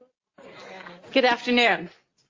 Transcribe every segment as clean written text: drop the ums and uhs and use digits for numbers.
Good afternoon.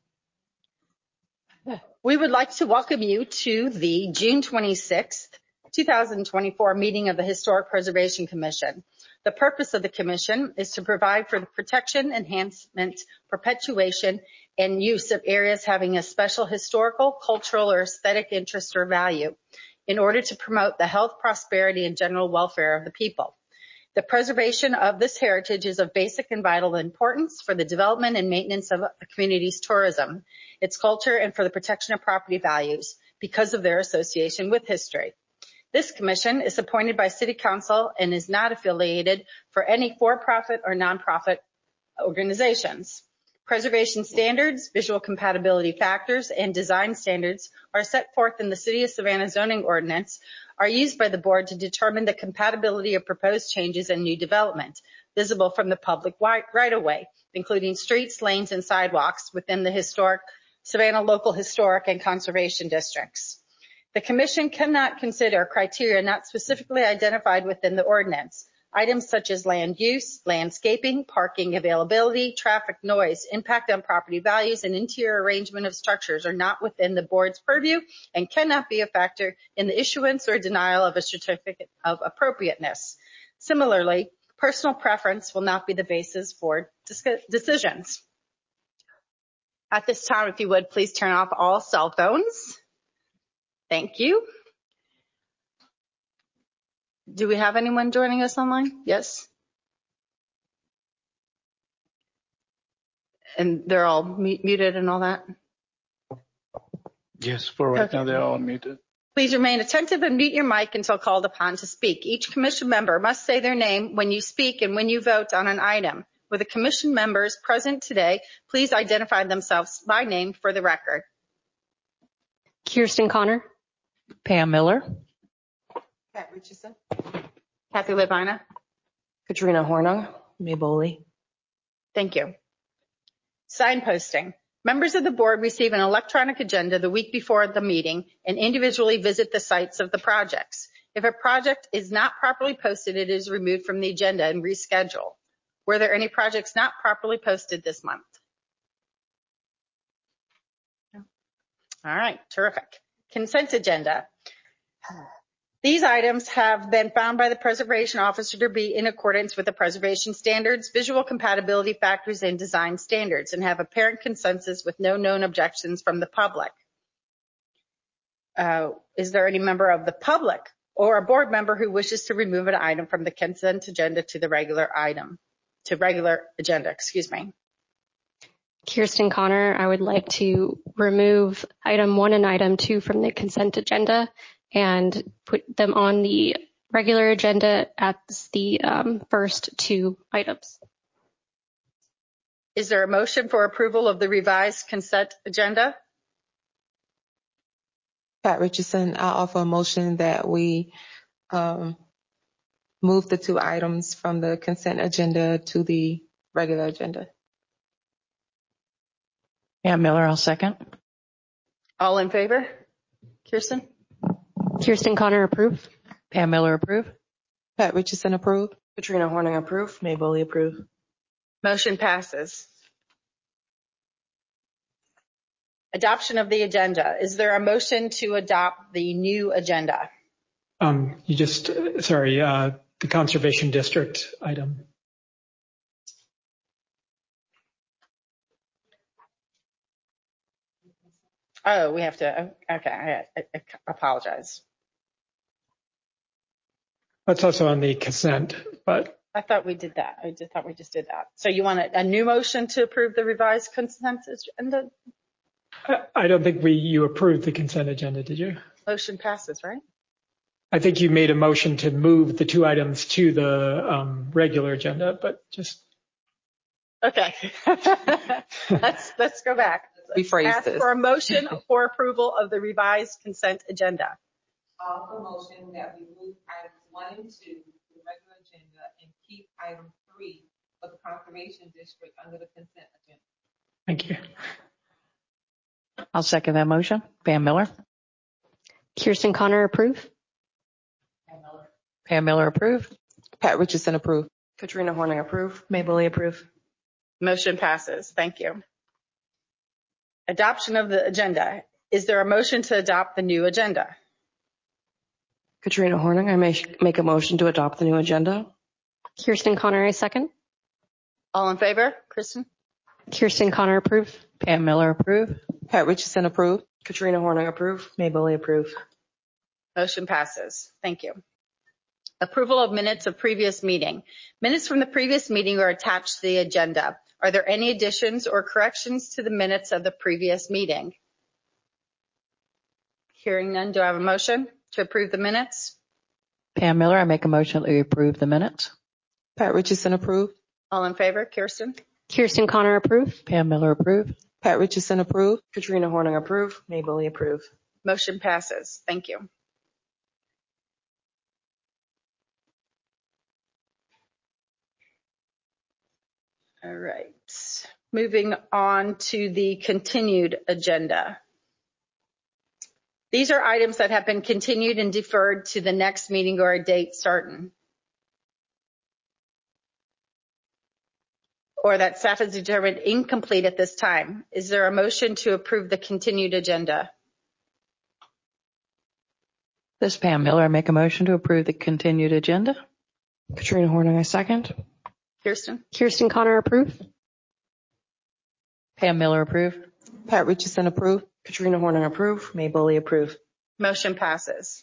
We would like to welcome you to the June 26th, 2024 meeting of the Historic Preservation Commission. The purpose of the commission is to provide for the protection, enhancement, perpetuation, and use of areas having a special historical, cultural, or aesthetic interest or value in order to promote the health, prosperity, and general welfare of the people. The preservation of this heritage is of basic and vital importance for the development and maintenance of the community's tourism, its culture, and for the protection of property values because of their association with history. This commission is appointed by City Council and is not affiliated for any for-profit or nonprofit organizations. Preservation standards, visual compatibility factors, and design standards are set forth in the City of Savannah zoning ordinance, are used by the board to determine the compatibility of proposed changes and new development visible from the public right-of-way, including streets, lanes, and sidewalks within the historic Savannah local historic and conservation districts. The commission cannot consider criteria not specifically identified within the ordinance. Items such as land use, landscaping, parking availability, traffic noise, impact on property values, and interior arrangement of structures are not within the board's purview and cannot be a factor in the issuance or denial of a certificate of appropriateness. Similarly, personal preference will not be the basis for decisions. At this time, if you would, please turn off all cell phones. Thank you. Do we have anyone joining us online? Yes. And they're all muted and all that? Yes, for right now they're all muted. Please remain attentive and mute your mic until called upon to speak. Each commission member must say their name when you speak and when you vote on an item. With the commission members present today, please identify themselves by name for the record. Kirsten Connor. Pam Miller. Pat Richardson. Kathy Levina. Katrina Hornung. Maboli. Thank you. Signposting. Members of the board receive an electronic agenda the week before the meeting and individually visit the sites of the projects. If a project is not properly posted, it is removed from the agenda and rescheduled. Were there any projects not properly posted this month? No. All right, terrific. Consent agenda. These items have been found by the preservation officer to be in accordance with the preservation standards, visual compatibility factors, and design standards, and have apparent consensus with no known objections from the public. Is there any member of the public or a board member who wishes to remove an item from the consent agenda to the regular agenda, excuse me? Kirsten Connor, I would like to remove item 1 and item 2 from the consent agenda and put them on the regular agenda as the first 2 items. Is there a motion for approval of the revised consent agenda? Pat Richardson, I offer a motion that we move the 2 items from the consent agenda to the regular agenda. Pam Miller, I'll second. All in favor? Kirsten? Kirsten Connor, approve. Pam Miller, approve. Pat Richardson, approve. Katrina Hornung, approve. Maboli, approve. Motion passes. Adoption of the agenda. Is there a motion to adopt the new agenda? The conservation district item. Oh, we have to, okay, I apologize. That's also on the consent, but. I thought we did that. I just thought we just did that. So you want a new motion to approve the revised consent agenda? I don't think you approved the consent agenda, did you? Motion passes, right? I think you made a motion to move the 2 items to the regular agenda, but just. Okay. let's go back. Rephrase this. Ask for a motion for approval of the revised consent agenda. Offer motion that we move items 1 and 2 to the regular agenda and keep item 3 for the conservation district under the consent agenda. Thank you. I'll second that motion. Pam Miller. Kirsten Connor, approve. Pam Miller, approve. Pat Richardson, approve. Katrina Hornung, approve. Maboli, approve. Motion passes. Thank you. Adoption of the agenda. Is there a motion to adopt the new agenda? Katrina Horning, I make a motion to adopt the new agenda. Kirsten Connor, I second. All in favor? Kristen? Kirsten Connor, approve. Pam Miller, approve. Pat Richardson, approve. Katrina Horning, approve. Mabel Lee, approve. Motion passes. Thank you. Approval of minutes of previous meeting. Minutes from the previous meeting are attached to the agenda. Are there any additions or corrections to the minutes of the previous meeting? Hearing none, do I have a motion to approve the minutes? Pam Miller, I make a motion that we approve the minutes. Pat Richardson, approve. All in favor? Kirsten? Kirsten Connor, approve. Pam Miller, approve. Pat Richardson, approve. Katrina Horning, approve. Mabel Lee, approve. Motion passes. Thank you. All right. Moving on to the continued agenda. These are items that have been continued and deferred to the next meeting or a date certain, or that staff has determined incomplete at this time. Is there a motion to approve the continued agenda? This is Pam Miller, I make a motion to approve the continued agenda. Katrina Horning, I second. Kirsten? Kirsten Connor, approve. Pam Miller, approve. Pat Richardson, approve. Katrina Horning, approve. Mabel Lee, approve. Motion passes.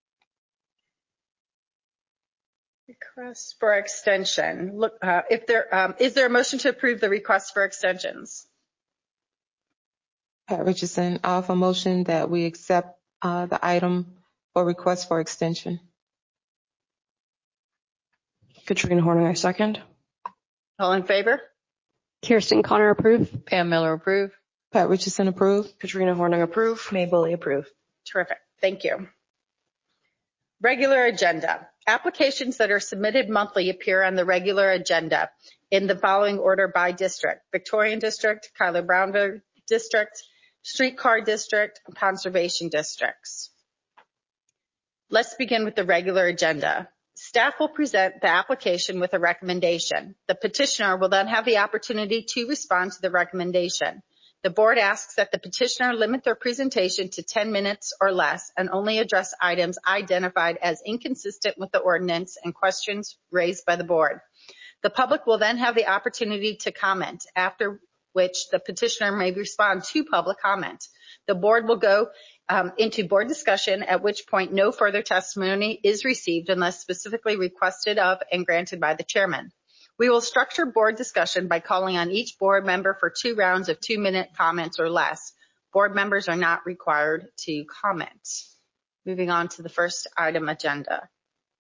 Request for extension. Look, is there a motion to approve the request for extensions? Pat Richardson, I offer a motion that we accept the item for request for extension. Katrina Horning, I second. All in favor? Kirsten Connor, approve. Pam Miller, approve. Pat Richardson, approve. Katrina Horning, approve. Mabel Lee, approve. Terrific. Thank you. Regular agenda. Applications that are submitted monthly appear on the regular agenda in the following order by district: Victorian District, Kyler Brownville District, Streetcar District, and Conservation Districts. Let's begin with the regular agenda. Staff will present the application with a recommendation. The petitioner will then have the opportunity to respond to the recommendation. The board asks that the petitioner limit their presentation to 10 minutes or less and only address items identified as inconsistent with the ordinance and questions raised by the board. The public will then have the opportunity to comment, after which the petitioner may respond to public comment. The board will go into board discussion, at which point no further testimony is received unless specifically requested of and granted by the chairman. We will structure board discussion by calling on each board member for 2 rounds of 2-minute comments or less. Board members are not required to comment. Moving on to the first item agenda.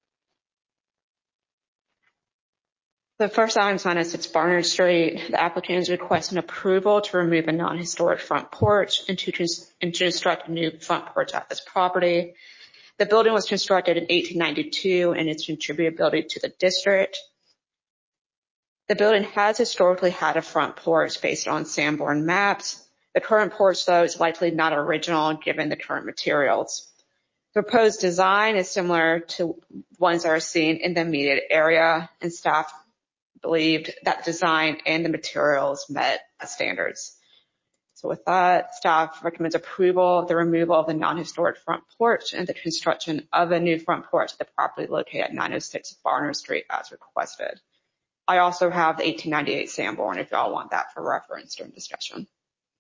The first item is 906 Barnard Street. The applicant is requesting approval to remove a non-historic front porch and to construct a new front porch at this property. The building was constructed in 1892 and its contributability to the district. The building has historically had a front porch based on Sanborn maps. The current porch, though, is likely not original given the current materials. The proposed design is similar to ones that are seen in the immediate area, and staff believed that design and the materials met standards. So with that, staff recommends approval of the removal of the non-historic front porch and the construction of a new front porch at the property located at 906 Barnard Street as requested. I also have the 1898 Sanborn if y'all want that for reference during discussion.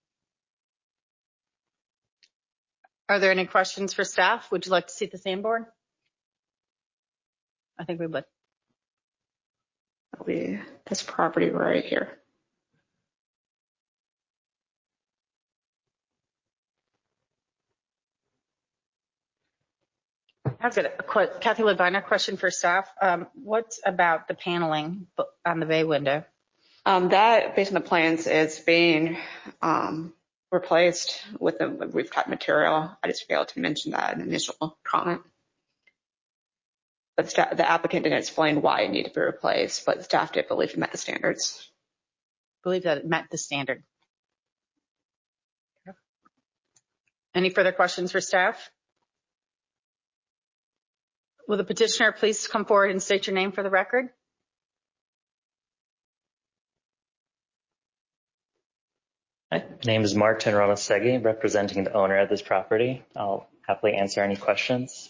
Are there any questions for staff? Would you like to see the Sanborn? I think we would. That'll be this property right here. I've got a Kathy Levine, question for staff. What about the paneling on the bay window? That, based on the plans, is being replaced with a roof type material. I just failed to mention that in the initial comment. But the applicant didn't explain why it needed to be replaced, but the staff did believe it met the standards. Believe that it met the standard. Any further questions for staff? Will the petitioner please come forward and state your name for the record? Hi, my name is Martin Romasegi, representing the owner of this property. I'll happily answer any questions.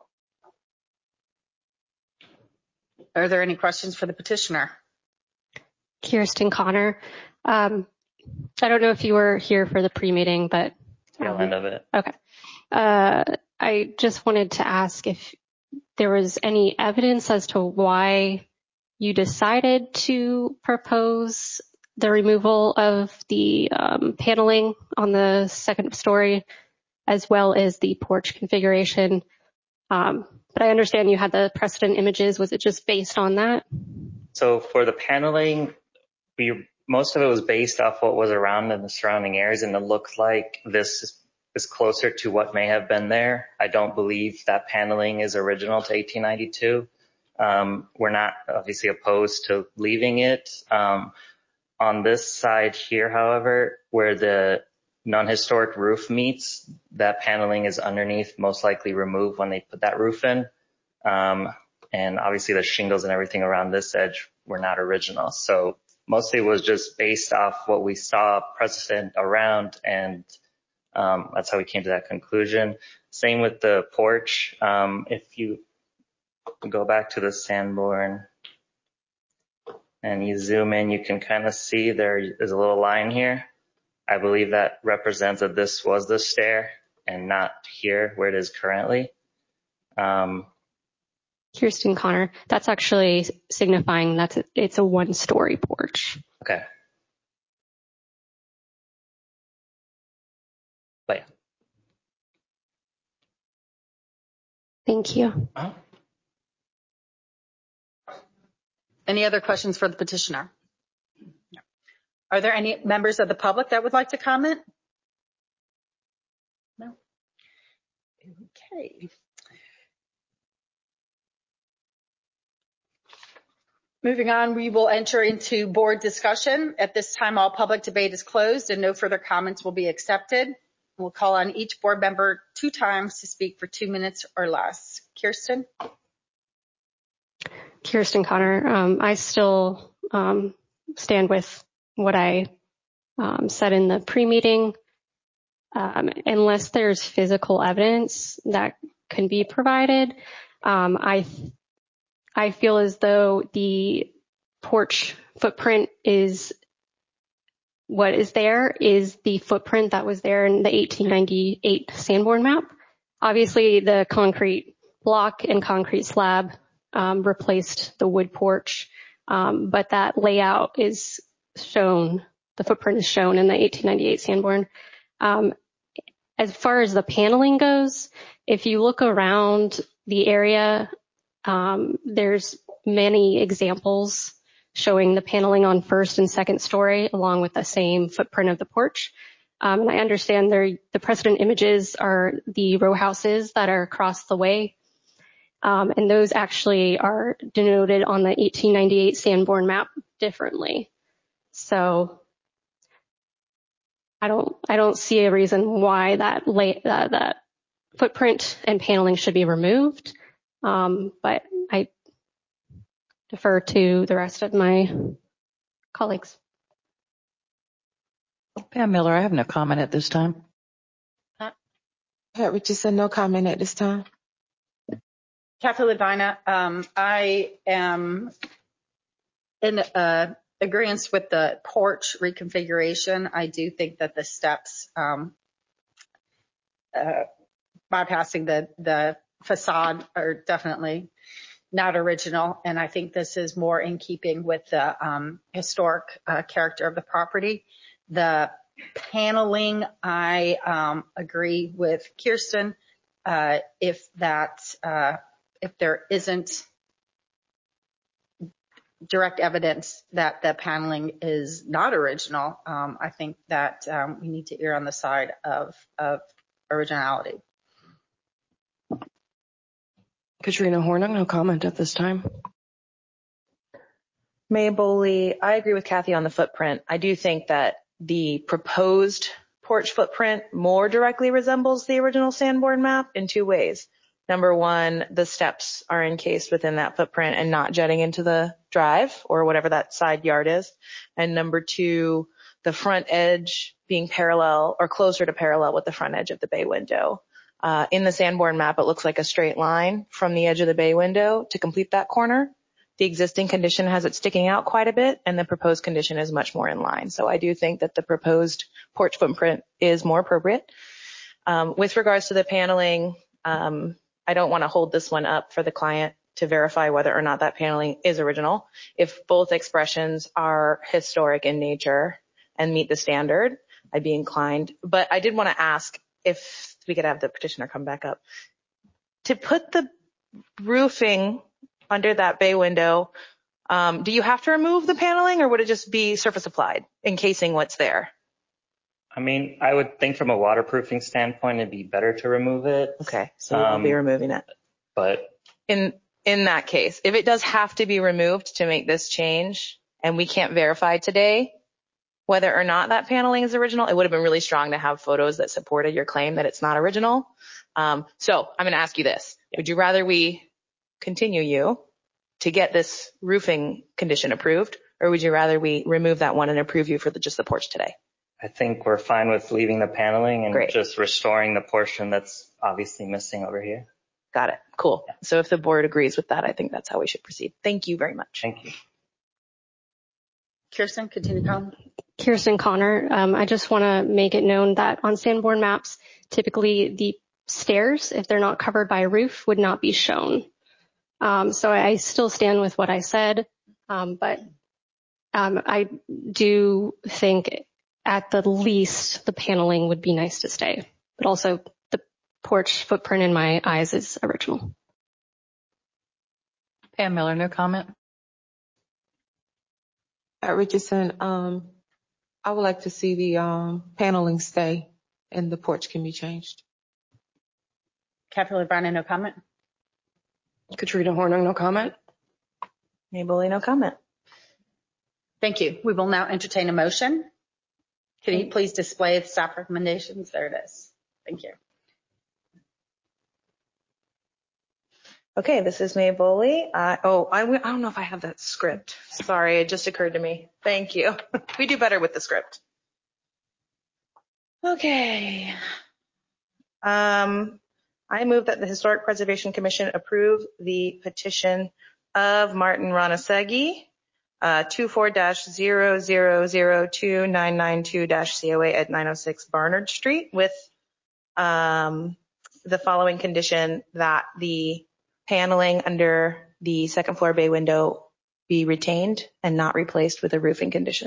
Are there any questions for the petitioner? Kirsten Connor. I don't know if you were here for the pre-meeting, but Tail end of it. okay. I just wanted to ask if there was any evidence as to why you decided to propose the removal of the paneling on the second story, as well as the porch configuration. But I understand you had the precedent images. Was it just based on that? So for the paneling, most of it was based off what was around in the surrounding areas, and it looked like this is closer to what may have been there. I don't believe that paneling is original to 1892. We're not obviously opposed to leaving it. On this side here, however, where the non-historic roof meets, that paneling is underneath, most likely removed when they put that roof in. And obviously the shingles and everything around this edge were not original. So mostly it was just based off what we saw precedent around, and that's how we came to that conclusion. Same with the porch. If you go back to the Sanborn and you zoom in, you can kind of see there is a little line here. I believe that represents that this was the stair and not here where it is currently. Kirsten Connor, that's actually signifying that it's a one-story porch. Okay. But yeah. Thank you. Any other questions for the petitioner? No. Are there any members of the public that would like to comment? No. Okay. Moving on, we will enter into board discussion. At this time, all public debate is closed and no further comments will be accepted. We'll call on each board member 2 times to speak for 2 minutes or less. Kirsten? Kirsten Connor, I still stand with what I said in the pre-meeting. Unless there's physical evidence that can be provided, I feel as though the porch footprint is what is there is the footprint that was there in the 1898 Sanborn map. Obviously, the concrete block and concrete slab replaced the wood porch, but that layout is shown, the footprint is shown in the 1898 Sanborn. As far as the paneling goes, if you look around the area, there's many examples showing the paneling on first and second story along with the same footprint of the porch. And I understand the precedent images are the row houses that are across the way. And those actually are denoted on the 1898 Sanborn map differently. So I don't see a reason why that footprint and paneling should be removed. But I defer to the rest of my colleagues. Pam Miller, I have no comment at this time. Pat Richardson, no comment at this time. Kathy Ledvina, I am in agreement with the porch reconfiguration. I do think that the steps bypassing the facade are definitely not original, and I think this is more in keeping with the historic character of the property. The paneling, I agree with Kirsten. If there isn't direct evidence that the paneling is not original, I think that we need to err on the side of originality. Katrina Hornung, no comment at this time. May Boley, I agree with Kathy on the footprint. I do think that the proposed porch footprint more directly resembles the original Sanborn map in 2 ways. Number one, the steps are encased within that footprint and not jetting into the drive or whatever that side yard is. And number 2, the front edge being parallel or closer to parallel with the front edge of the bay window. In the Sanborn map, it looks like a straight line from the edge of the bay window to complete that corner. The existing condition has it sticking out quite a bit, and the proposed condition is much more in line. So I do think that the proposed porch footprint is more appropriate. With regards to the paneling, I don't want to hold this one up for the client to verify whether or not that paneling is original. If both expressions are historic in nature and meet the standard, I'd be inclined. But I did want to ask if we could have the petitioner come back up. To put the roofing under that bay window, do you have to remove the paneling, or would it just be surface applied, encasing what's there? I mean, I would think from a waterproofing standpoint, it'd be better to remove it. Okay, so we'll be removing it. But in that case, if it does have to be removed to make this change, and we can't verify today whether or not that paneling is original, it would have been really strong to have photos that supported your claim that it's not original. So I'm going to ask you this. Would you rather we continue you to get this roofing condition approved, or would you rather we remove that one and approve you for just the porch today? I think we're fine with leaving the paneling and just restoring the portion that's obviously missing over here. Got it. Cool. Yeah. So if the board agrees with that, I think that's how we should proceed. Thank you very much. Thank you. Kirsten, continue comment. Kirsten Connor, I just want to make it known that on Sanborn maps, typically the stairs, if they're not covered by a roof, would not be shown. So I still stand with what I said, but I do think at the least the paneling would be nice to stay, but also the porch footprint in my eyes is original. Pam Miller, no comment. At Richardson, I would like to see the paneling stay and the porch can be changed. Kathy LeBron, no comment. Katrina Hornung, no comment. Mabel Lee, no comment. Thank you. We will now entertain a motion. Can you please display the staff recommendations? There it is. Thank you. Okay, this is Mabel Lee. I don't know if I have that script. Sorry, it just occurred to me. Thank you. We do better with the script. Okay. I move that the Historic Preservation Commission approve the petition of Martin Ranasegui, 24-0002-992-COA at 906 Barnard Street, with the following condition: that the paneling under the second floor bay window be retained and not replaced with a roofing condition,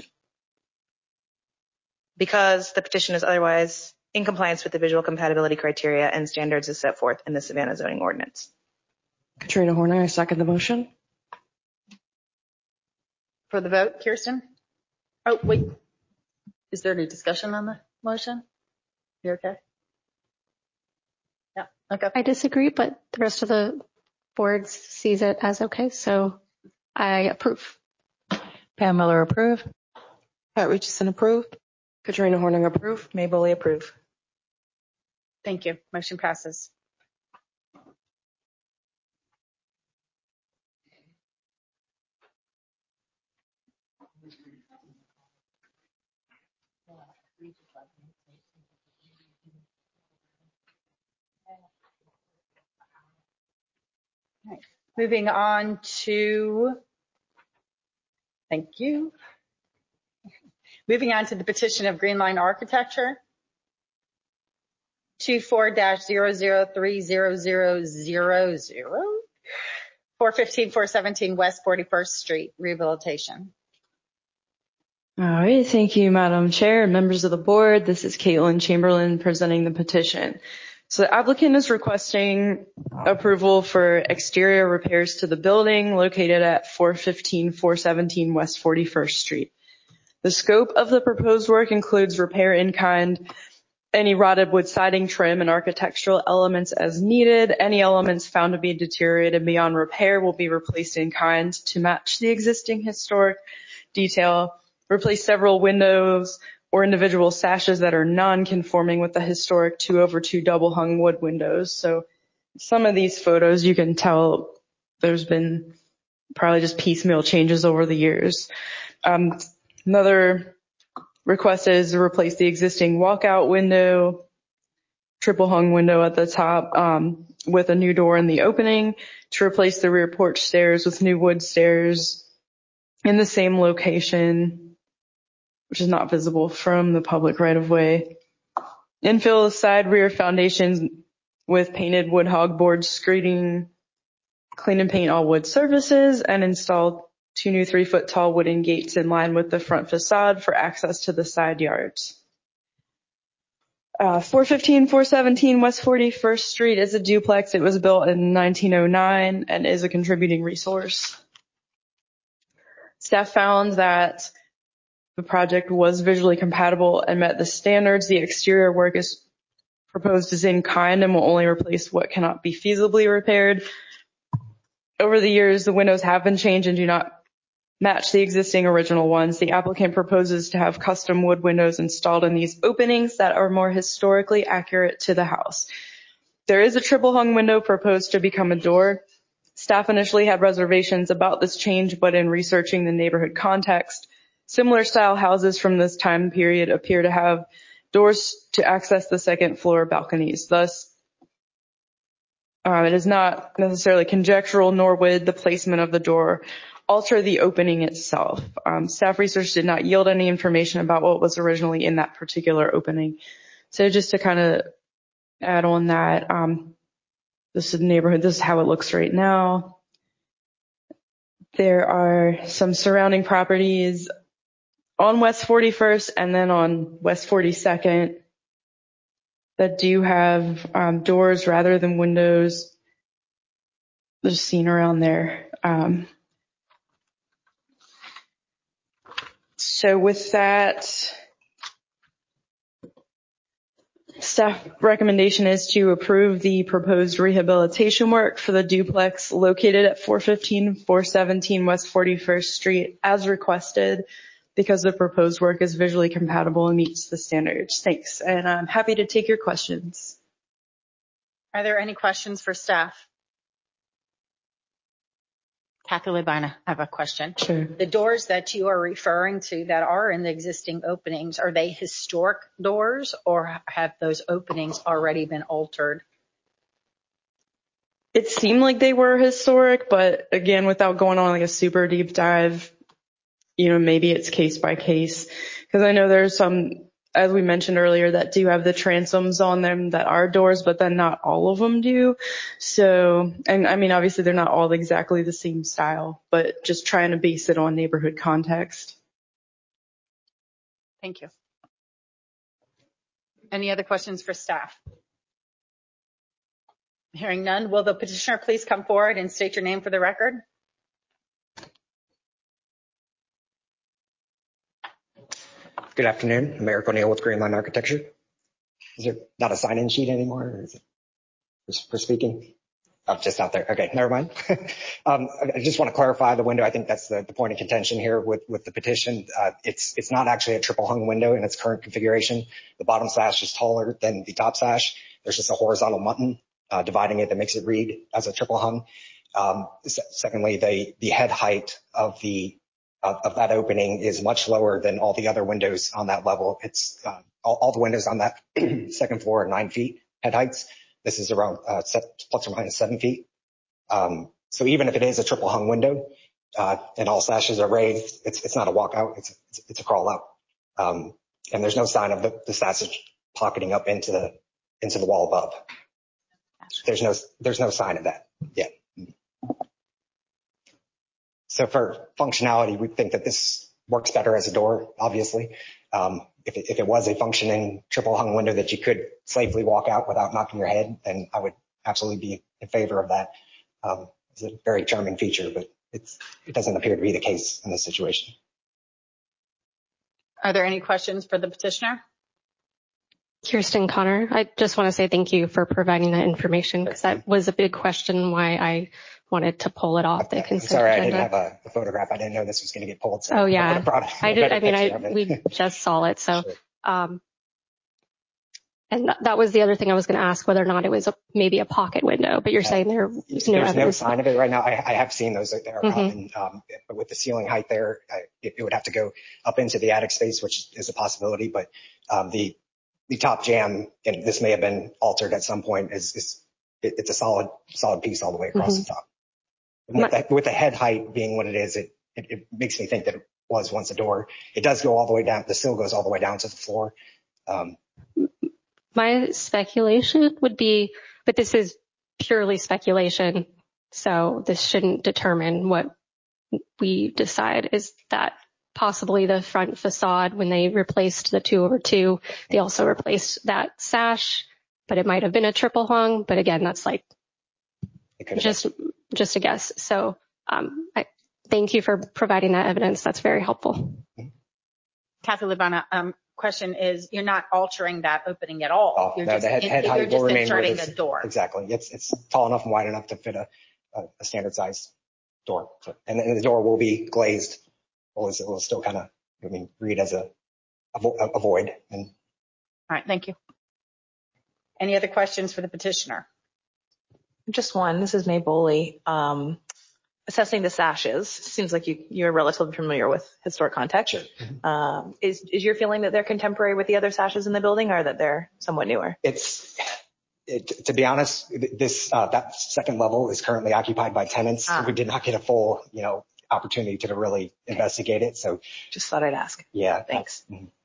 because the petition is otherwise in compliance with the visual compatibility criteria and standards as set forth in the Savannah zoning ordinance. Katrina Hornung, I second the motion. For the vote, Kirsten? Oh, wait. Is there any discussion on the motion? You okay? Yeah, okay. I disagree, but the rest of the board sees it as okay, so I approve. Pam Miller, approve. Pat Richardson, approve. Katrina Hornung, approve. Mabel Lee, approve. Thank you. Motion passes. Right. Moving on to, thank you. Moving on to the petition of Greenline Architecture, 24-003000, 415-417 West 41st Street, rehabilitation. All right. Thank you, Madam Chair and members of the board. This is Caitlin Chamberlain presenting the petition. So the applicant is requesting approval for exterior repairs to the building located at 415-417 West 41st Street. The scope of the proposed work includes repair in kind, any rotted wood siding trim and architectural elements as needed. Any elements found to be deteriorated beyond repair will be replaced in kind to match the existing historic detail. Replace several windows or individual sashes that are non-conforming with the historic 2/2 double hung wood windows. So some of these photos, you can tell there's been probably just piecemeal changes over the years. Another requested is to replace the existing walkout window, triple hung window at the top, with a new door in the opening, to replace the rear porch stairs with new wood stairs in the same location, which is not visible from the public right of way. Infill the side rear foundations with painted wood hog boards screening, clean and paint all wood surfaces, and install 2 new 3-foot tall wooden gates in line with the front facade for access to the side yards. 415, 417 West 41st Street is a duplex. It was built in 1909 and is a contributing resource. Staff found that the project was visually compatible and met the standards. The exterior work is proposed as in kind and will only replace what cannot be feasibly repaired. Over the years, the windows have been changed and do not match the existing original ones. The applicant proposes to have custom wood windows installed in these openings that are more historically accurate to the house. There is a triple hung window proposed to become a door. Staff initially had reservations about this change, but in researching the neighborhood context, similar style houses from this time period appear to have doors to access the second floor balconies. Thus, it is not necessarily conjectural, nor would the placement of the door alter the opening itself. Staff research did not yield any information about what was originally in that particular opening. So just to kind of add on that, this is the neighborhood. This is how it looks right now. There are some surrounding properties on West 41st and then on West 42nd that do have doors rather than windows. There's seen around there. So with that, staff recommendation is to approve the proposed rehabilitation work for the duplex located at 415, 417 West 41st Street as requested, because the proposed work is visually compatible and meets the standards. Thanks, and I'm happy to take your questions. Are there any questions for staff? Kathy Labina, I have a question. Sure. The doors that you are referring to that are in the existing openings, are they historic doors or have those openings already been altered? It seemed like they were historic, but again, without going on like a super deep dive, maybe it's case by case. Because I know there's some, as we mentioned earlier, that do have the transoms on them that are doors, but then not all of them do. So, and I mean, obviously they're not all exactly the same style, but just trying to base it on neighborhood context. Thank you. Any other questions for staff? Hearing none, will the petitioner please come forward and state your name for the record? Good afternoon. I'm Eric O'Neill with Greenline Architecture. Is there not a sign-in sheet anymore? Or is it for speaking? Oh, just out there. Okay, never mind. I just want to clarify the window. I think that's the point of contention here with the petition. It's not actually a triple hung window in its current configuration. The bottom sash is taller than the top sash. There's just a horizontal mutton dividing it that makes it read as a triple hung. Secondly, the head height of that opening is much lower than all the other windows on that level. It's all the windows on that second floor are 9 feet head heights. This is around plus or minus 7 feet. So even if it is a triple hung window and all sashes are raised, it's not a walkout. It's a crawl out. And there's no sign of the sash pocketing up into the wall above. There's no sign of that yet. So for functionality, we think that this works better as a door, obviously. If it was a functioning triple hung window that you could safely walk out without knocking your head, then I would absolutely be in favor of that. It's a very charming feature, but it doesn't appear to be the case in this situation. Are there any questions for the petitioner? Kirsten Connor, I just want to say thank you for providing that information, because that was a big question why I wanted to pull it off the consent Sorry, agenda. I didn't have a photograph. I didn't know this was going to get pulled. So oh yeah, we just saw it. So, sure. And that was the other thing I was going to ask, whether or not it was maybe a pocket window, but you're saying there's no There's evidence. no sign of it right now. I have seen those that are common, but with the ceiling height there, it would have to go up into the attic space, which is a possibility. But the top jamb, and this may have been altered at some point, it's a solid piece all the way across the top. With the head height being what it is, it makes me think that it was once a door. It does go all the way down. The sill goes all the way down to the floor. My speculation would be, but this is purely speculation, so this shouldn't determine what we decide, is that possibly the front facade, when they replaced the 2/2, they also replaced that sash, but it might have been a triple hung. But again, that's like just a guess. So I thank you for providing that evidence. That's very helpful. Kathy Levana, question is, you're not altering that opening at all. You're just, the head height will remain inserting the door. Exactly. It's tall enough and wide enough to fit a standard size door. And the door will be glazed. It will still kind of, read as a void. And all right. Thank you. Any other questions for the petitioner? Just one. This is May Boley. Assessing the sashes, seems like you're relatively familiar with historic context. Sure. Is your feeling that they're contemporary with the other sashes in the building, or that they're somewhat newer? To be honest, that second level is currently occupied by tenants. We did not get a full, opportunity to really investigate it. So just thought I'd ask. Yeah. Thanks.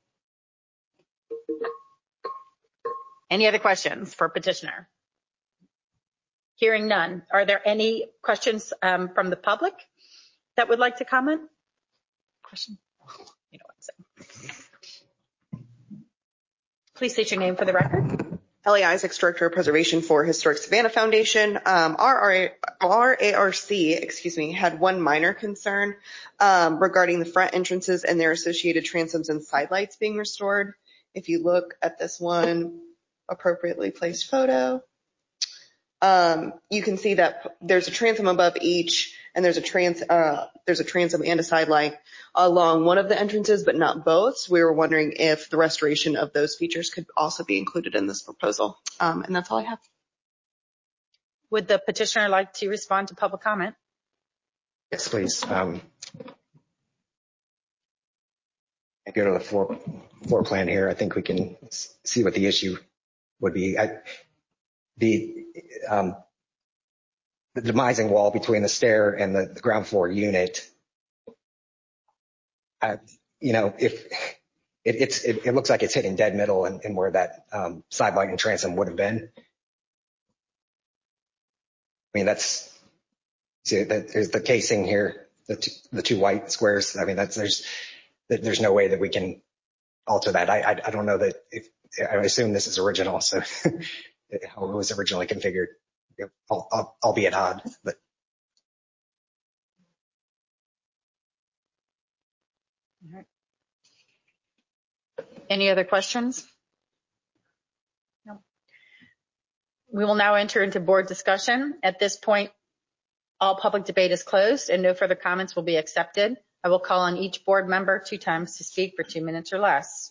Any other questions for petitioner? Hearing none. Are there any questions from the public that would like to comment? Question? You know what I'm saying. Please state your name for the record. Ellie Isaacs, Director of Preservation for Historic Savannah Foundation. Our ARC, had one minor concern regarding the front entrances and their associated transoms and sidelights being restored. If you look at this one appropriately placed photo, you can see that there's a transom above each, and there's a transom and a sidelight along one of the entrances, but not both. So we were wondering if the restoration of those features could also be included in this proposal. And that's all I have. Would the petitioner like to respond to public comment? Yes, please. I go to the floor plan here. I think we can see what the issue would be. The demising wall between the stair and the ground floor unit, if it looks like it's hitting dead middle and where that sidelight and transom would have been. There's the casing here, the two white squares. There's no way that we can alter that. I don't know that I assume this is original, so how it was originally configured, albeit odd. But all right. Any other questions? No. We will now enter into board discussion. At this point, all public debate is closed and no further comments will be accepted. I will call on each board member 2 times to speak for 2 minutes or less.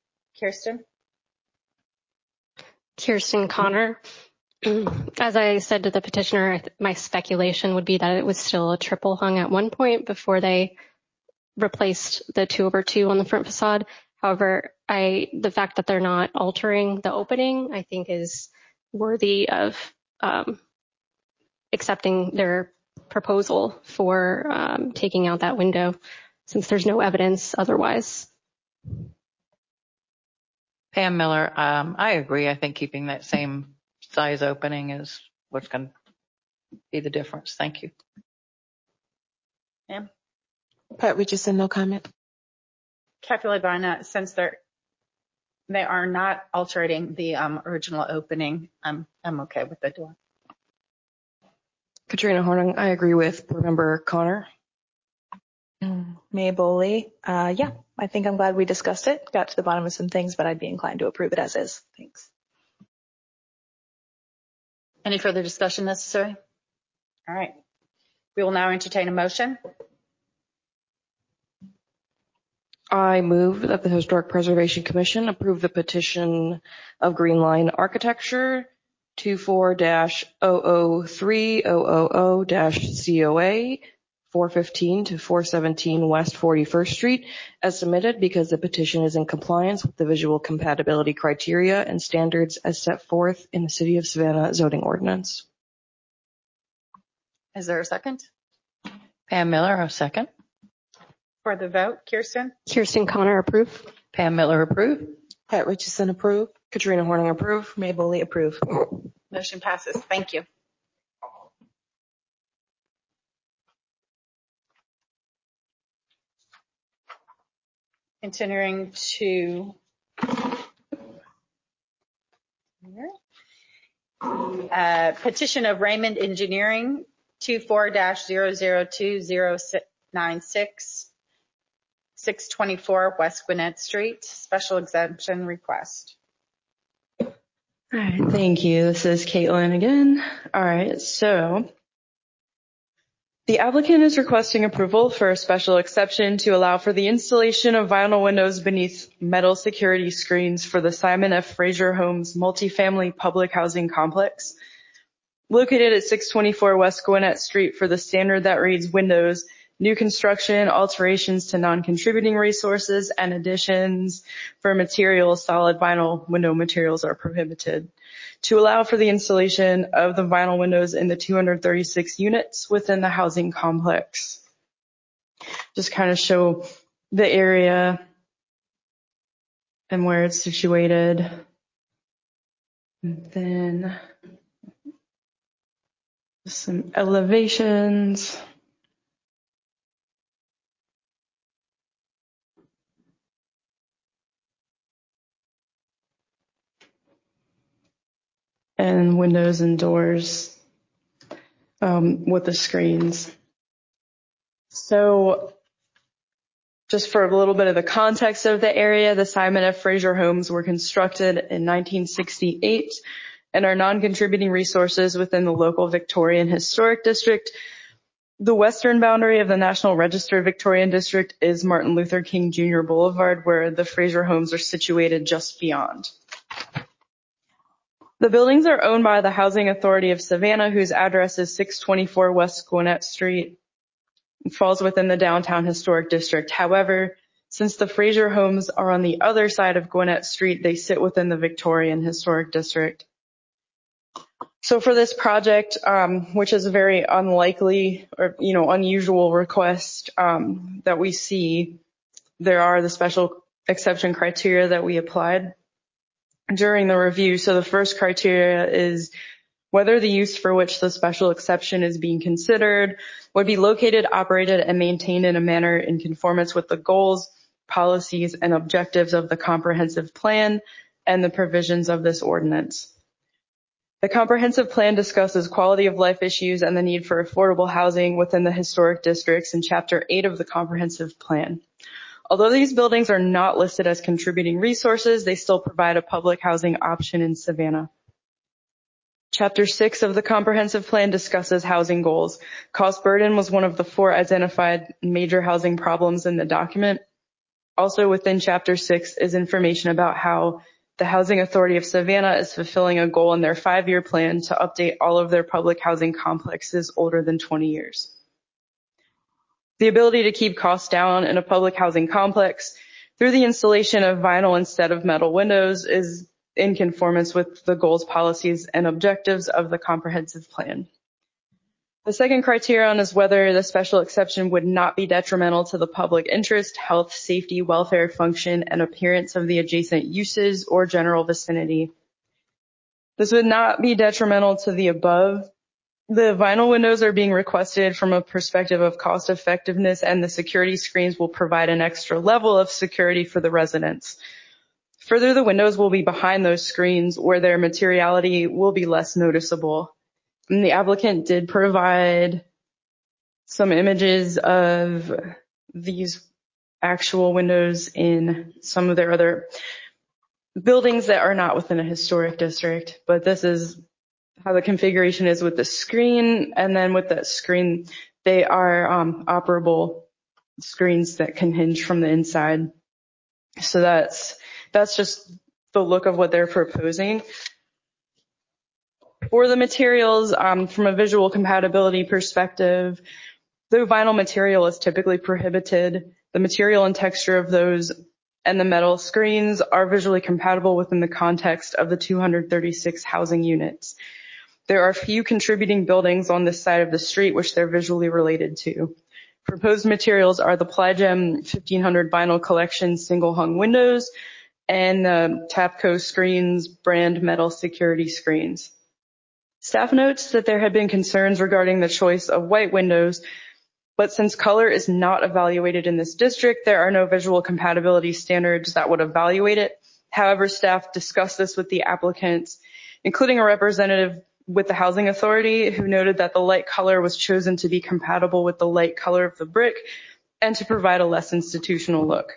Kirsten Connor. As I said to the petitioner, my speculation would be that it was still a triple hung at one point before they replaced the 2/2 on the front facade. However, the fact that they're not altering the opening, I think, is worthy of accepting their proposal for taking out that window, since there's no evidence otherwise. Pam Miller, I agree. I think keeping that same size opening is what's going to be the difference. Thank you. Ma'am? Pat Richardson, no comment. Kathy Levana, since they are not altering the original opening, I'm okay with the door. Katrina Hornung, I agree with board member Connor. May Boley, yeah, I think I'm glad we discussed it, got to the bottom of some things, but I'd be inclined to approve it as is. Thanks. Any further discussion necessary? All right. We will now entertain a motion. I move that the Historic Preservation Commission approve the petition of Green Line Architecture 24-003-000-COA 415 to 417 West 41st Street as submitted because the petition is in compliance with the visual compatibility criteria and standards as set forth in the City of Savannah zoning ordinance. Is there a second? Pam Miller, a second. For the vote, Kirsten? Kirsten Connor, approve. Pam Miller, approve. Pat Richardson, approve. Katrina Horning, approve. Mabel Lee, approve. Motion passes. Thank you. Continuing to petition of Raymond Engineering 24-002-096 624 West Gwinnett Street, special exemption request. All right, thank you. This is Caitlin again. All right, so the applicant is requesting approval for a special exception to allow for the installation of vinyl windows beneath metal security screens for the Simon F. Fraser Homes multifamily public housing complex located at 624 West Gwinnett Street for the standard that reads windows, new construction, alterations to non-contributing resources, and additions for materials. Solid vinyl window materials are prohibited. To allow for the installation of the vinyl windows in the 236 units within the housing complex. Just kind of show the area and where it's situated. And then some elevations. And windows and doors with the screens. So just for a little bit of the context of the area, the Simon F. Fraser Homes were constructed in 1968 and are non-contributing resources within the local Victorian Historic District. The western boundary of the National Register Victorian District is Martin Luther King Jr. Boulevard, where the Fraser Homes are situated just beyond. The buildings are owned by the Housing Authority of Savannah, whose address is 624 West Gwinnett Street. It falls within the downtown historic district. However, since the Fraser Homes are on the other side of Gwinnett Street, they sit within the Victorian Historic District. So for this project, which is a very unlikely or, unusual request that we see, there are the special exception criteria that we applied during the review. So the first criteria is whether the use for which the special exception is being considered would be located, operated, and maintained in a manner in conformance with the goals, policies, and objectives of the comprehensive plan and the provisions of this ordinance. The comprehensive plan discusses quality of life issues and the need for affordable housing within the historic districts in Chapter 8 of the comprehensive plan. Although these buildings are not listed as contributing resources, they still provide a public housing option in Savannah. Chapter 6 of the comprehensive plan discusses housing goals. Cost burden was one of the 4 identified major housing problems in the document. Also within Chapter 6 is information about how the Housing Authority of Savannah is fulfilling a goal in their 5-year plan to update all of their public housing complexes older than 20 years. The ability to keep costs down in a public housing complex through the installation of vinyl instead of metal windows is in conformance with the goals, policies, and objectives of the comprehensive plan. The second criterion is whether the special exception would not be detrimental to the public interest, health, safety, welfare, function, and appearance of the adjacent uses or general vicinity. This would not be detrimental to the above. The vinyl windows are being requested from a perspective of cost effectiveness, and the security screens will provide an extra level of security for the residents. Further, the windows will be behind those screens where their materiality will be less noticeable. And the applicant did provide some images of these actual windows in some of their other buildings that are not within a historic district, but this is how the configuration is with the screen, and then with that screen, they are operable screens that can hinge from the inside So that's just the look of what they're proposing. For the materials, from a visual compatibility perspective, though vinyl material is typically prohibited, the material and texture of those and the metal screens are visually compatible within the context of the 236 housing units. There are few contributing buildings on this side of the street which they're visually related to. Proposed materials are the Plygem 1500 vinyl collection single hung windows and the Tapco Screens brand metal security screens. Staff notes that there had been concerns regarding the choice of white windows, but since color is not evaluated in this district, there are no visual compatibility standards that would evaluate it. However, staff discussed this with the applicants, including a representative with the Housing Authority, who noted that the light color was chosen to be compatible with the light color of the brick and to provide a less institutional look.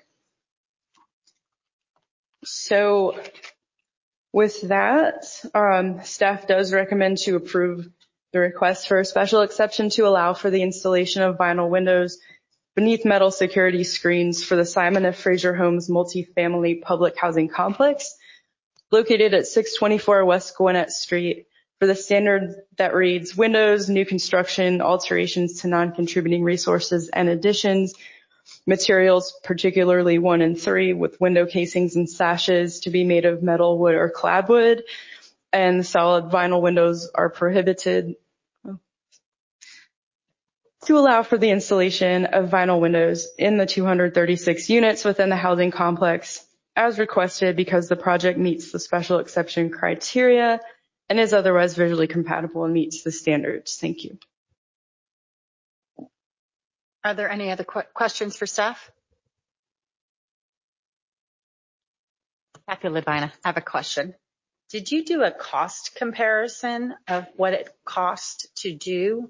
So with that, staff does recommend to approve the request for a special exception to allow for the installation of vinyl windows beneath metal security screens for the Simon F. Fraser Homes multifamily public housing complex located at 624 West Gwinnett Street for the standard that reads windows, new construction, alterations to non-contributing resources and additions, materials, particularly 1 and 3, with window casings and sashes to be made of metal, wood, or clad wood, and solid vinyl windows are prohibited. To allow for the installation of vinyl windows in the 236 units within the housing complex as requested because the project meets the special exception criteria and is otherwise visually compatible and meets the standards. Thank you. Are there any other questions for staff? Kathy Ledvina, I have a question. Did you do a cost comparison of what it cost to do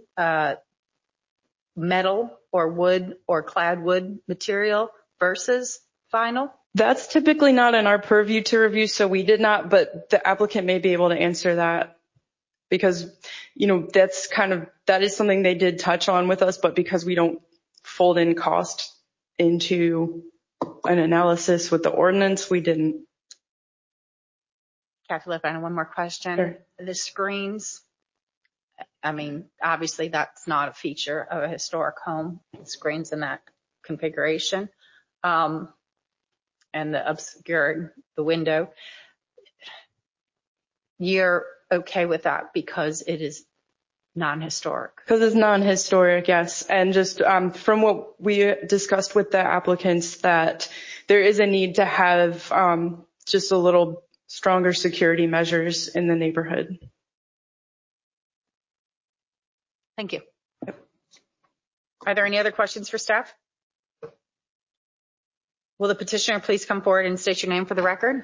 metal or wood or clad wood material versus vinyl? That's typically not in our purview to review, so we did not, but the applicant may be able to answer that because, that is something they did touch on with us, but because we don't fold in cost into an analysis with the ordinance, we didn't. Kathy Ledvina, one more question. Sure. The screens, obviously that's not a feature of a historic home, screens in that configuration, and the obscuring the window. You're okay with that because it is non-historic? Because it's non-historic, yes. And just from what we discussed with the applicants, that there is a need to have just a little stronger security measures in the neighborhood. Thank you. Are there any other questions for staff? Will the petitioner please come forward and state your name for the record?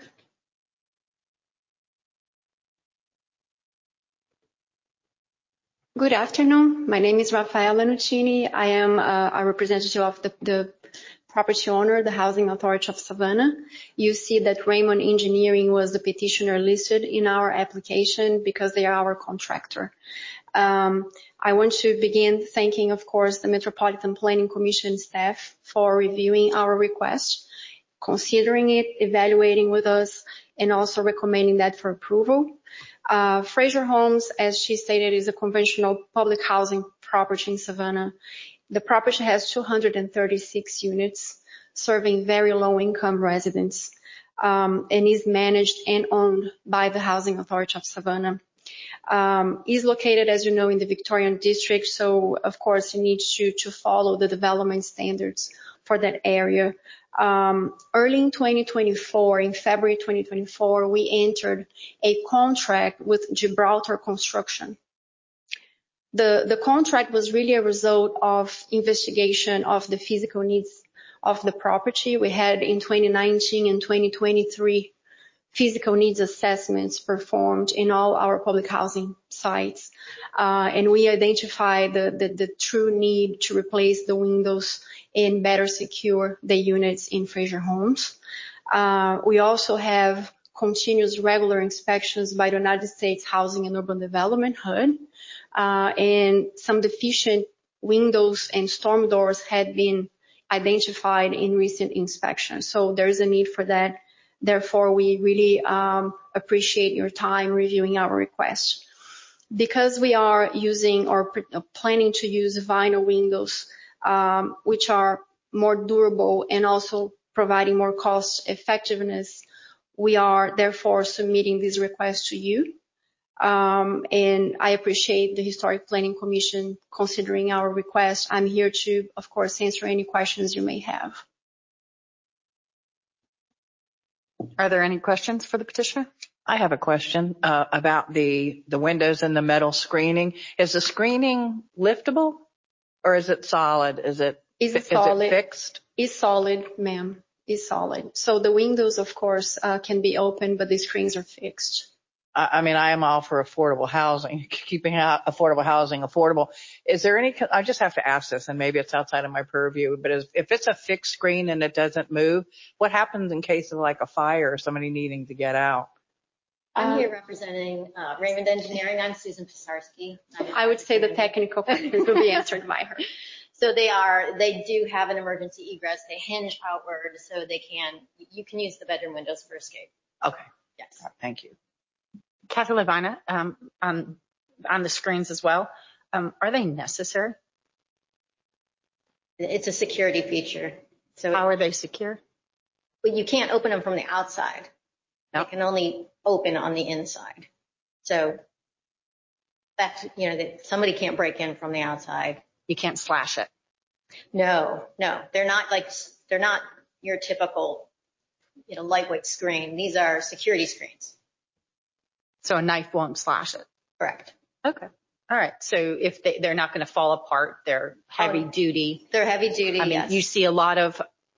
Good afternoon. My name is Rafaela Nuccini. I am a representative of the property owner, the Housing Authority of Savannah. You see that Raymond Engineering was the petitioner listed in our application because they are our contractor. I want to begin thanking, of course, the Metropolitan Planning Commission staff for reviewing our request, considering it, evaluating with us, and also recommending that for approval. Fraser Homes, as she stated, is a conventional public housing property in Savannah. The property has 236 units, serving very low-income residents, and is managed and owned by the Housing Authority of Savannah. Is located, as you know, in the Victorian district, so of course it needs to follow the development standards for that area. Early in 2024, in February 2024, we entered a contract with Gibraltar Construction. The contract was really a result of investigation of the physical needs of the property. We had in 2019 and 2023 physical needs assessments performed in all our public housing sites. And we identified the true need to replace the windows and better secure the units in Fraser Homes. We also have continuous regular inspections by the United States Housing and Urban Development HUD. And some deficient windows and storm doors had been identified in recent inspections. So there's a need for that. Therefore, we really appreciate your time reviewing our request. Because we are using or planning to use vinyl windows, which are more durable and also providing more cost effectiveness, we are therefore submitting this request to you. And I appreciate the Historic Planning Commission considering our request. I'm here to, of course, answer any questions you may have. Are there any questions for the petitioner? I have a question about the windows and the metal screening. Is the screening liftable or is it solid? Is it fixed? It's solid, ma'am. It's solid. So the windows, of course, can be open, but the screens are fixed. I mean, I am all for affordable housing, keeping affordable housing affordable. Is there any, I just have to ask this, and maybe it's outside of my purview, but if it's a fixed screen and it doesn't move, what happens in case of like a fire or somebody needing to get out? I'm here representing Raymond Engineering. I'm Susan Pisarski. I would say the technical questions will be answered by her. So they do have an emergency egress. They hinge outward so you can use the bedroom windows for escape. Okay. Yes. Right, thank you. Kathy Levina, on the screens as well. Are they necessary? It's a security feature. So how are they secure? Well, you can't open them from the outside. Nope. They can only open on the inside. So that's, somebody can't break in from the outside. You can't slash it. No. They're not your typical, lightweight screen. These are security screens. So a knife won't slash it. Correct. Okay. All right. So if they're not going to fall apart, they're heavy duty. They're heavy duty. I mean, yes. You see a lot of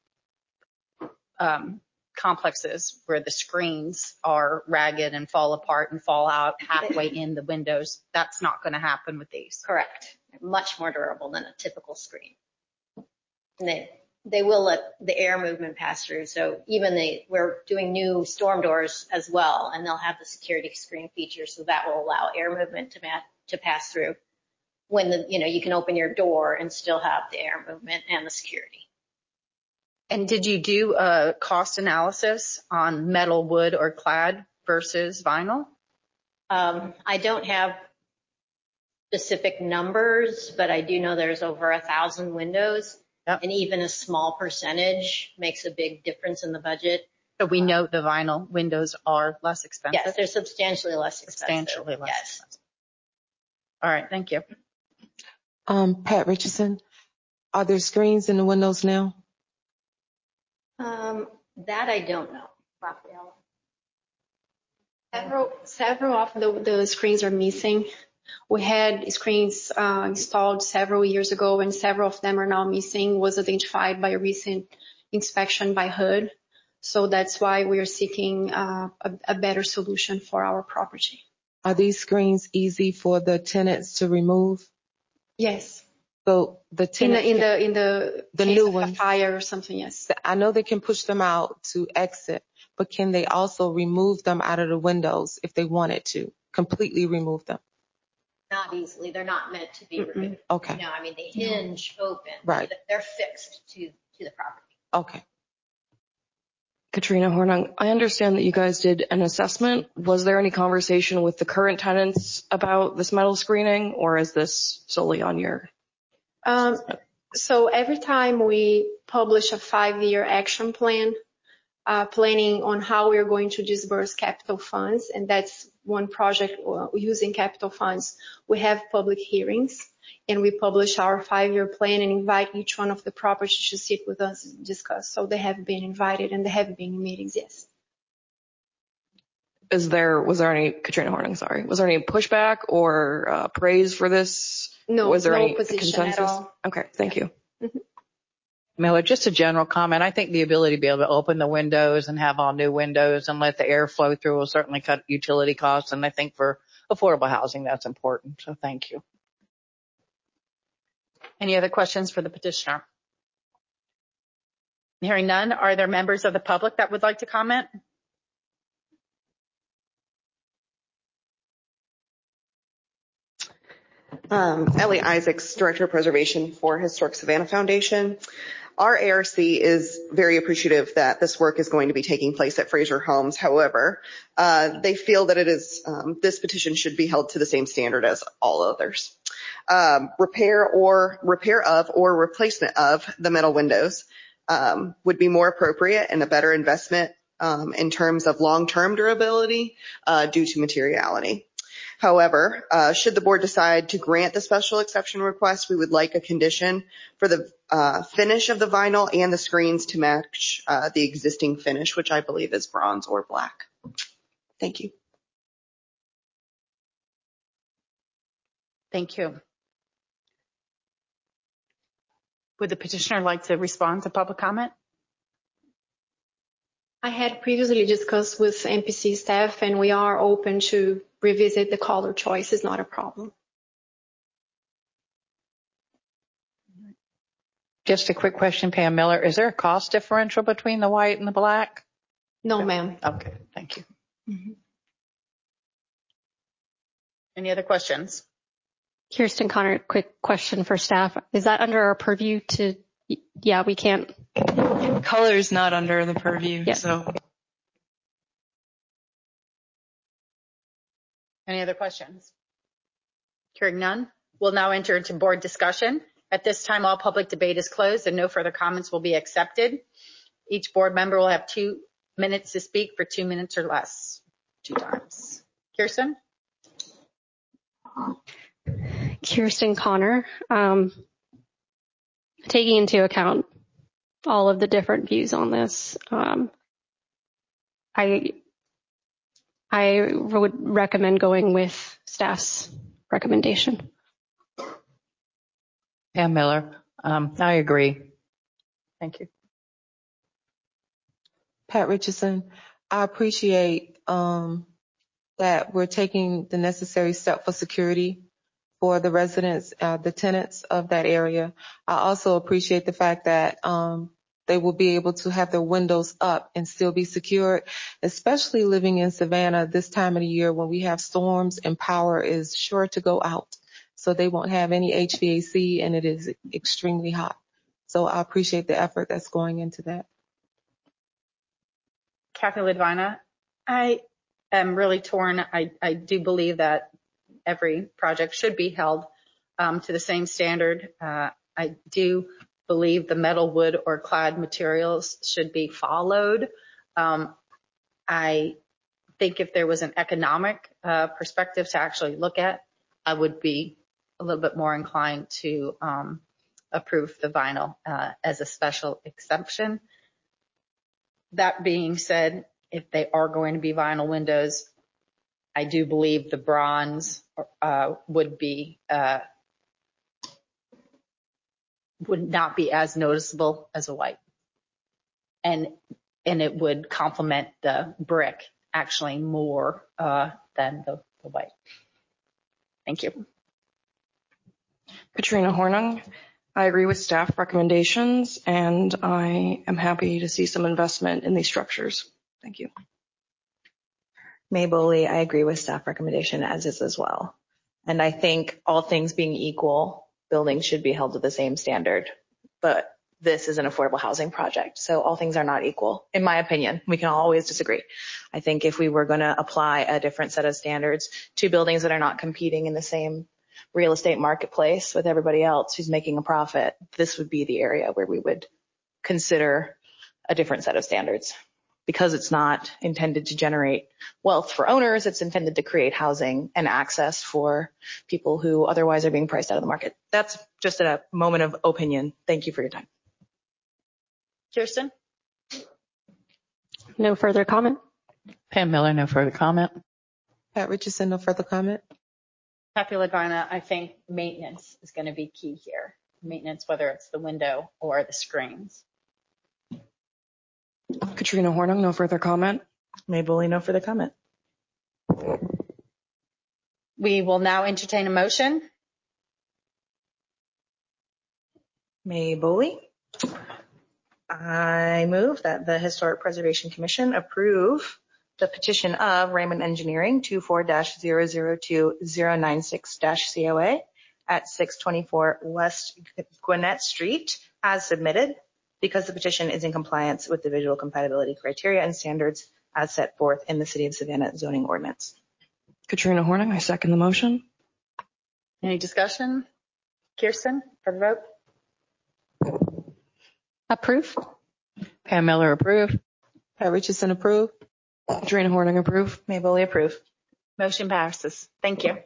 complexes where the screens are ragged and fall apart and fall out halfway in the windows. That's not going to happen with these. Correct. They're much more durable than a typical screen. And they will let the air movement pass through. So we're doing new storm doors as well, and they'll have the security screen feature, so that will allow air movement to pass through. When you can open your door and still have the air movement and the security. And did you do a cost analysis on metal, wood, or clad versus vinyl? I don't have specific numbers, but I do know there's over 1,000 windows. Yep. And even a small percentage makes a big difference in the budget. So we know the vinyl windows are less expensive? Yes, they're substantially less expensive. Substantially less expensive. All right, thank you. Pat Richardson, are there screens in the windows now? That I don't know. Rafaela. Several of the screens are missing. We had screens installed several years ago, and several of them are now missing, was identified by a recent inspection by HUD. So that's why we are seeking a better solution for our property. Are these screens easy for the tenants to remove? Yes. So the tenants in the new ones, a fire or something, yes. I know they can push them out to exit, but can they also remove them out of the windows if they wanted to, completely remove them? Not easily. They're not meant to be removed. Okay. No, I mean, they hinge open. Right. They're fixed to the property. Okay. Katrina Hornung, I understand that you guys did an assessment. Was there any conversation with the current tenants about this metal screening, or is this solely on your? So every time we publish a 5-year action plan, planning on how we're going to disburse capital funds, and that's one project using capital funds, we have public hearings, and we publish our 5-year plan and invite each one of the properties to sit with us and discuss. So they have been invited, and they have been in meetings, yes. Was there any, Katrina Hornung, sorry, was there any pushback or praise for this? No, was there no any position consensus? at all. Okay, thank you. Mm-hmm. Miller, just a general comment. I think the ability to be able to open the windows and have all new windows and let the air flow through will certainly cut utility costs. And I think for affordable housing, that's important. So thank you. Any other questions for the petitioner? Hearing none, are there members of the public that would like to comment? Ellie Isaacs, Director of Preservation for Historic Savannah Foundation. Our ARC is very appreciative that this work is going to be taking place at Fraser Homes. However, they feel that this petition should be held to the same standard as all others. Repair of or replacement of the metal windows would be more appropriate and a better investment in terms of long-term durability due to materiality. However, should the board decide to grant the special exception request, we would like a condition for the finish of the vinyl and the screens to match the existing finish, which I believe is bronze or black. Thank you. Thank you. Would the petitioner like to respond to public comment? I had previously discussed with MPC staff, and we are open to revisit the color choice. It's not a problem. Just a quick question, Pam Miller. Is there a cost differential between the white and the black? No, ma'am. Okay, thank you. Mm-hmm. Any other questions? Kirsten Connor, quick question for staff. Is that under our purview to, yeah, we can't. Color's not under the purview, yeah. So. Any other questions? Hearing none, we'll now enter into board discussion. At this time, all public debate is closed and no further comments will be accepted. Each board member will have 2 minutes to speak for 2 minutes or less, 2 times. Kirsten? Kirsten Connor, taking into account all of the different views on this, I would recommend going with staff's recommendation. Pam Miller, I agree. Thank you. Pat Richardson, I appreciate that we're taking the necessary step for security for the residents, the tenants of that area. I also appreciate the fact that they will be able to have their windows up and still be secured, especially living in Savannah this time of the year when we have storms and power is sure to go out. So they won't have any HVAC and it is extremely hot. So I appreciate the effort that's going into that. Kathy Ledvina, I am really torn. I do believe that every project should be held to the same standard. I do believe the metal, wood, or clad materials should be followed. I think if there was an economic perspective to actually look at, I would be a little bit more inclined to approve the vinyl as a special exception. That being said, if they are going to be vinyl windows, I do believe the bronze would not be as noticeable as a white, and it would complement the brick actually more than the white. Thank you. Katrina Hornung, I agree with staff recommendations, and I am happy to see some investment in these structures. Thank you. May Boley, I agree with staff recommendation as is as well. And I think all things being equal, buildings should be held to the same standard, but this is an affordable housing project. So all things are not equal, in my opinion. We can always disagree. I think if we were going to apply a different set of standards to buildings that are not competing in the same real estate marketplace with everybody else who's making a profit, this would be the area where we would consider a different set of standards. Because it's not intended to generate wealth for owners, it's intended to create housing and access for people who otherwise are being priced out of the market. That's just a moment of opinion. Thank you for your time. Kirsten? No further comment. Pam Miller, no further comment. Pat Richardson, no further comment. Kathy Ledvina, I think maintenance is going to be key here. Maintenance, whether it's the window or the screens. Katrina Hornung, no further comment. May Boley, no further comment. We will now entertain a motion. May Boley. I move that the Historic Preservation Commission approve the petition of Raymond Engineering 24-002-096-COA at 624 West Gwinnett Street as submitted because the petition is in compliance with the visual compatibility criteria and standards as set forth in the City of Savannah zoning ordinance. Katrina Horning, I second the motion. Any discussion? Kirsten, for the vote? Approve. Pam Miller, approve. Pat Richardson, approve. Katrina Horning, approve. May Bully, approve. Motion passes. Thank you.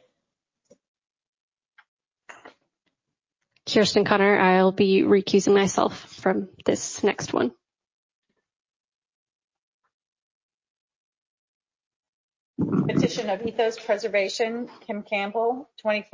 Kirsten Connor, I'll be recusing myself from this next one. Petition of Ethos Preservation, Kim Campbell,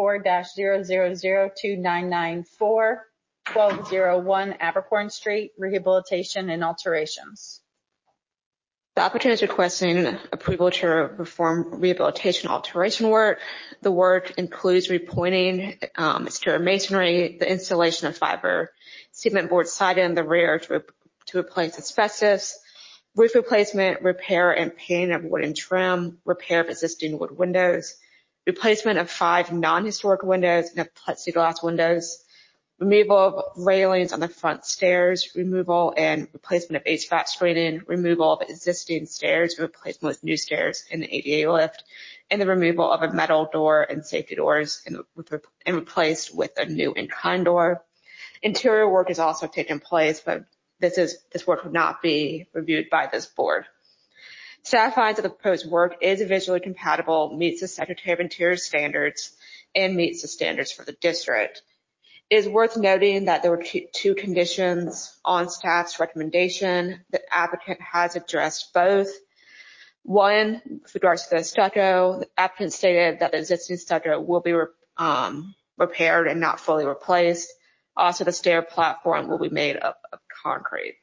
24-00029994, 1201 Abercorn Street, rehabilitation and alterations. The applicant is requesting approval to perform rehabilitation alteration work. The work includes repointing exterior masonry, the installation of fiber cement board siding in the rear to replace asbestos, roof replacement, repair and painting of wooden trim, repair of existing wood windows, replacement of 5 non-historic windows and of plexiglass windows, removal of railings on the front stairs, removal and replacement of HVAC screening, removal of existing stairs, replacement with new stairs in the ADA lift, and the removal of a metal door and safety doors and replaced with a new in-kind door. Interior work is also taking place, but this work would not be reviewed by this board. Staff finds that the proposed work is visually compatible, meets the Secretary of Interior standards, and meets the standards for the district. It is worth noting that there were 2 conditions on staff's recommendation. The applicant has addressed both. One, with regards to the stucco, the applicant stated that the existing stucco will be repaired and not fully replaced. Also, the stair platform will be made up of concrete.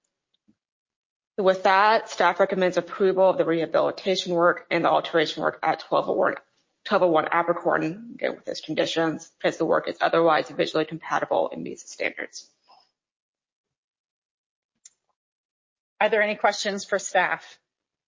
With that, staff recommends approval of the rehabilitation work and the alteration work at 1201 Abercorn, again with those conditions, because the work is otherwise visually compatible and meets the standards. Are there any questions for staff?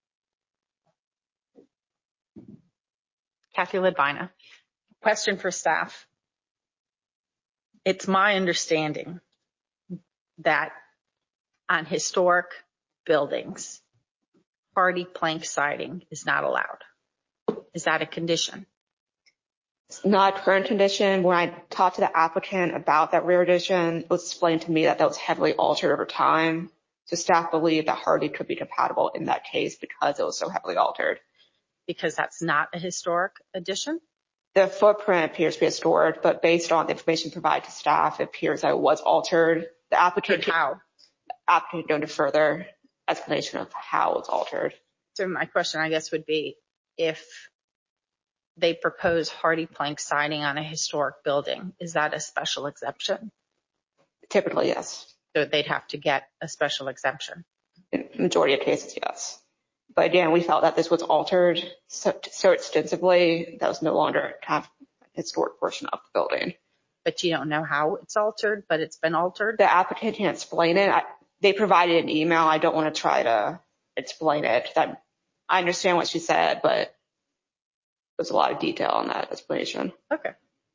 Kathy Ledvina. Question for staff. It's my understanding that on historic buildings, hardy plank siding is not allowed. Is that a condition? It's not a current condition. When I talked to the applicant about that rear addition, it was explained to me that was heavily altered over time. So staff believe that hardy could be compatible in that case because it was so heavily altered. Because that's not a historic addition? The footprint appears to be historic, but based on the information provided to staff, it appears that it was altered. The applicant can go into further explanation of how it's altered. So my question, I guess, would be if they propose hardy plank siding on a historic building, is that a special exemption? Typically, yes. So they'd have to get a special exemption? In the majority of cases, yes. But again, we felt that this was altered so extensively that was no longer kind of a historic portion of the building. But you don't know how it's altered, but it's been altered? The applicant can't explain it. They provided an email. I don't want to try to explain it. I understand what she said, but there's a lot of detail on that explanation. Okay.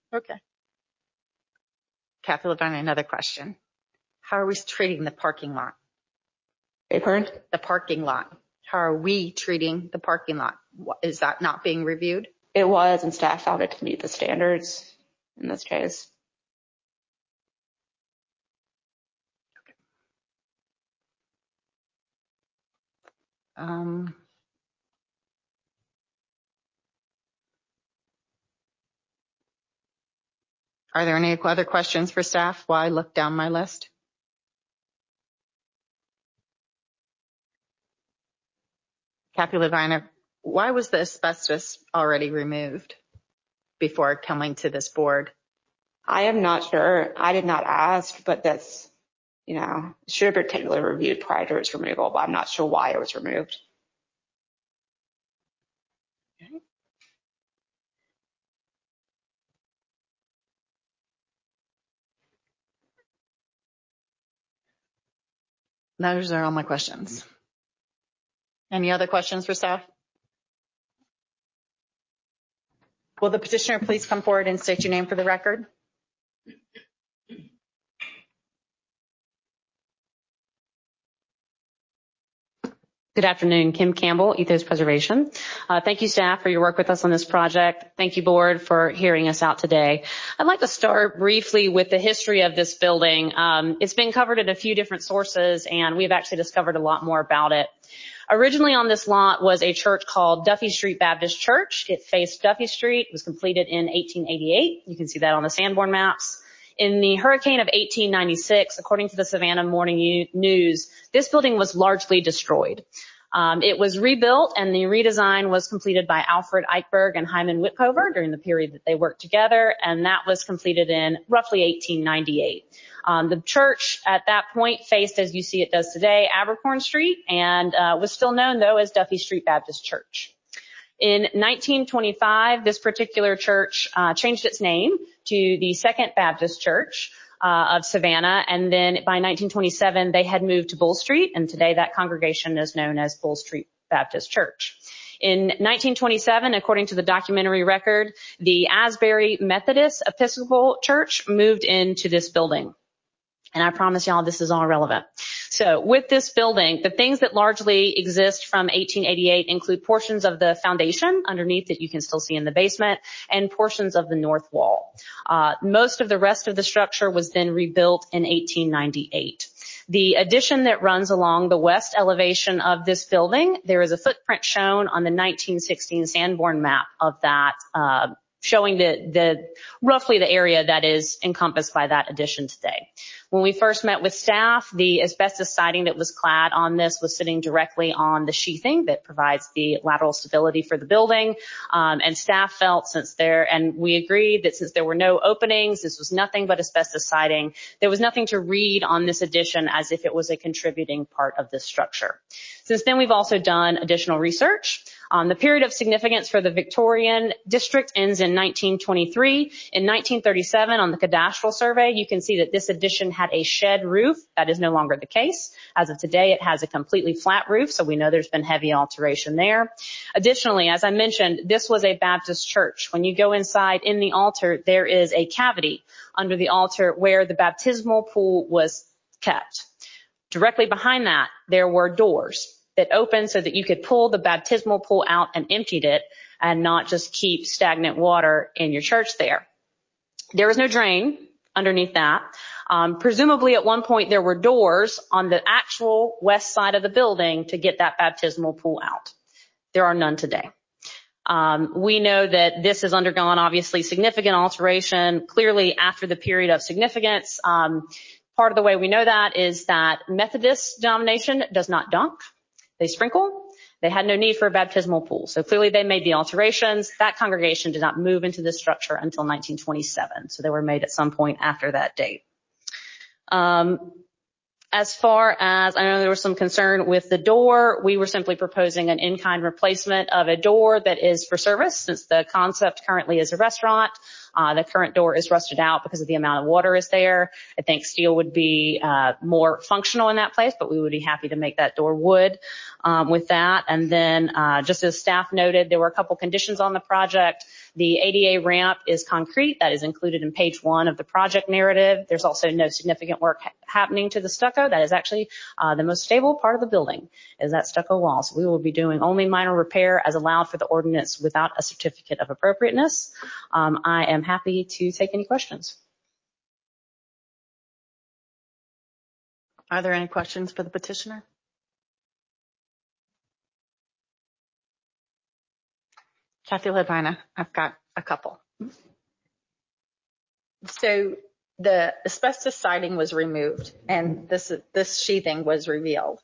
Kathy Ledvina, another question. How are we treating the parking lot? Pardon? The parking lot. How are we treating the parking lot? Is that not being reviewed? It was, and staff found it to meet the standards in this case. Are there any other questions for staff while I look down my list? Kathy Ledvina, why was the asbestos already removed before coming to this board? I am not sure. I did not ask, but that's, should have been technically reviewed prior to its removal, but I'm not sure why it was removed. Okay. Those are all my questions. Any other questions for staff? Will the petitioner please come forward and state your name for the record? Good afternoon, Kim Campbell, Ethos Preservation. Thank you, staff, for your work with us on this project. Thank you, board, for hearing us out today. I'd like to start briefly with the history of this building. It's been covered in a few different sources, and we've actually discovered a lot more about it. Originally on this lot was a church called Duffy Street Baptist Church. It faced Duffy Street. It was completed in 1888. You can see that on the Sanborn maps. In the hurricane of 1896, according to the Savannah Morning News, this building was largely destroyed. It was rebuilt, and the redesign was completed by Alfred Eichberg and Hyman Witkover during the period that they worked together, and that was completed in roughly 1898. The church at that point faced, as you see it does today, Abercorn Street, and was still known, though, as Duffy Street Baptist Church. In 1925, this particular church changed its name to the Second Baptist Church of Savannah, and then by 1927, they had moved to Bull Street, and today that congregation is known as Bull Street Baptist Church. In 1927, according to the documentary record, the Asbury Methodist Episcopal Church moved into this building. And I promise y'all this is all relevant. So with this building, the things that largely exist from 1888 include portions of the foundation underneath that you can still see in the basement and portions of the north wall. Most of the rest of the structure was then rebuilt in 1898. The addition that runs along the west elevation of this building, there is a footprint shown on the 1916 Sanborn map of that, showing the roughly the area that is encompassed by that addition today. When we first met with staff, the asbestos siding that was clad on this was sitting directly on the sheathing that provides the lateral stability for the building. And staff felt and we agreed that since there were no openings, this was nothing but asbestos siding, there was nothing to read on this addition as if it was a contributing part of this structure. Since then, we've also done additional research. The period of significance for the Victorian district ends in 1923. In 1937, on the cadastral survey, you can see that this addition had a shed roof. That is no longer the case. As of today, it has a completely flat roof, so we know there's been heavy alteration there. Additionally, as I mentioned, this was a Baptist church. When you go inside in the altar, there is a cavity under the altar where the baptismal pool was kept. Directly behind that, there were doors that opened so that you could pull the baptismal pool out and emptied it and not just keep stagnant water in your church there. There was no drain underneath that. Presumably at one point there were doors on the actual west side of the building to get that baptismal pool out. There are none today. We know that this has undergone obviously significant alteration, clearly after the period of significance. Part of the way we know that is that Methodist denomination does not dunk. They sprinkle. They had no need for a baptismal pool. So clearly they made the alterations. That congregation did not move into this structure until 1927. So they were made at some point after that date. As far as, I know there was some concern with the door, we were simply proposing an in-kind replacement of a door that is for service, since the concept currently is a restaurant. The current door is rusted out because of the amount of water is there. I think steel would be more functional in that place, but we would be happy to make that door wood with that. And then just as staff noted, there were a couple conditions on the project. The ADA ramp is concrete. That is included in page 1 of the project narrative. There's also no significant work happening to the stucco. That is actually the most stable part of the building, is that stucco wall. So we will be doing only minor repair as allowed for the ordinance without a certificate of appropriateness. I am happy to take any questions. Are there any questions for the petitioner? Kathy Ledvina, I've got a couple. So the asbestos siding was removed and this sheathing was revealed.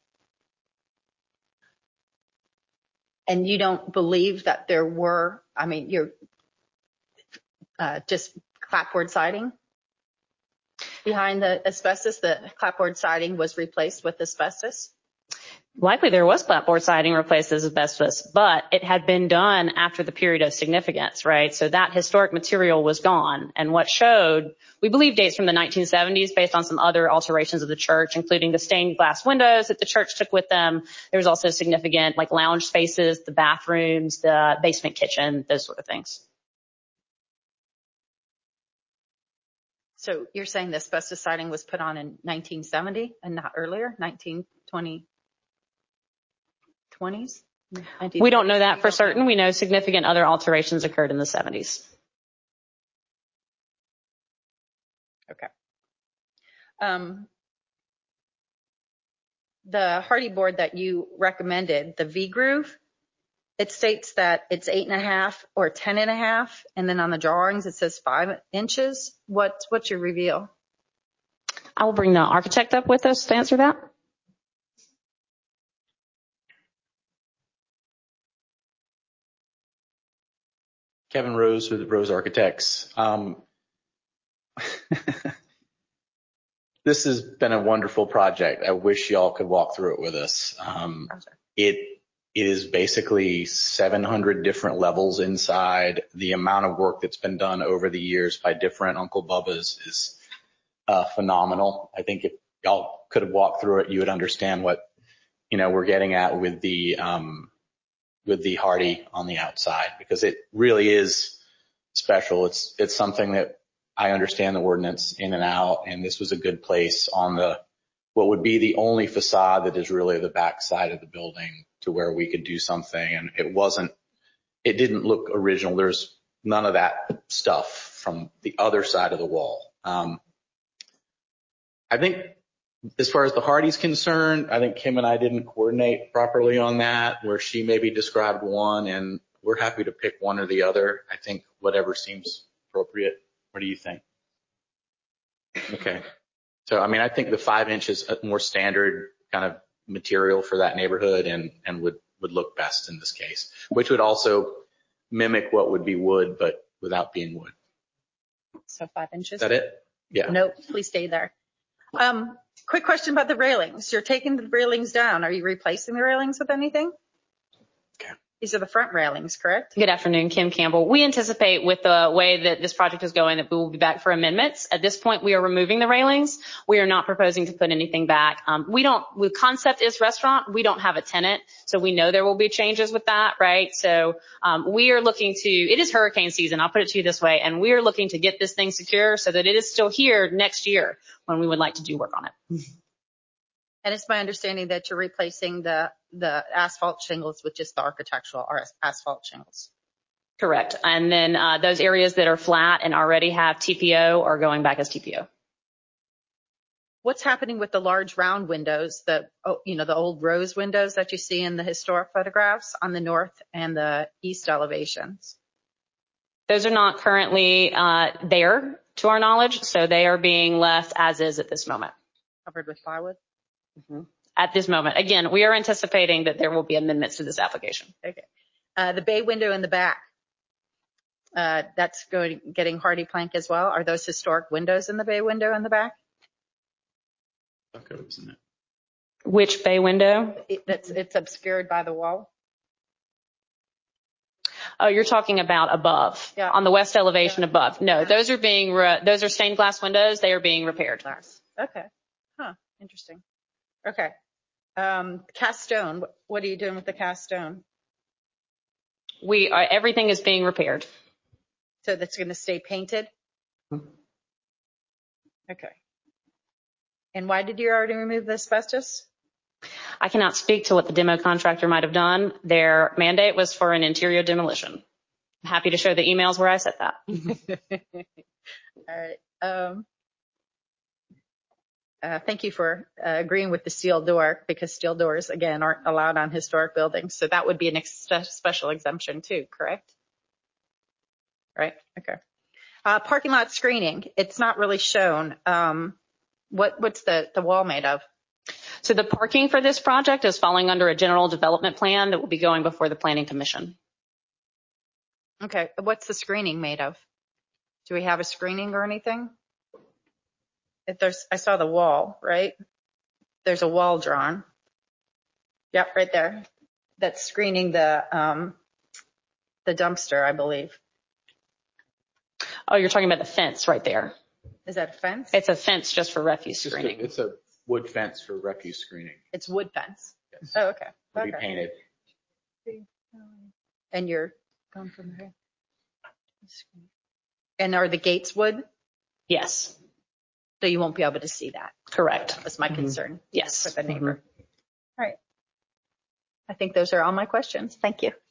And you don't believe that there were, you're just clapboard siding behind the asbestos? The clapboard siding was replaced with asbestos? Likely there was clapboard siding replaced as asbestos, but it had been done after the period of significance, right? So that historic material was gone. And what showed, we believe, dates from the 1970s based on some other alterations of the church, including the stained glass windows that the church took with them. There was also significant lounge spaces, the bathrooms, the basement kitchen, those sort of things. So you're saying the asbestos siding was put on in 1970 and not earlier, 1920s? We don't know that for certain. We know significant other alterations occurred in the 70s. Okay. The hardy board that you recommended, the V-groove, it states that it's 8.5 or 10.5, and then on the drawings it says 5 inches. What's your reveal? I will bring the architect up with us to answer that. Kevin Rose with Rose Architects. This has been a wonderful project. I wish y'all could walk through it with us. It is basically 700 different levels inside. The amount of work that's been done over the years by different Uncle Bubba's is phenomenal. I think if y'all could have walked through it, you would understand what, we're getting at with the hardy on the outside, because it really is special. It's something that I understand the ordinance in and out, and this was a good place on what would be the only facade that is really the back side of the building to where we could do something. And it didn't look original. There's none of that stuff from the other side of the wall. I think as far as the hardy's concerned, I think Kim and I didn't coordinate properly on that, where she maybe described one, and we're happy to pick one or the other. I think whatever seems appropriate. What do you think? Okay. So, I think the 5 inch is a more standard kind of material for that neighborhood and would look best in this case, which would also mimic what would be wood, but without being wood. So 5 inches. Is that it? Yeah. Nope, please stay there. Quick question about the railings. You're taking the railings down. Are you replacing the railings with anything? Okay. These are the front railings, correct? Good afternoon, Kim Campbell. We anticipate with the way that this project is going that we will be back for amendments. At this point, we are removing the railings. We are not proposing to put anything back. The concept is restaurant. We don't have a tenant, so we know there will be changes with that, right? So we are looking to, it is hurricane season, I'll put it to you this way, and we are looking to get this thing secure so that it is still here next year when we would like to do work on it. And it's my understanding that you're replacing the asphalt shingles with just the architectural or asphalt shingles. Correct. And then those areas that are flat and already have TPO are going back as TPO. What's happening with the large round windows, the old rose windows that you see in the historic photographs on the north and the east elevations? Those are not currently there to our knowledge, so they are being left as is at this moment. Covered with plywood? Mm-hmm. At this moment. Again, we are anticipating that there will be amendments to this application. Okay. The bay window in the back, that's getting hardy plank as well. Are those historic windows in the bay window in the back? Okay, isn't it? Which bay window? It's obscured by the wall. Oh, you're talking about above, on the west elevation above. No, those are stained glass windows. They are being repaired. Okay. Huh. Interesting. Okay. Cast stone. What are you doing with the cast stone? Everything is being repaired. So that's going to stay painted? Okay. And why did you already remove the asbestos? I cannot speak to what the demo contractor might have done. Their mandate was for an interior demolition. I'm happy to show the emails where I said that. All right. Thank you for agreeing with the steel door, because steel doors, again, aren't allowed on historic buildings. So that would be an special exemption too, correct? Right. Okay. Parking lot screening. It's not really shown. What's the wall made of? So the parking for this project is falling under a general development plan that will be going before the Planning Commission. Okay. What's the screening made of? Do we have a screening or anything? I saw the wall, right? There's a wall drawn. Yep, right there. That's screening the dumpster, I believe. Oh, you're talking about the fence right there. Is that a fence? It's a fence just for refuse screening. It's a wood fence for refuse screening. It's wood fence. Yes. Oh, okay. It'll be painted. And you're going from here. And are the gates wood? Yes. So you won't be able to see that. Correct. That was my concern. Yes. For the neighbor. All right. I think those are all my questions. Thank you.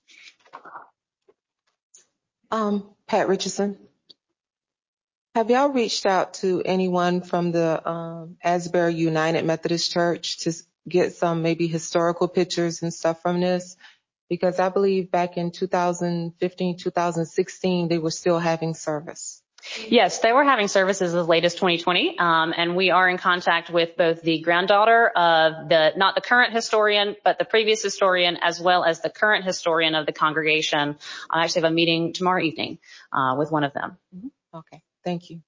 Pat Richardson. Have y'all reached out to anyone from the Asbury United Methodist Church to get some maybe historical pictures and stuff from this? Because I believe back in 2015, 2016, they were still having service. Yes, they were having services as late as 2020, and we are in contact with both the granddaughter of not the current historian, but the previous historian, as well as the current historian of the congregation. I actually have a meeting tomorrow evening with one of them. Okay, thank you.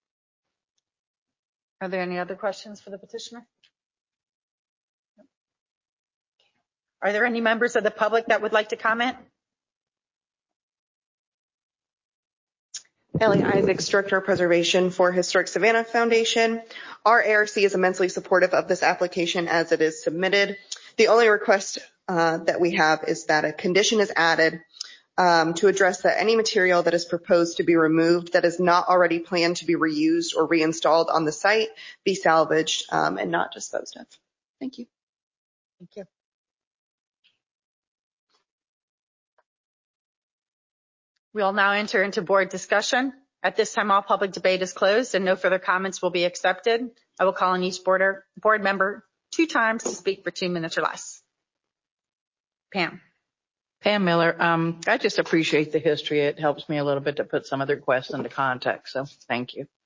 Are there any other questions for the petitioner? Are there any members of the public that would like to comment? Ellie Isaacs, Director of Preservation for Historic Savannah Foundation. Our ARC is immensely supportive of this application as it is submitted. The only request that we have is that a condition is added to address that any material that is proposed to be removed that is not already planned to be reused or reinstalled on the site be salvaged and not disposed of. Thank you. Thank you. We'll now enter into board discussion. At this time, all public debate is closed and no further comments will be accepted. I will call on each board member 2 times to speak for 2 minutes or less. Pam. Pam Miller. I just appreciate the history. It helps me a little bit to put some of the requests into context. So thank you.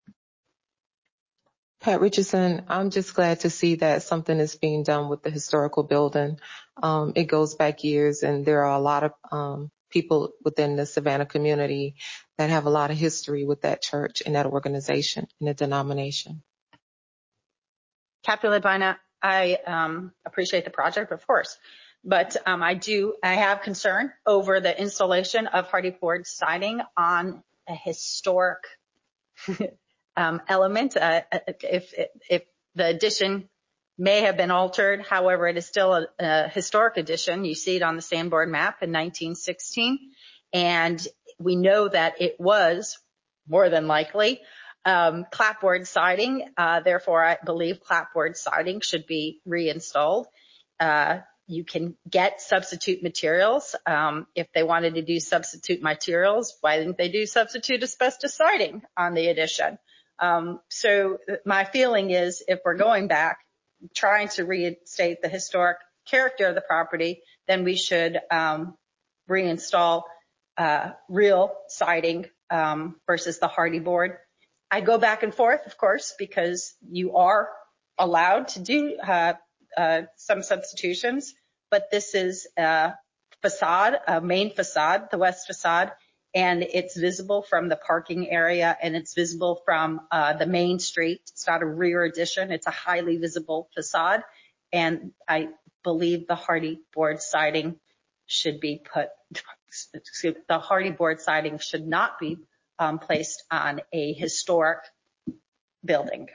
Pat Richardson, I'm just glad to see that something is being done with the historical building. It goes back years, and there are a lot of people within the Savannah community that have a lot of history with that church and that organization and the denomination. Captain Labina, I appreciate the project, of course, but I have concern over the installation of hardy board siding on a historic element. If the addition may have been altered, however, it is still a historic addition. You see it on the Sanborn map in 1916, and we know that it was more than likely clapboard siding. Therefore, I believe clapboard siding should be reinstalled. You can get substitute materials. If they wanted to do substitute materials, why didn't they do substitute asbestos siding on the addition? So my feeling is if we're going back, trying to reinstate the historic character of the property, then we should reinstall real siding versus the hardy board. I go back and forth, of course, because you are allowed to do some substitutions, but this is a facade, a main facade, the west facade, and it's visible from the parking area and it's visible from the main street. It's not a rear addition. It's a highly visible facade. And I believe the hardy board siding should be the hardy board siding should not be placed on a historic building.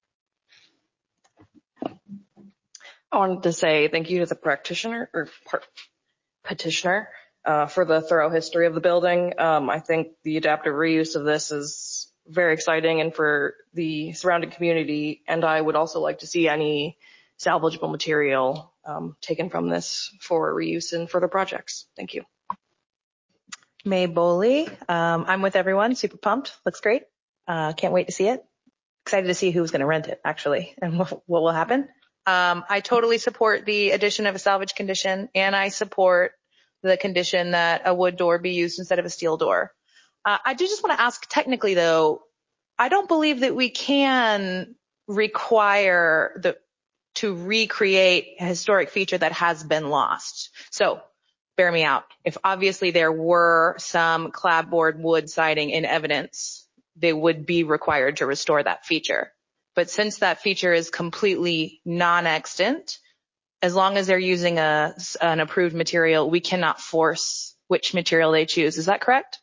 I wanted to say thank you to the petitioner for the thorough history of the building. I think the adaptive reuse of this is very exciting and for the surrounding community. And I would also like to see any salvageable material taken from this for reuse in further projects. Thank you. May Boley. I'm with everyone. Super pumped. Looks great. Can't wait to see it. Excited to see who's going to rent it, actually, and what will happen. I totally support the addition of a salvage condition, and I support the condition that a wood door be used instead of a steel door. I do just want to ask technically, though, I don't believe that we can require to recreate a historic feature that has been lost. So bear me out. If obviously there were some clapboard wood siding in evidence, they would be required to restore that feature. But since that feature is completely non-extant, as long as they're using an approved material, we cannot force which material they choose. Is that correct?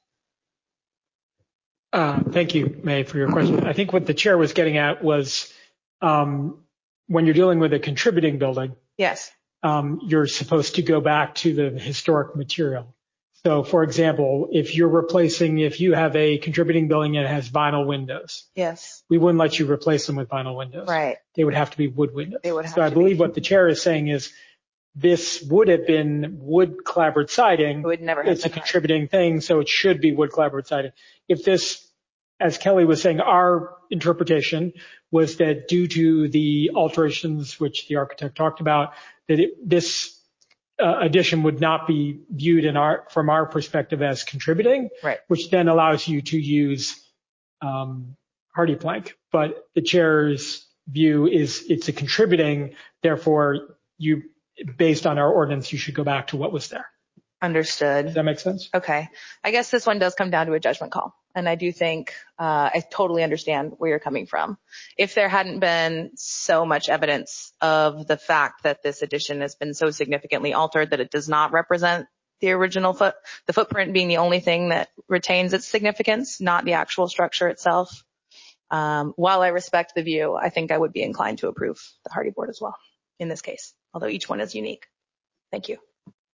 Thank you, May, for your question. I think what the chair was getting at was when you're dealing with a contributing building, yes, you're supposed to go back to the historic material. So, for example, if you have a contributing building and it has vinyl windows, Yes. we wouldn't let you replace them with vinyl windows. Right. They would have to be wood windows. They would have so I to believe be. what the chair is saying is this would have been wood clapboard siding. It would never have It's a been contributing thing, so it should be wood clapboard siding. If this, as Kelly was saying, our interpretation was that due to the alterations which the architect talked about, that this addition would not be viewed from our perspective as contributing, right, which then allows you to use hardy plank. But the chair's view is it's a contributing, therefore based on our ordinance, you should go back to what was there. Understood. Does that make sense? Okay. I guess this one does come down to a judgment call. And I do think, I totally understand where you're coming from. If there hadn't been so much evidence of the fact that this addition has been so significantly altered that it does not represent the original the footprint being the only thing that retains its significance, not the actual structure itself. While I respect the view, I think I would be inclined to approve the Hardy Board as well in this case, although each one is unique. Thank you.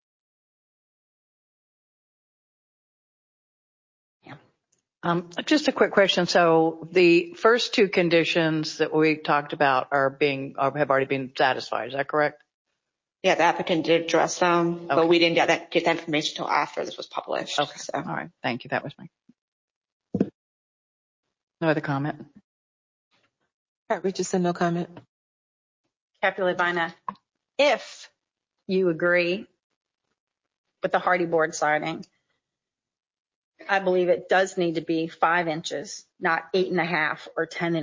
Just a quick question. So the first two conditions that we talked about have already been satisfied. Is that correct? Yeah, the applicant did address them, okay, but we didn't get that information until after this was published. Okay. So. All right. Thank you. That was no other comment. Pat Richardson, no comment. Capulavina, if you agree with the Hardy Board siding, I believe it does need to be 5 inches, not 8.5 or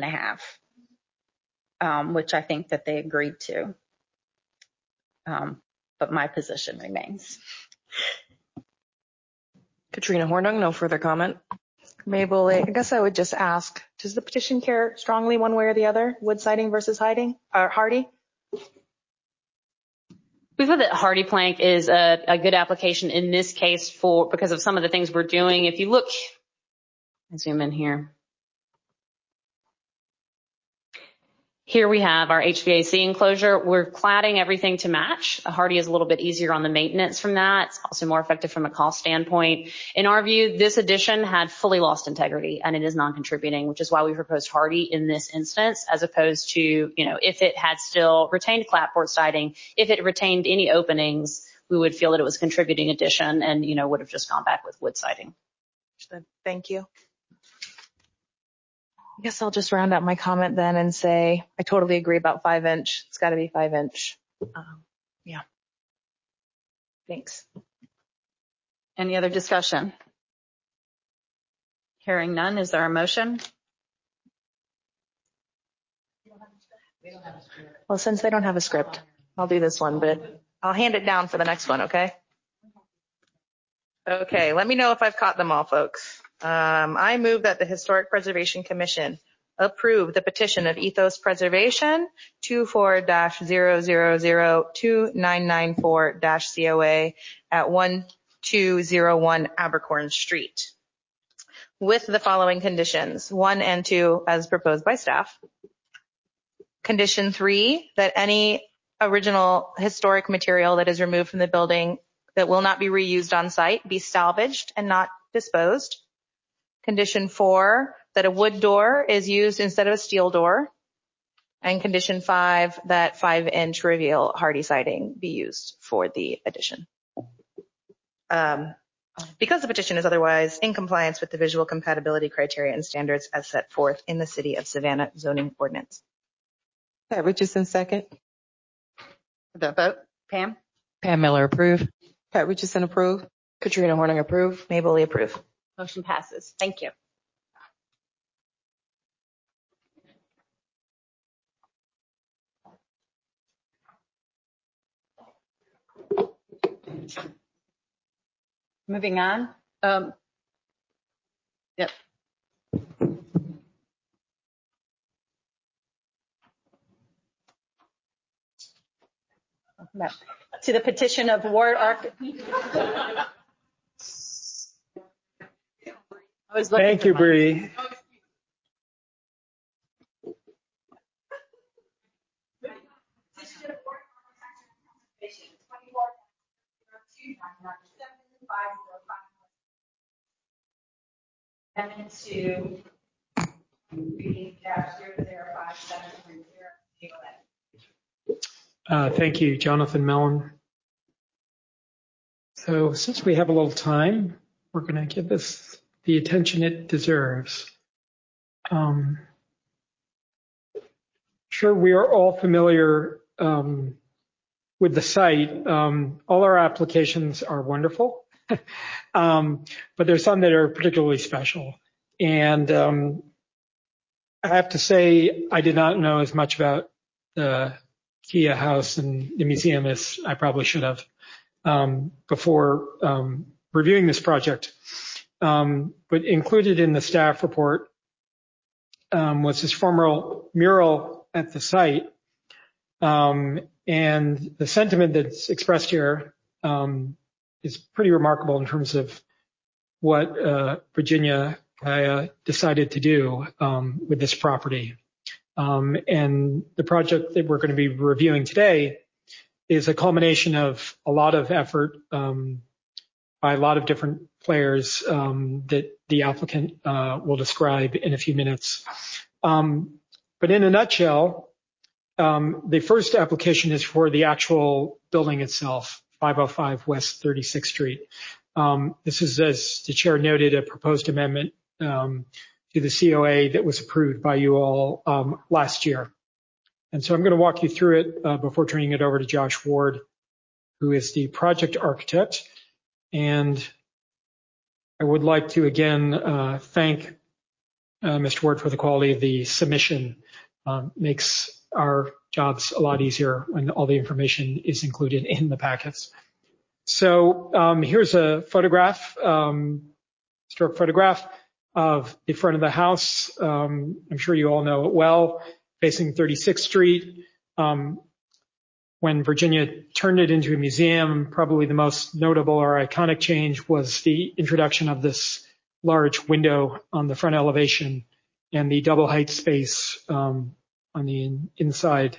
10.5, which I think that they agreed to. But my position remains. Katrina Hornung, no further comment. Mabel, I guess I would just ask, does the petition care strongly one way or the other, wood siding versus hardy? We feel that hardy plank is a good application in this case because of some of the things we're doing. If you look, I'll zoom in here. Here we have our HVAC enclosure. We're cladding everything to match. A hardy is a little bit easier on the maintenance from that. It's also more effective from a cost standpoint. In our view, this addition had fully lost integrity and it is non-contributing, which is why we proposed hardy in this instance, as opposed to, if it had still retained clapboard siding, if it retained any openings, we would feel that it was a contributing addition and, would have just gone back with wood siding. Thank you. I guess I'll just round out my comment then and say I totally agree about 5 inch. It's got to be 5 inch. Yeah. Thanks. Any other discussion? Hearing none, is there a motion? Well, since they don't have a script, I'll do this one, but I'll hand it down for the next one, okay? Okay, let me know if I've caught them all, folks. I move that the Historic Preservation Commission approve the petition of Ethos Preservation 24-0002994-COA at 1201 Abercorn Street with the following conditions, 1 and 2 as proposed by staff. Condition 3, that any original historic material that is removed from the building that will not be reused on site be salvaged and not disposed. Condition 4, that a wood door is used instead of a steel door. And condition 5, that 5-inch reveal hardy siding be used for the addition. Because the petition is otherwise in compliance with the visual compatibility criteria and standards as set forth in the City of Savannah zoning ordinance. Pat Richardson, second. The vote, Pam? Pam Miller, approve. Pat Richardson, approve. Katrina Hornung, approve. Mabel Lee, approve. Motion passes. Thank you. Moving on. Yep. To the petition of Ward Thank you, Bree. amendment to 3-05730. Thank you, Jonathan Mellon. So since we have a little time, we're going to give this the attention it deserves. Sure, we are all familiar with the site. All our applications are wonderful, but there's some that are particularly special. And I have to say, I did not know as much about the Kia House and the museum as I probably should have before reviewing this project. But included in the staff report was this former mural at the site. And the sentiment that's expressed here is pretty remarkable in terms of what Virginia decided to do with this property. And the project that we're going to be reviewing today is a culmination of a lot of effort by a lot of different players that the applicant will describe in a few minutes. But in a nutshell, the first application is for the actual building itself, 505 West 36th Street. This is, as the chair noted, a proposed amendment to the COA that was approved by you all last year. And so I'm going to walk you through it before turning it over to Josh Ward, who is the project architect. And I would like to again thank Mr. Ward for the quality of the submission. Makes our jobs a lot easier when all the information is included in the packets. So here's a photograph, historic photograph of the front of the house. I'm sure you all know it well, facing 36th Street. When Virginia turned it into a museum, probably the most notable or iconic change was the introduction of this large window on the front elevation and the double height space on the inside.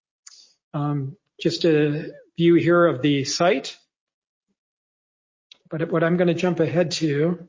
Just a view here of the site. But what I'm going to jump ahead to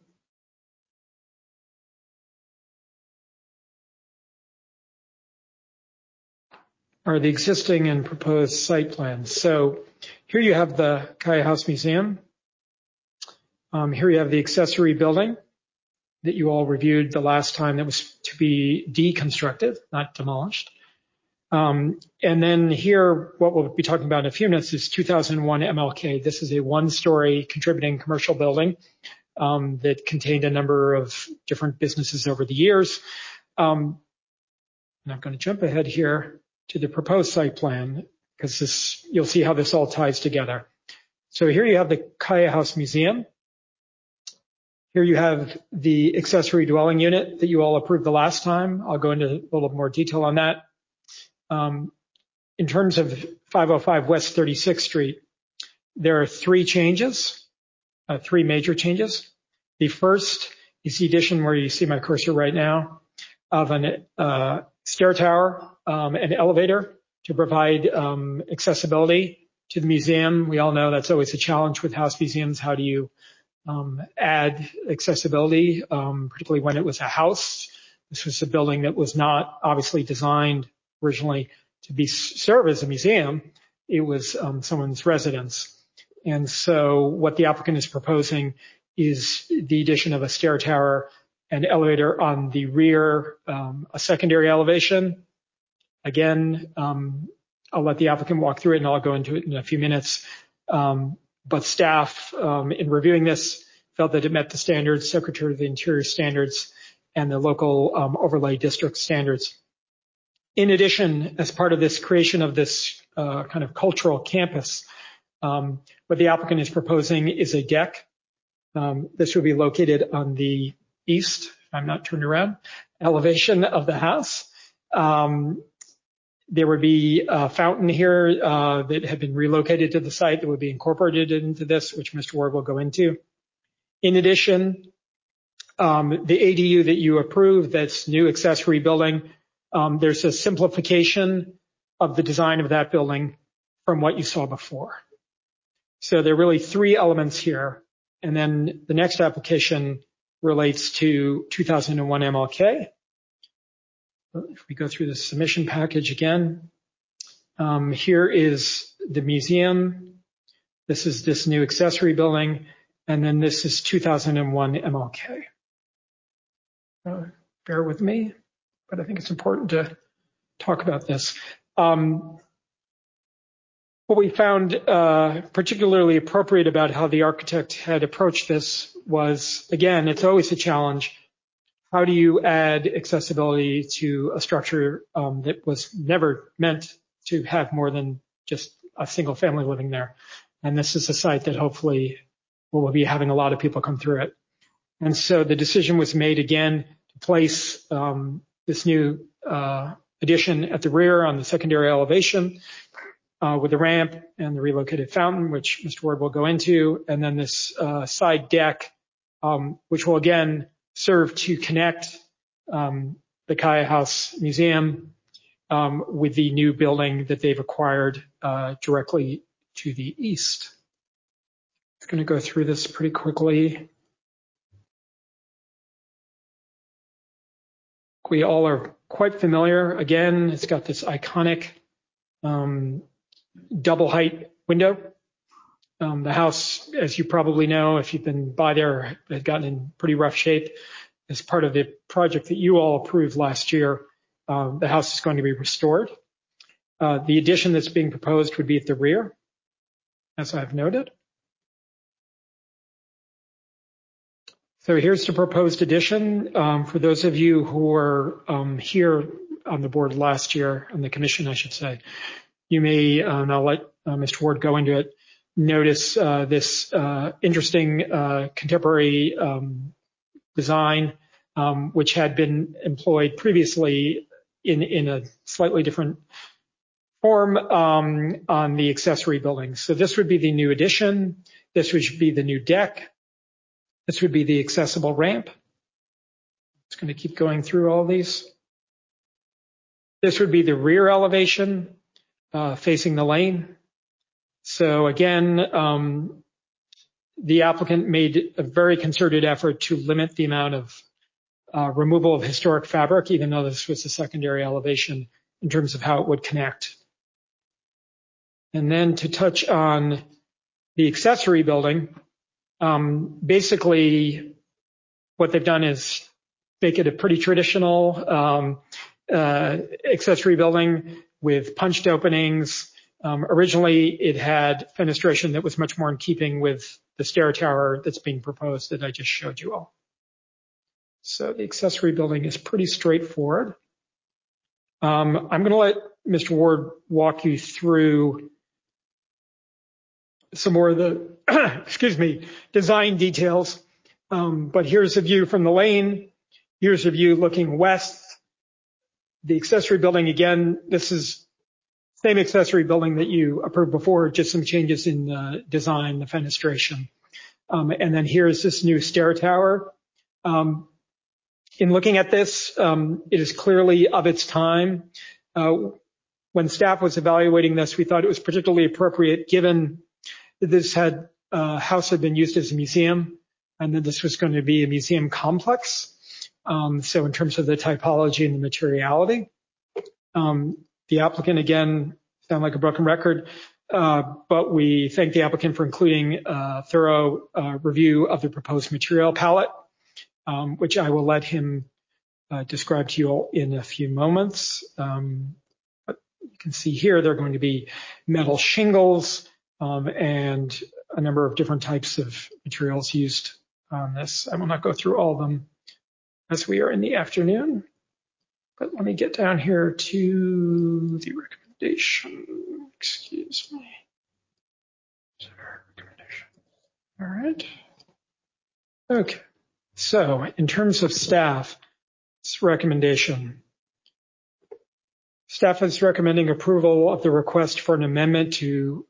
are the existing and proposed site plans. So here you have the Kaya House Museum. Here you have the accessory building that you all reviewed the last time that was to be deconstructed, not demolished. And then here, what we'll be talking about in a few minutes is 2001 MLK. This is a one-story contributing commercial building that contained a number of different businesses over the years. And I'm going to jump ahead here to the proposed site plan because you'll see how this all ties together. So here you have the Kaya House Museum. Here you have the accessory dwelling unit that you all approved the last time. I'll go into a little more detail on that. In terms of 505 West 36th Street, there are three major changes. The first is the addition, where you see my cursor right now, of an stair tower, an elevator to provide accessibility to the museum. We all know that's always a challenge with house museums. How do you add accessibility, particularly when it was a house? This was a building that was not obviously designed originally to serve as a museum. It was someone's residence. And so what the applicant is proposing is the addition of a stair tower and elevator on the rear, a secondary elevation. Again, I'll let the applicant walk through it and I'll go into it in a few minutes. But staff, in reviewing this, felt that it met the standards, Secretary of the Interior standards, and the local overlay district standards. In addition, as part of this creation of this kind of cultural campus, what the applicant is proposing is a deck. This would be located on the east, if I'm not turned around, elevation of the house. There would be a fountain here that had been relocated to the site that would be incorporated into this, which Mr. Ward will go into. In addition, the ADU that you approved, that's new accessory building, there's a simplification of the design of that building from what you saw before. So there are really three elements here. And then the next application relates to 2001 MLK. If we go through the submission package again, here is the museum. This is this new accessory building, and then this is 2001 MLK. Bear with me, but I think it's important to talk about this. What we found particularly appropriate about how the architect had approached this was, again, it's always a challenge. How do you add accessibility to a structure that was never meant to have more than just a single family living there? And this is a site that hopefully will be having a lot of people come through it. And so the decision was made again to place this new addition at the rear on the secondary elevation with the ramp and the relocated fountain, which Mr. Ward will go into, and then this side deck, which will again serve to connect the Kaya House Museum with the new building that they've acquired directly to the east. I'm going to go through this pretty quickly. We all are quite familiar. Again, it's got this iconic double height window. The house, as you probably know, if you've been by there, had gotten in pretty rough shape as part of the project that you all approved last year. The house is going to be restored. The addition that's being proposed would be at the rear, as I've noted. So here's the proposed addition. For those of you who were here on the board last year, on the commission, I should say, you may, and I'll let Mr. Ward go into it, notice this interesting contemporary design, which had been employed previously in a slightly different form on the accessory buildings. So this would be the new addition. This would be the new deck. This would be the accessible ramp. It's going to keep going through all these. This would be the rear elevation facing the lane. So again, the applicant made a very concerted effort to limit the amount of removal of historic fabric, even though this was a secondary elevation, in terms of how it would connect. And then to touch on the accessory building, basically what they've done is make it a pretty traditional accessory building with punched openings. Originally, it had fenestration that was much more in keeping with the stair tower that's being proposed that I just showed you all. So the accessory building is pretty straightforward. I'm going to let Mr. Ward walk you through some more of the, design details. But here's a view from the lane. Here's a view looking west. The accessory building, again, this is same accessory building that you approved before, just some changes in the design, the fenestration. And then here's this new stair tower. In looking at this, it is clearly of its time. When staff was evaluating this, we thought it was particularly appropriate given that this house had been used as a museum and that this was going to be a museum complex. So in terms of the typology and the materiality, the applicant, again, sound like a broken record, but we thank the applicant for including a thorough review of the proposed material palette, which I will let him describe to you all in a few moments. But you can see here they're going to be metal shingles and a number of different types of materials used on this. I will not go through all of them as we are in the afternoon. But let me get down here to the recommendation. Excuse me. All right. Okay. So in terms of staff's recommendation, staff is recommending approval of the request for an amendment to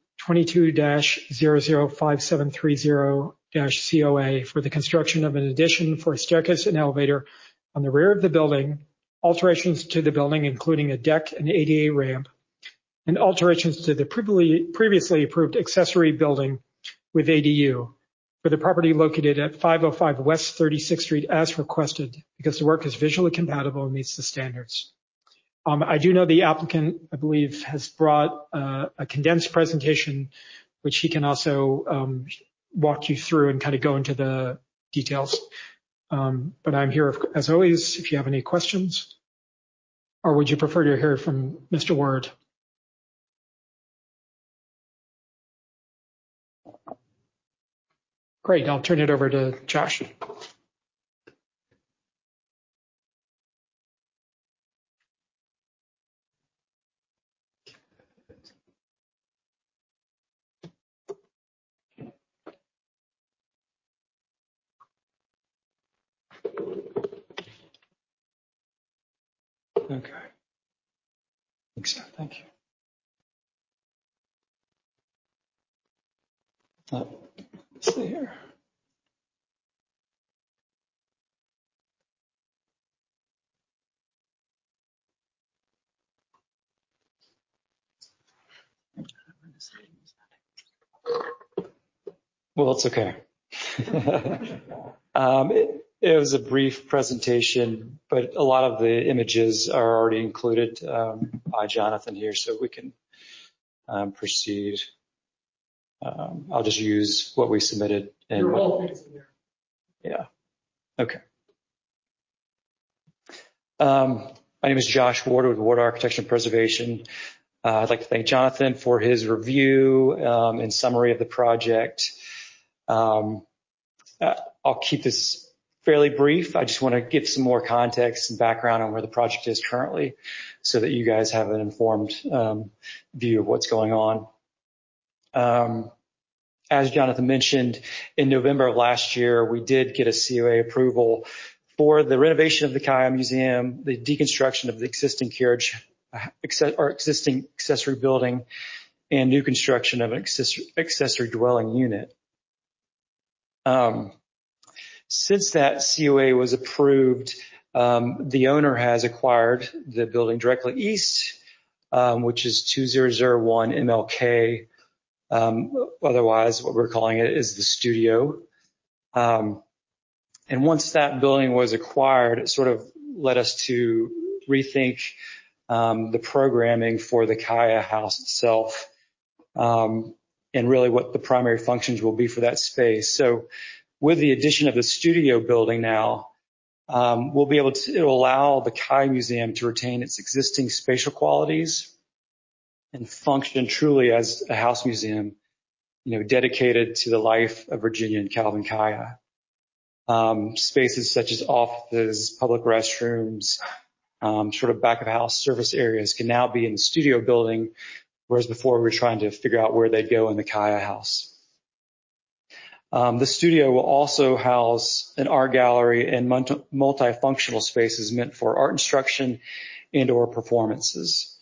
22-005730-COA for the construction of an addition for a staircase and elevator on the rear of the building, alterations to the building, including a deck and ADA ramp, and alterations to the previously approved accessory building with ADU for the property located at 505 West 36th Street as requested, because the work is visually compatible and meets the standards. I do know the applicant, I believe, has brought a condensed presentation, which he can also walk you through and kind of go into the details. But I'm here, as always, if you have any questions. Or would you prefer to hear from Mr. Ward? Great, I'll turn it over to Josh. Okay. Thank you. Let's see here. Well, it's okay. It was a brief presentation, but a lot of the images are already included by Jonathan here, so we can proceed. I'll just use what we submitted. Yeah. Okay. My name is Josh Ward with Ward Architecture and Preservation. I'd like to thank Jonathan for his review and summary of the project. I'll keep this fairly brief. I just want to give some more context and background on where the project is currently so that you guys have an informed view of what's going on. As Jonathan mentioned, in November of last year, we did get a COA approval for the renovation of the Kaya Museum, the deconstruction of the existing existing accessory building, and new construction of an accessory dwelling unit. Since that COA was approved, the owner has acquired the building directly east, which is 2001 MLK. Otherwise, what we're calling it is the studio. And once that building was acquired, it sort of led us to rethink the programming for the Kaya house itself, and really what the primary functions will be for that space. So with the addition of the studio building now, we'll be able to allow the Kaya Museum to retain its existing spatial qualities and function truly as a house museum, dedicated to the life of Virginia and Calvin Kaya. Spaces such as offices, public restrooms, sort of back of house service areas can now be in the studio building, whereas before we were trying to figure out where they'd go in the Kaya house. The studio will also house an art gallery and multifunctional spaces meant for art instruction and/or performances.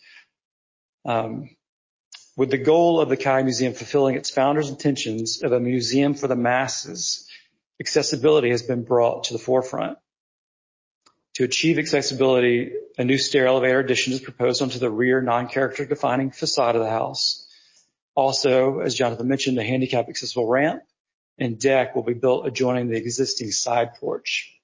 With the goal of the Kaya Museum fulfilling its founder's intentions of a museum for the masses, accessibility has been brought to the forefront. To achieve accessibility, a new stair elevator addition is proposed onto the rear non-character defining facade of the house. Also, as Jonathan mentioned, the handicap accessible ramp and deck will be built adjoining the existing side porch.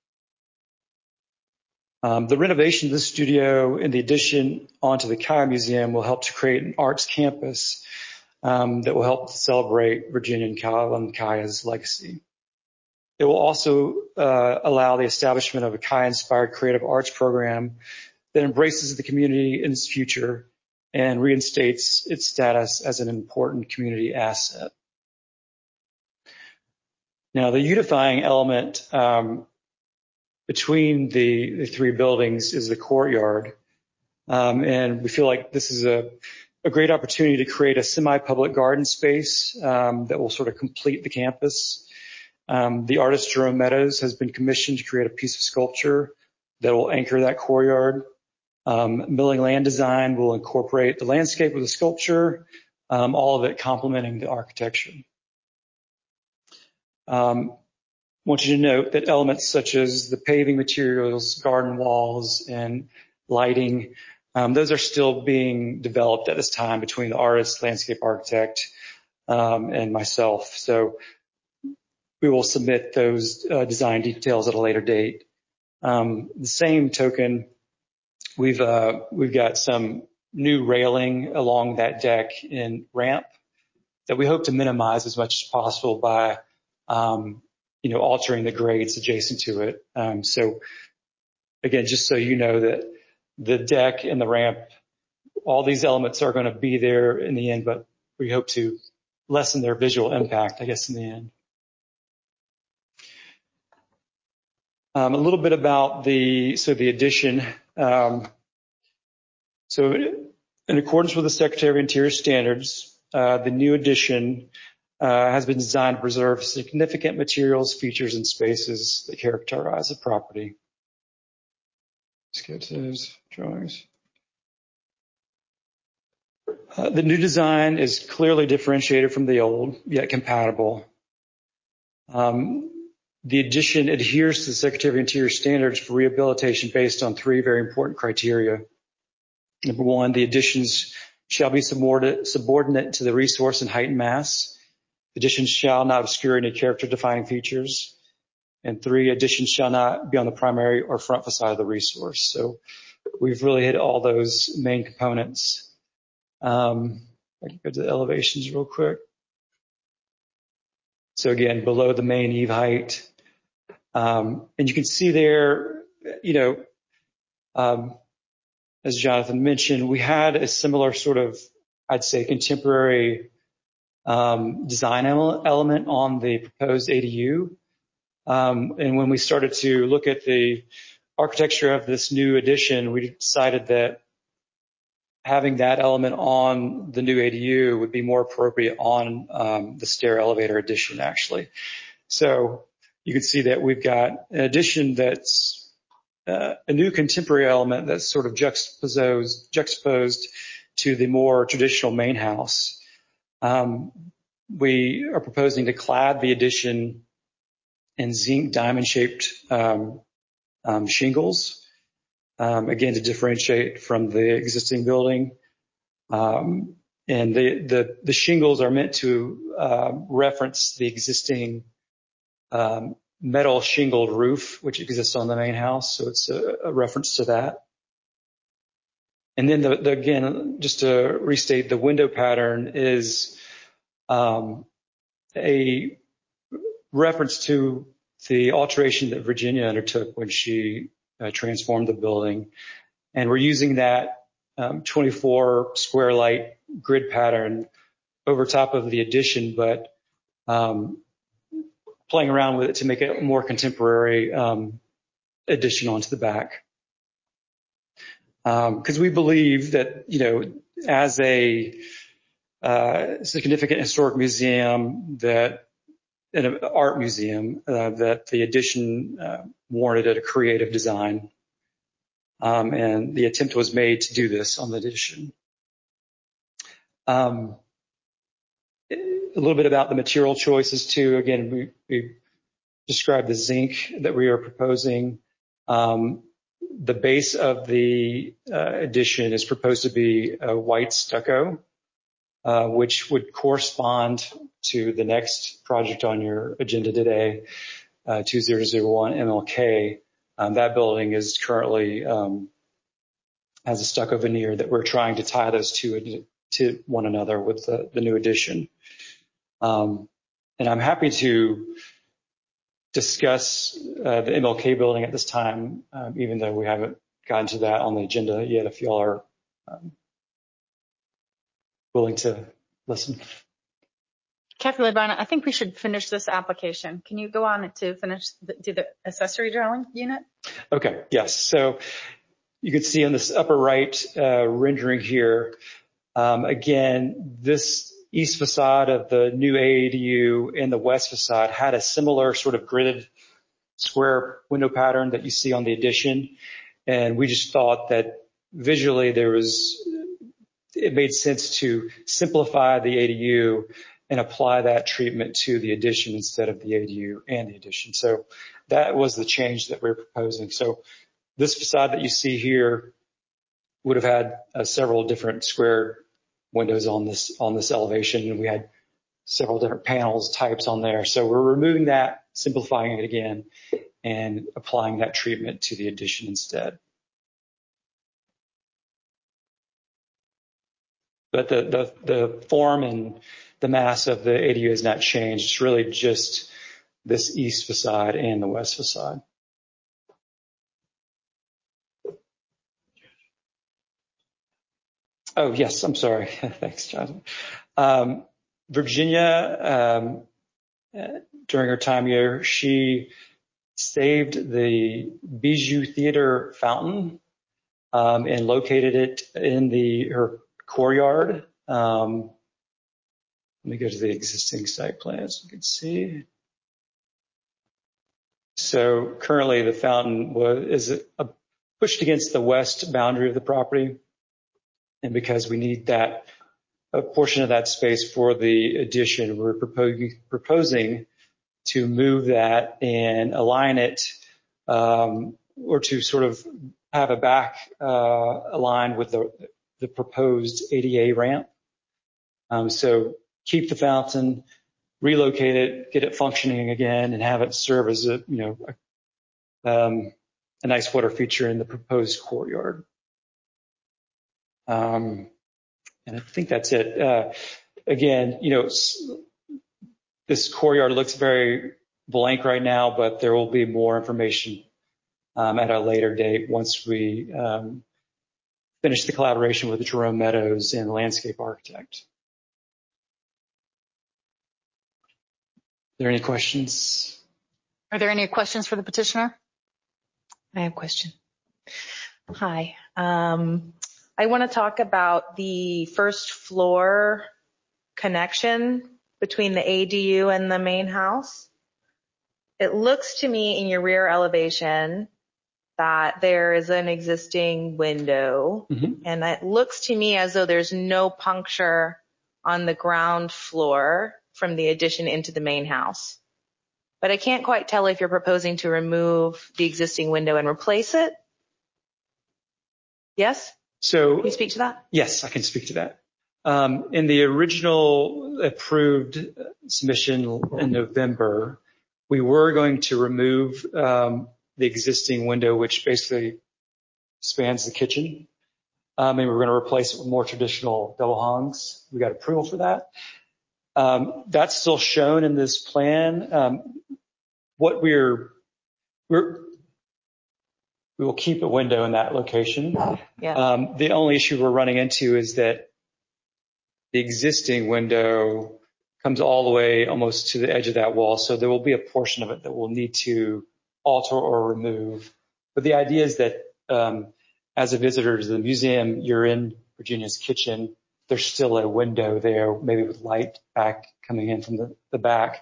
The renovation of the studio and the addition onto the Kaya Museum will help to create an arts campus that will help to celebrate Virginia and Calvin Kaya's legacy. It will also allow the establishment of a Kaya-inspired creative arts program that embraces the community in its future and reinstates its status as an important community asset. Now, the unifying element between the three buildings is the courtyard. And we feel like this is a great opportunity to create a semi-public garden space that will sort of complete the campus. The artist Jerome Meadows has been commissioned to create a piece of sculpture that will anchor that courtyard. Milling Land Design will incorporate the landscape with the sculpture, all of it complementing the architecture. I want you to note that elements such as the paving materials, garden walls, and lighting, those are still being developed at this time between the artist, landscape architect, and myself. So we will submit those design details at a later date. The same token, we've got some new railing along that deck and ramp that we hope to minimize as much as possible by, altering the grades adjacent to it. So again, just so you know that the deck and the ramp, all these elements are going to be there in the end, but we hope to lessen their visual impact, I guess, in the end. A little bit about the addition. So in accordance with the Secretary of Interior standards, the new addition has been designed to preserve significant materials, features, and spaces that characterize the property. Let's get to those drawings. The new design is clearly differentiated from the old, yet compatible. The addition adheres to the Secretary of Interior standards for rehabilitation based on three very important criteria. Number one, the additions shall be subordinate to the resource and height and mass. Additions shall not obscure any character-defining features. And three, additions shall not be on the primary or front facade of the resource. So we've really hit all those main components. I can go to the elevations real quick. So again, below the main eave height. And you can see there, as Jonathan mentioned, we had a similar sort of, I'd say, contemporary design element on the proposed ADU. And when we started to look at the architecture of this new addition, we decided that having that element on the new ADU would be more appropriate on the stair elevator addition, actually. So you can see that we've got an addition that's a new contemporary element that's sort of juxtaposed to the more traditional main house. We are proposing to clad the addition in zinc diamond-shaped shingles, again, to differentiate from the existing building. And the shingles are meant to reference the existing metal shingled roof, which exists on the main house. So it's a reference to that. And then again, just to restate, the window pattern is a reference to the alteration that Virginia undertook when she transformed the building. And we're using that 24 square light grid pattern over top of the addition, but playing around with it to make it a more contemporary addition onto the back. Because we believe that, as a significant historic museum, that an art museum, that the addition warranted a creative design. And the attempt was made to do this on the addition. A little bit about the material choices too. Again, we described the zinc that we are proposing. The base of the addition is proposed to be a white stucco, which would correspond to the next project on your agenda today, 2001 MLK. That building is currently has a stucco veneer that we're trying to tie those two to one another with the new addition. And I'm happy to discuss the MLK building at this time, even though we haven't gotten to that on the agenda yet, if y'all are willing to listen. Kathy Labana, I think we should finish this application. Can you go on to do the accessory dwelling unit? Okay, yes. So you can see on this upper right rendering here, again, this east facade of the new ADU and the west facade had a similar sort of gridded square window pattern that you see on the addition. And we just thought that visually it made sense to simplify the ADU and apply that treatment to the addition instead of the ADU and the addition. So that was the change that we're proposing. So this facade that you see here would have had several different square windows on this elevation, and we had several different panels types on there. So we're removing that, simplifying it again, and applying that treatment to the addition instead. But the form and the mass of the ADU has not changed. It's really just this east facade and the west facade. Oh, yes, I'm sorry. Thanks, Jonathan. Virginia, during her time here, she saved the Bijou Theater fountain and located it in her courtyard. Let me go to the existing site plan so you can see. So currently the fountain is pushed against the west boundary of the property. And because we need a portion of that space for the addition, we're proposing to move that and align it, or to sort of have a back aligned with the proposed ADA ramp. So keep the fountain, relocate it, get it functioning again, and have it serve as a nice water feature in the proposed courtyard. And I think that's it. Again, this courtyard looks very blank right now, but there will be more information at a later date once we finish the collaboration with Jerome Meadows and the landscape architect. Are there any questions? Are there any questions for the petitioner? I have a question. Hi. I want to talk about the first floor connection between the ADU and the main house. It looks to me in your rear elevation that there is an existing window, and it looks to me as though there's no puncture on the ground floor from the addition into the main house. But I can't quite tell if you're proposing to remove the existing window and replace it. Yes? So, can you speak to that? Yes, I can speak to that. In the original approved submission in November, we were going to remove the existing window, which basically spans the kitchen. And we're going to replace it with more traditional double hungs. We got approval for that. That's still shown in this plan. What we will keep a window in that location. Yeah. The only issue we're running into is that the existing window comes all the way almost to the edge of that wall. So there will be a portion of it that we'll need to alter or remove. But the idea is that as a visitor to the museum, you're in Virginia's kitchen. There's still a window there, maybe with light back coming in from the back.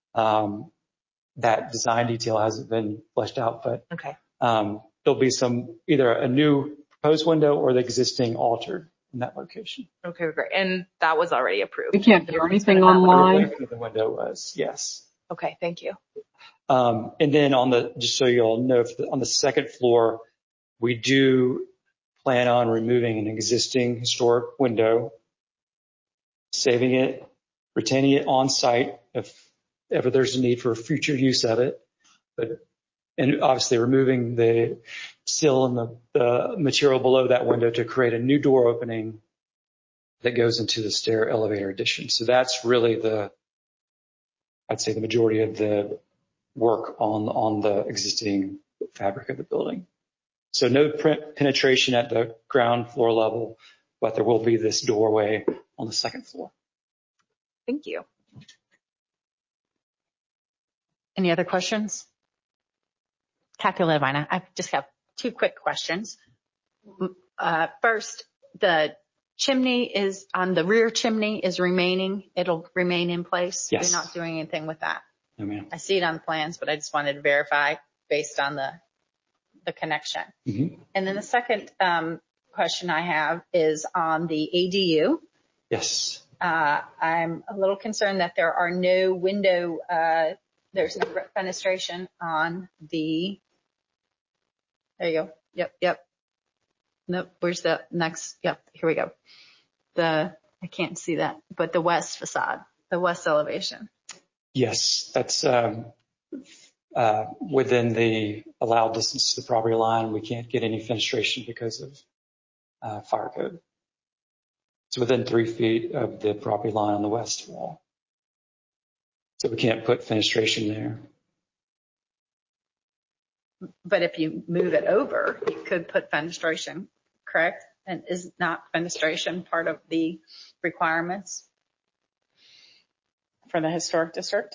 That design detail hasn't been fleshed out, but okay. There'll be either a new proposed window or the existing altered in that location. Okay, great. And that was already approved. We can't do anything online. The window was, yes. Okay, thank you. And then just so you all know, on the second floor, we do plan on removing an existing historic window, saving it, retaining it on site if ever there's a need for future use of it, and obviously removing the sill and the material below that window to create a new door opening that goes into the stair elevator addition. So that's really I'd say the majority of the work on the existing fabric of the building. So no penetration at the ground floor level, but there will be this doorway on the second floor. Thank you. Any other questions? Kathy Levina, I just have two quick questions. First, the chimney is on the rear chimney is remaining. It'll remain in place. Yes. You're not doing anything with that. No, ma'am. I see it on the plans, but I just wanted to verify based on the connection. And then the second question I have is on the ADU. Yes. I'm a little concerned that there are no window, there's no fenestration on there you go. Yep. Nope. Where's the next? Yep. Here we go. I can't see that, but the west facade. The west elevation. Yes, that's within the allowed distance to the property line. We can't get any fenestration because of fire code. It's within 3 feet of the property line on the west wall. So we can't put fenestration there. But if you move it over, you could put fenestration, correct? And is not fenestration part of the requirements for the historic district?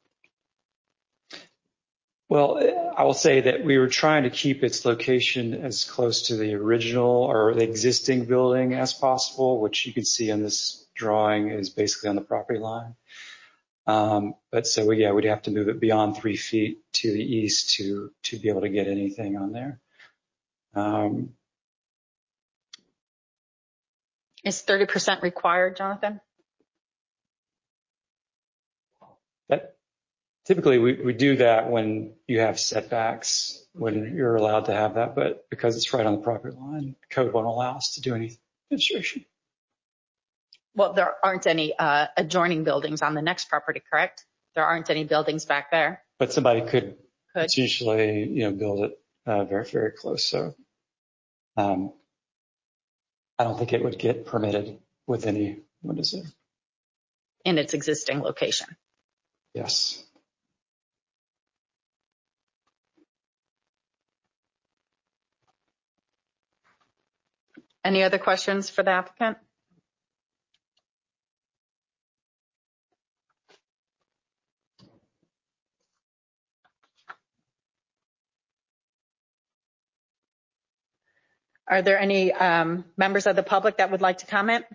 Well, I will say that we were trying to keep its location as close to the original or the existing building as possible, which you can see on this drawing is basically on the property line. But so, yeah, we'd have to move it beyond 3 feet to the east to be able to get anything on there. Is 30% required, Jonathan? Typically, we do that when you have setbacks, when you're allowed to have that. But because it's right on the property line, code won't allow us to do any fenestration. Well, there aren't any adjoining buildings on the next property, correct? There aren't any buildings back there. But somebody could potentially, build it very, very close. So I don't think it would get permitted with any windows there. In its existing location. Yes. Any other questions for the applicant? Are there any members of the public that would like to comment?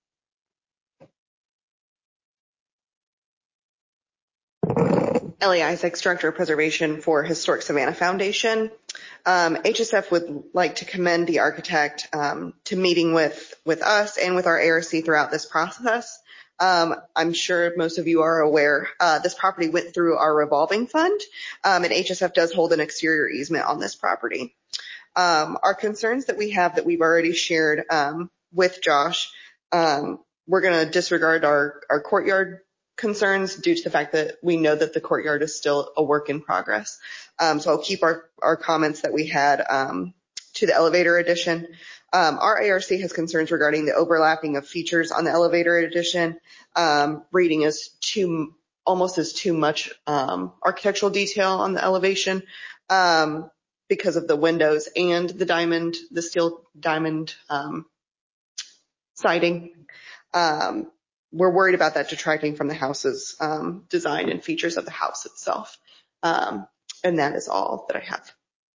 Ellie Isaacs, Director of Preservation for Historic Savannah Foundation. HSF would like to commend the architect to meeting with us and with our ARC throughout this process. I'm sure most of you are aware this property went through our revolving fund, and HSF does hold an exterior easement on this property. Our concerns that we have that we've already shared with Josh, we're going to disregard our courtyard concerns due to the fact that we know that the courtyard is still a work in progress. So I'll keep our comments that we had to the elevator addition. Our ARC has concerns regarding the overlapping of features on the elevator addition. Reading as almost as too much architectural detail on the elevation because of the windows and the steel diamond siding. We're worried about that detracting from the house's design and features of the house itself. And that is all that I have.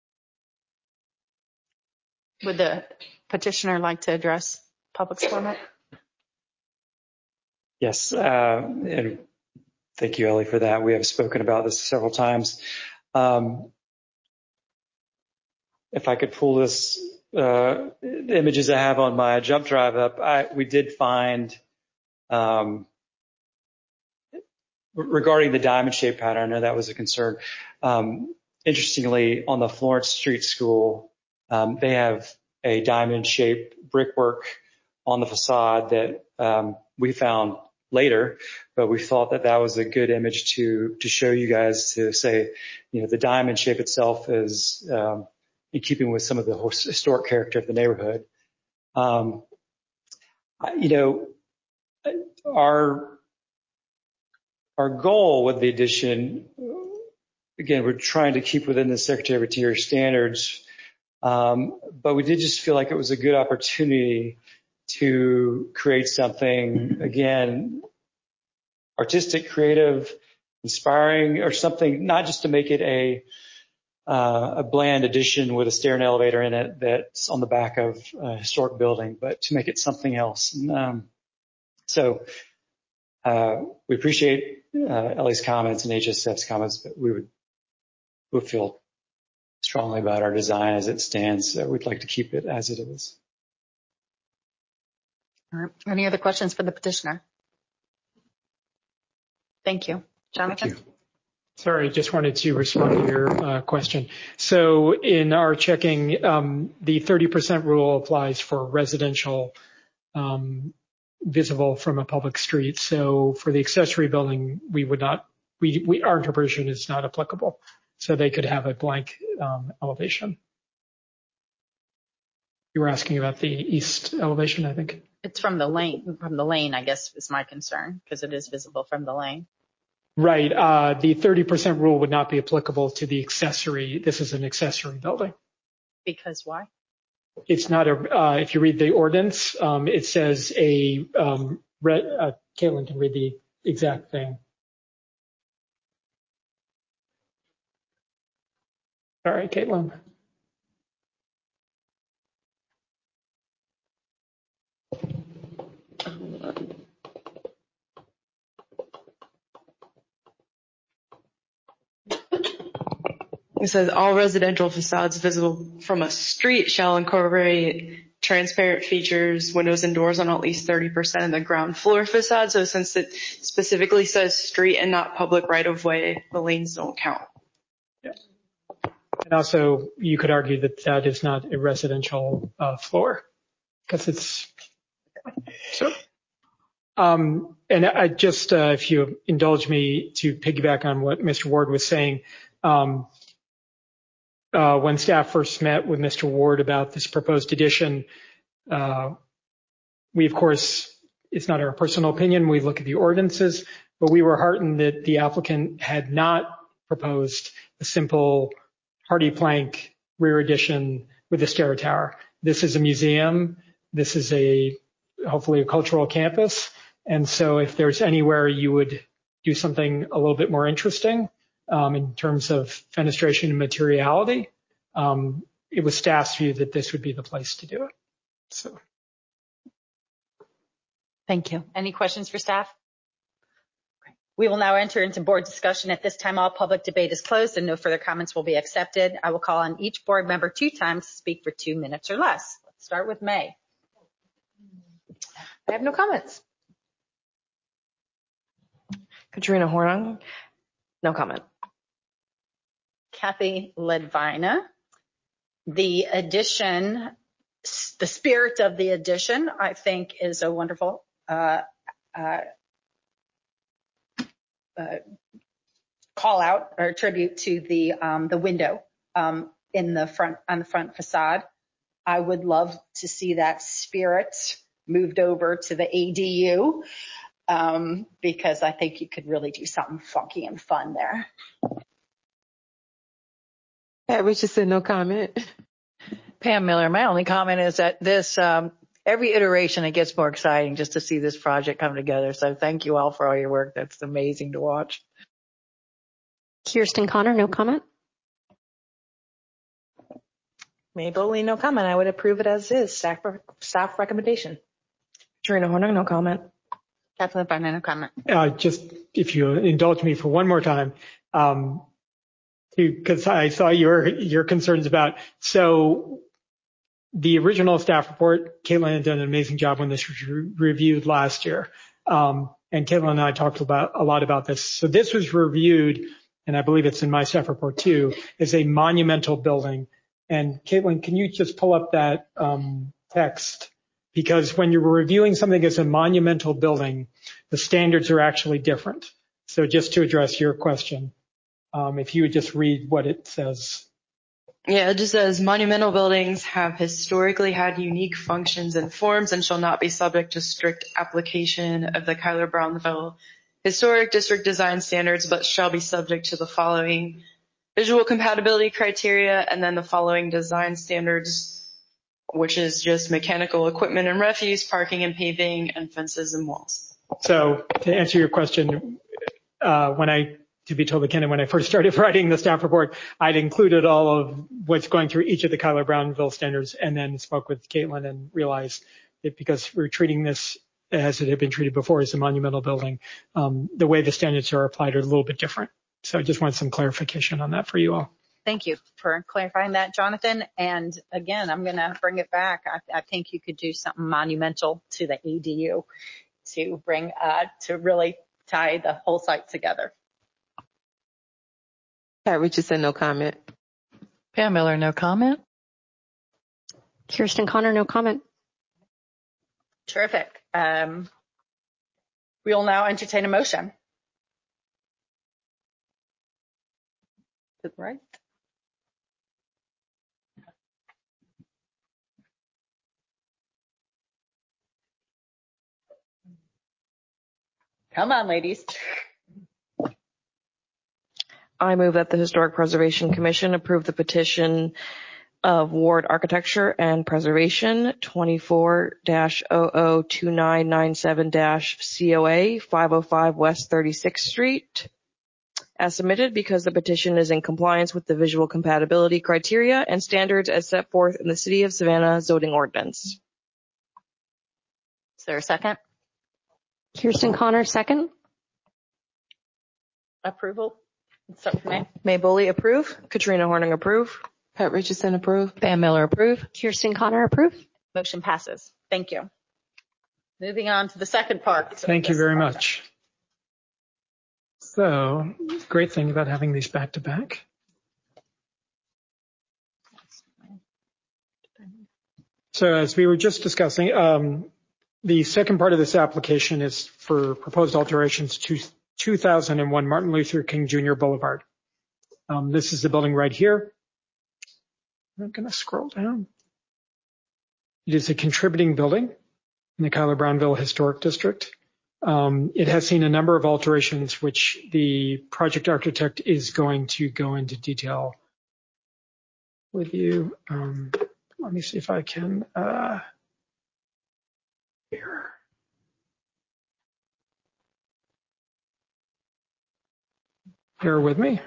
Would the petitioner like to address public comment? Yes, and thank you, Ellie, for that. We have spoken about this several times. If I could pull this, the images I have on my jump drive up, we did find, regarding the diamond shape pattern, I know that was a concern. Interestingly, on the Florence Street School, they have a diamond shaped brickwork on the facade that we found later, but we thought that was a good image to show you guys, to say, the diamond shape itself is in keeping with some of the historic character of the neighborhood. Our goal with the addition, again, we're trying to keep within the Secretary of Interior standards, but we did just feel like it was a good opportunity to create something, again, artistic, creative, inspiring, or something, not just to make it a bland addition with a stair and elevator in it that's on the back of a historic building, but to make it something else. So we appreciate Ellie's comments and HSF's comments, but we would feel strongly about our design as it stands. So we'd like to keep it as it is. All right. Any other questions for the petitioner? Thank you. Jonathan? Thank you. Sorry, just wanted to respond to your question. So in our checking, the 30% rule applies for residential visible from a public street. So for the accessory building, our interpretation is not applicable. So they could have a blank elevation. You were asking about the east elevation, I think. It's from the lane, I guess, is my concern, because it is visible from the lane. Right. The 30% rule would not be applicable to the accessory. This is an accessory building. Because why? It's not if you read the ordinance, it says Caitlin can read the exact thing. All right, Caitlin. It says all residential facades visible from a street shall incorporate transparent features, windows and doors on at least 30% of the ground floor facade. So since it specifically says street and not public right of way, the lanes don't count. Yeah. And also you could argue that that is not a residential floor because it's so. And I just, if you indulge me to piggyback on what Mr. Ward was saying, when staff first met with Mr. Ward about this proposed addition, we, of course, it's not our personal opinion. We look at the ordinances, but we were heartened that the applicant had not proposed a simple hardy plank rear addition with a stair tower. This is a museum. This is hopefully a cultural campus. And so if there's anywhere you would do something a little bit more interesting in terms of fenestration and materiality, it was staff's view that this would be the place to do it. So, thank you. Any questions for staff? We will now enter into board discussion. At this time, all public debate is closed and no further comments will be accepted. I will call on each board member 2 times to speak for 2 minutes or less. Let's start with May. I have no comments. Katrina Hornung, no comment. Kathy Ledvina. The addition, the spirit of the addition, I think, is a wonderful call out or tribute to the window in the front on the front facade. I would love to see that spirit moved over to the ADU because I think you could really do something funky and fun there. Pat Richardson, no comment. Pam Miller, my only comment is that this, every iteration, it gets more exciting just to see this project come together. So thank you all for all your work. That's amazing to watch. Kirsten Connor, no comment. Mabel Lee, no comment. I would approve it as is. Staff recommendation. Katrina Hornung, no comment. Kathleen Barnett, no comment. Just if you indulge me for one more time, because I saw your concerns about, so the original staff report, Caitlin had done an amazing job when this was reviewed last year. And Caitlin and I talked a lot about this. So this was reviewed, and I believe it's in my staff report too, as a monumental building. And Caitlin, can you just pull up that text? Because when you're reviewing something as a monumental building, the standards are actually different. So just to address your question, if you would just read what it says. Yeah, it just says monumental buildings have historically had unique functions and forms and shall not be subject to strict application of the Cuyler-Brownsville Historic District Design Standards, but shall be subject to the following visual compatibility criteria and then the following design standards, which is just mechanical equipment and refuse, parking and paving, and fences and walls. So to answer your question, to be totally candid, when I first started writing the staff report, I'd included all of what's going through each of the Cuyler-Brownsville standards and then spoke with Caitlin and realized that because we're treating this as it had been treated before as a monumental building, the way the standards are applied are a little bit different. So I just want some clarification on that for you all. Thank you for clarifying that, Jonathan. And again, I'm going to bring it back. I think you could do something monumental to the ADU to bring, to really tie the whole site together. Pat Richardson, no comment. Pam Miller, no comment. Kirsten Connor, no comment. Terrific. We will now entertain a motion. To the right. Come on, ladies. I move that the Historic Preservation Commission approve the petition of Ward Architecture and Preservation 24-002997-COA 505 West 36th Street as submitted because the petition is in compliance with the visual compatibility criteria and standards as set forth in the City of Savannah zoning ordinance. Is there a second? Kirsten Connor, second. Approval? Start with May. May Boley approve. Katrina Horning approve. Pat Richardson approve. Pam Miller approve. Kirsten Connor approve. Motion passes. Thank you. Moving on to the second part. Thank you very much. So, great thing about having these back to back. So as we were just discussing, the second part of this application is for proposed alterations to 2001 Martin Luther King Jr. Boulevard. This is the building right here. I'm going to scroll down. It is a contributing building in the Cuyler Brownville Historic District. It has seen a number of alterations, which the project architect is going to go into detail with you. Let me see if I can here. Bear with me.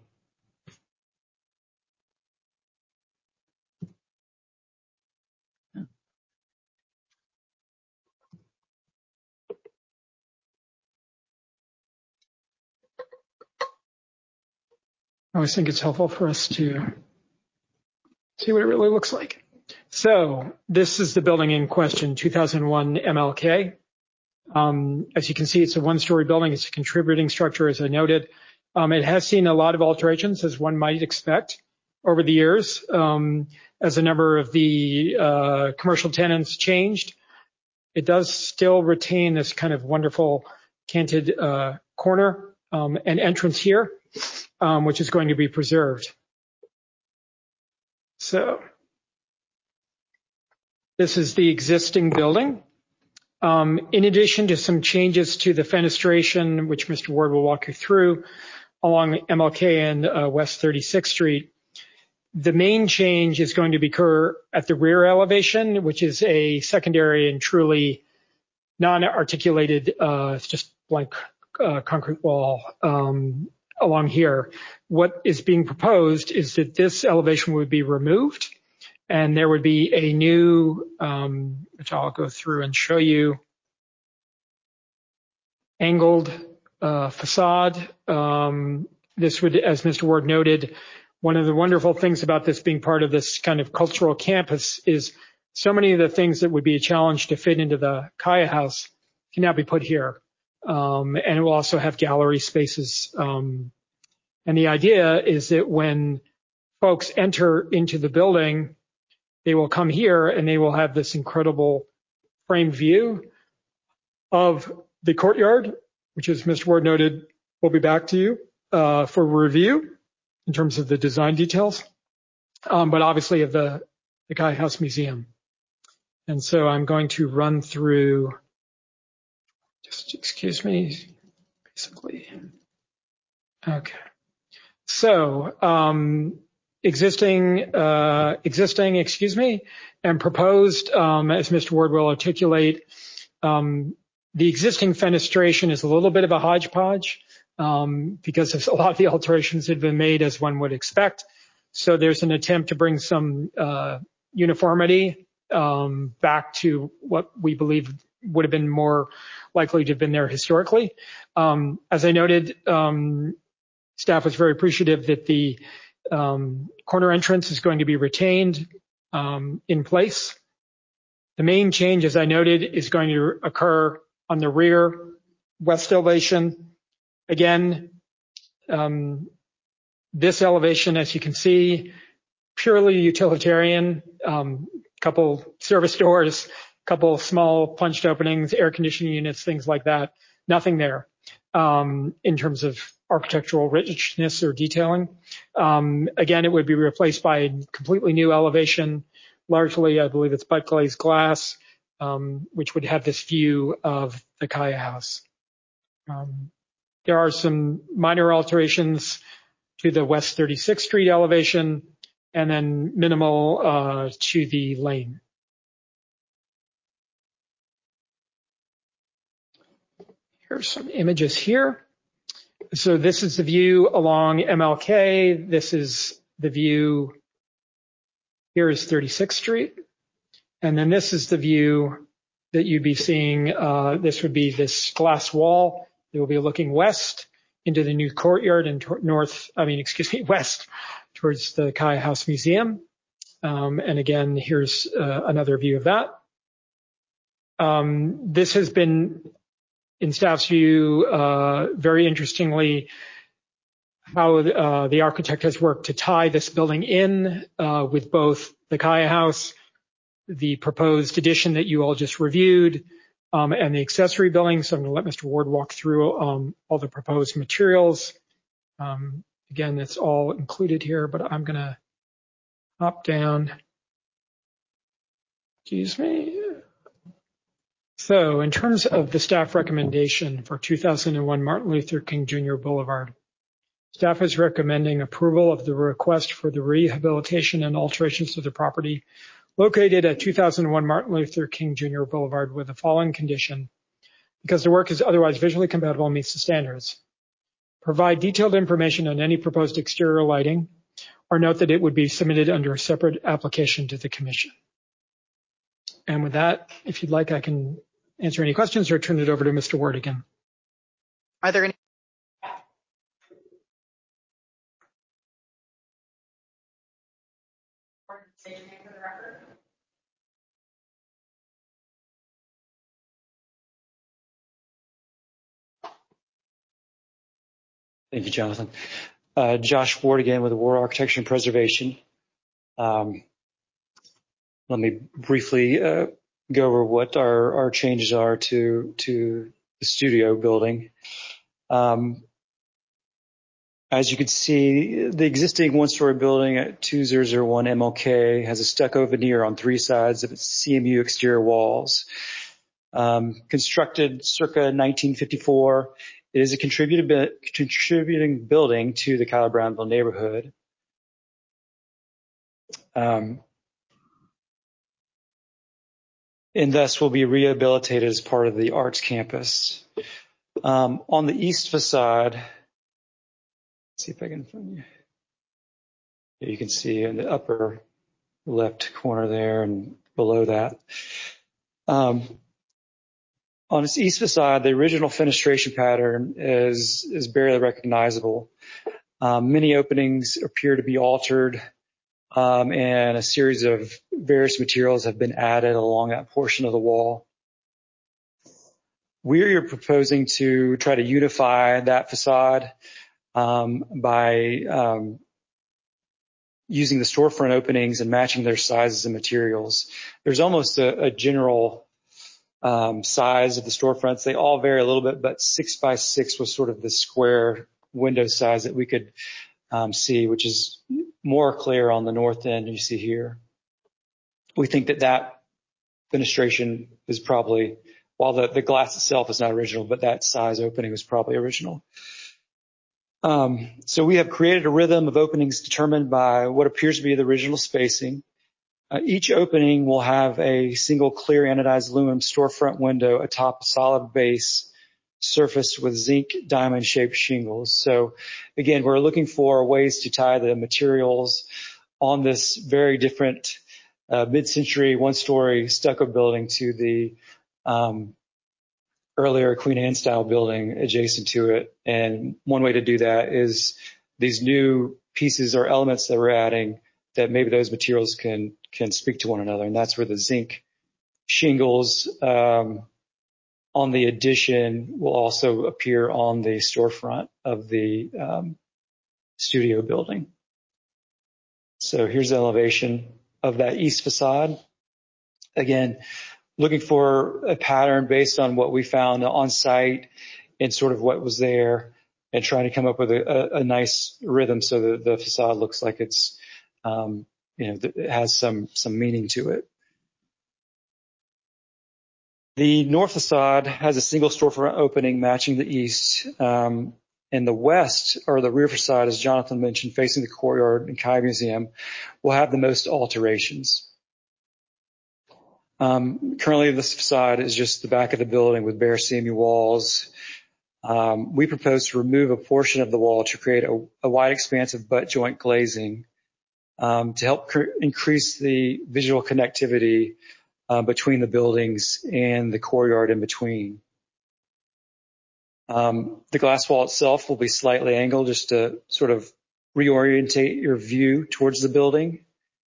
I always think it's helpful for us to see what it really looks like. So this is the building in question, 2001 MLK. As you can see, it's a one-story building. It's a contributing structure, as I noted. It has seen a lot of alterations, as one might expect, over the years, as a number of the commercial tenants changed. It does still retain this kind of wonderful canted corner and entrance here, which is going to be preserved. So this is the existing building. In addition to some changes to the fenestration, which Mr. Ward will walk you through, along MLK and West 36th Street, the main change is going to occur at the rear elevation, which is a secondary and truly non-articulated, it's just blank concrete wall along here. What is being proposed is that this elevation would be removed, and there would be a new, which I'll go through and show you, angled facade. This would, as Mr. Ward noted, one of the wonderful things about this being part of this kind of cultural campus is so many of the things that would be a challenge to fit into the Kaya House can now be put here. And it will also have gallery spaces. And the idea is that when folks enter into the building, they will come here and they will have this incredible framed view of the courtyard, which, as Mr. Ward noted, we'll be back to you for review in terms of the design details, but obviously of the Kaya House Museum. And so I'm going to run through, just excuse me, basically. Okay. So existing, excuse me, and proposed, as Mr. Ward will articulate, the existing fenestration is a little bit of a hodgepodge because of a lot of the alterations that have been made, as one would expect. So there's an attempt to bring some uniformity back to what we believe would have been more likely to have been there historically. As I noted, staff was very appreciative that the corner entrance is going to be retained in place. The main change, as I noted, is going to occur on the rear west elevation. Again, this elevation, as you can see, purely utilitarian, couple service doors, couple of small punched openings, air conditioning units, things like that. Nothing there in terms of architectural richness or detailing. Again, it would be replaced by a completely new elevation, largely, I believe it's butt glazed glass, which would have this view of the Kaya House. There are some minor alterations to the West 36th Street elevation, and then minimal to the lane. Here's some images here. So this is the view along MLK. This is the view. Here is 36th Street. And then this is the view that you'd be seeing. This would be this glass wall. It will be looking west into the new courtyard and west towards the Kaya House Museum. And again, here's another view of that. This has been, in staff's view, very interestingly, how the architect has worked to tie this building in with both the Kaya House, the proposed addition that you all just reviewed, and the accessory building. So I'm going to let Mr. Ward walk through all the proposed materials. Again, that's all included here, but I'm going to hop down. Excuse me. So in terms of the staff recommendation for 2001 Martin Luther King Jr. Boulevard, staff is recommending approval of the request for the rehabilitation and alterations to the property located at 2001 Martin Luther King Jr. Boulevard with the following condition: because the work is otherwise visually compatible and meets the standards. Provide detailed information on any proposed exterior lighting, or note that it would be submitted under a separate application to the commission. And with that, if you'd like, I can answer any questions or turn it over to Mr. Ward again. Are there any? Thank you, Jonathan. Josh Ward again with the Ward Architecture and Preservation. Let me briefly go over what our changes are to the studio building. As you can see, the existing one-story building at 2001 MLK has a stucco veneer on 3 sides of its CMU exterior walls. Constructed circa 1954, it is a contributing building to the Cuyler Brownville neighborhood. And thus will be rehabilitated as part of the arts campus. On the east facade, let's see if I can find you. You can see in the upper left corner there and below that. On its east facade, the original fenestration pattern is barely recognizable. Many openings appear to be altered, and a series of various materials have been added along that portion of the wall. We are proposing to try to unify that facade by using the storefront openings and matching their sizes and materials. There's almost a general size of the storefronts. They all vary a little bit, but 6x6 was sort of the square window size that we could see, which is more clear on the north end you see here. We think that fenestration is probably, while the glass itself is not original, but that size opening was probably original. So we have created a rhythm of openings determined by what appears to be the original spacing. Each opening will have a single clear anodized aluminum storefront window atop a solid base surfaced with zinc diamond-shaped shingles. So again, we're looking for ways to tie the materials on this very different mid-century one-story stucco building to the earlier Queen Anne style building adjacent to it. And one way to do that is these new pieces or elements that we're adding, that maybe those materials can speak to one another. And that's where the zinc shingles on the addition will also appear on the storefront of the studio building. So here's the elevation of that east facade. Again, looking for a pattern based on what we found on site and sort of what was there, and trying to come up with a nice rhythm so that the facade looks like it's, it has some meaning to it. The north facade has a single storefront opening matching the east. And the west, or the rear facade, as Jonathan mentioned, facing the courtyard and Kai Museum, will have the most alterations. Currently, this facade is just the back of the building with bare seamy walls. We propose to remove a portion of the wall to create a wide expanse of butt joint glazing to help increase the visual connectivity between the buildings and the courtyard in between. The glass wall itself will be slightly angled just to sort of reorientate your view towards the building.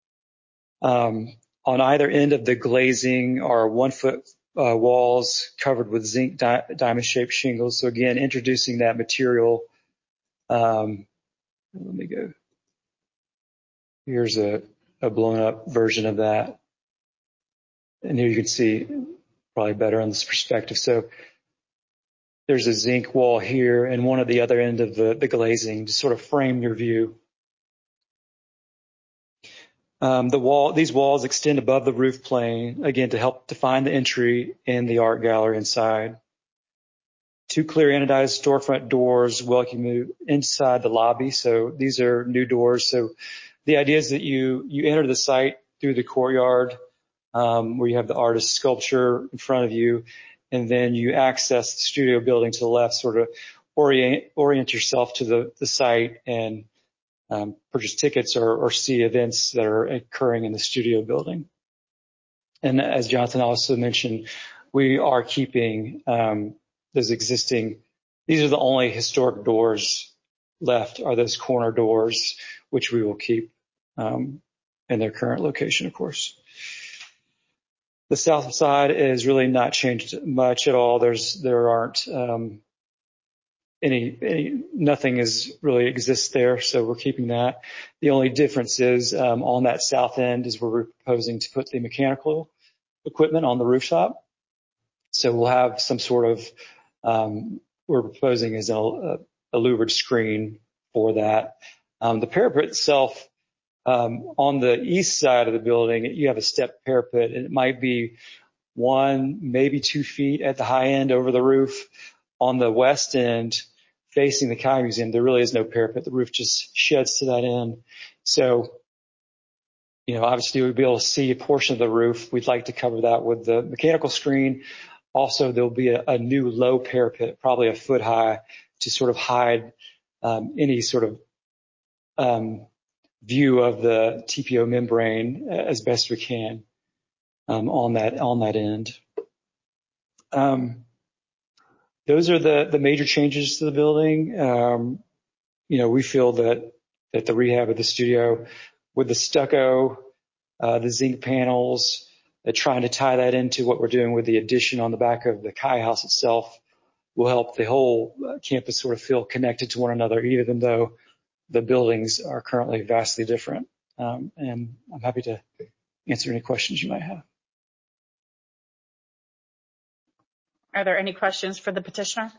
On either end of the glazing are 1-foot walls covered with zinc diamond-shaped shingles. So again, introducing that material. Let me go. Here's a blown-up version of that. And here you can see probably better on this perspective. So there's a zinc wall here and one at the other end of the glazing to sort of frame your view. These walls extend above the roof plane, again, to help define the entry and the art gallery inside. 2 clear anodized storefront doors welcome you inside the lobby. So these are new doors. So the idea is that you enter the site through the courtyard, where you have the artist's sculpture in front of you, and then you access the studio building to the left, sort of orient yourself to the site and purchase tickets or see events that are occurring in the studio building. And as Jonathan also mentioned, we are keeping those existing, these are the only historic doors left, are those corner doors, which we will keep in their current location, of course. The south side is really not changed much at all. There aren't nothing is really exists there, so we're keeping that. The only difference is on that south end is where we're proposing to put the mechanical equipment on the rooftop. So we'll have some sort of, we're proposing is a louvered screen for that. The parapet itself, on the east side of the building, you have a step parapet, and it might be 1, maybe 2 feet at the high end over the roof. On the west end, facing the Kai Museum, there really is no parapet. The roof just sheds to that end. So, obviously we'll be able to see a portion of the roof. We'd like to cover that with the mechanical screen. Also, there'll be a new low parapet, probably a foot high, to sort of hide any sort of view of the TPO membrane as best we can on that end. Those are the major changes to the building. We feel that the rehab of the studio with the stucco, the zinc panels, trying to tie that into what we're doing with the addition on the back of the Kai House itself will help the whole campus sort of feel connected to one another, even though the buildings are currently vastly different. And I'm happy to answer any questions you might have. Are there any questions for the petitioner?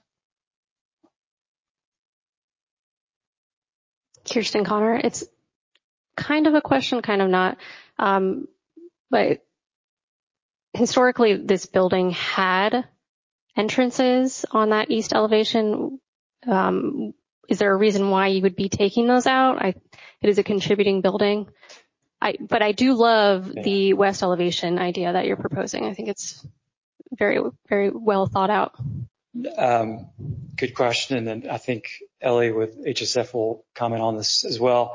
Kirsten Connor, it's kind of a question, kind of not. But historically, this building had entrances on that east elevation. Is there a reason why you would be taking those out? It is a contributing building. But I do love the west elevation idea that you're proposing. I think it's very, very well thought out. Good question. And then I think Ellie with HSF will comment on this as well.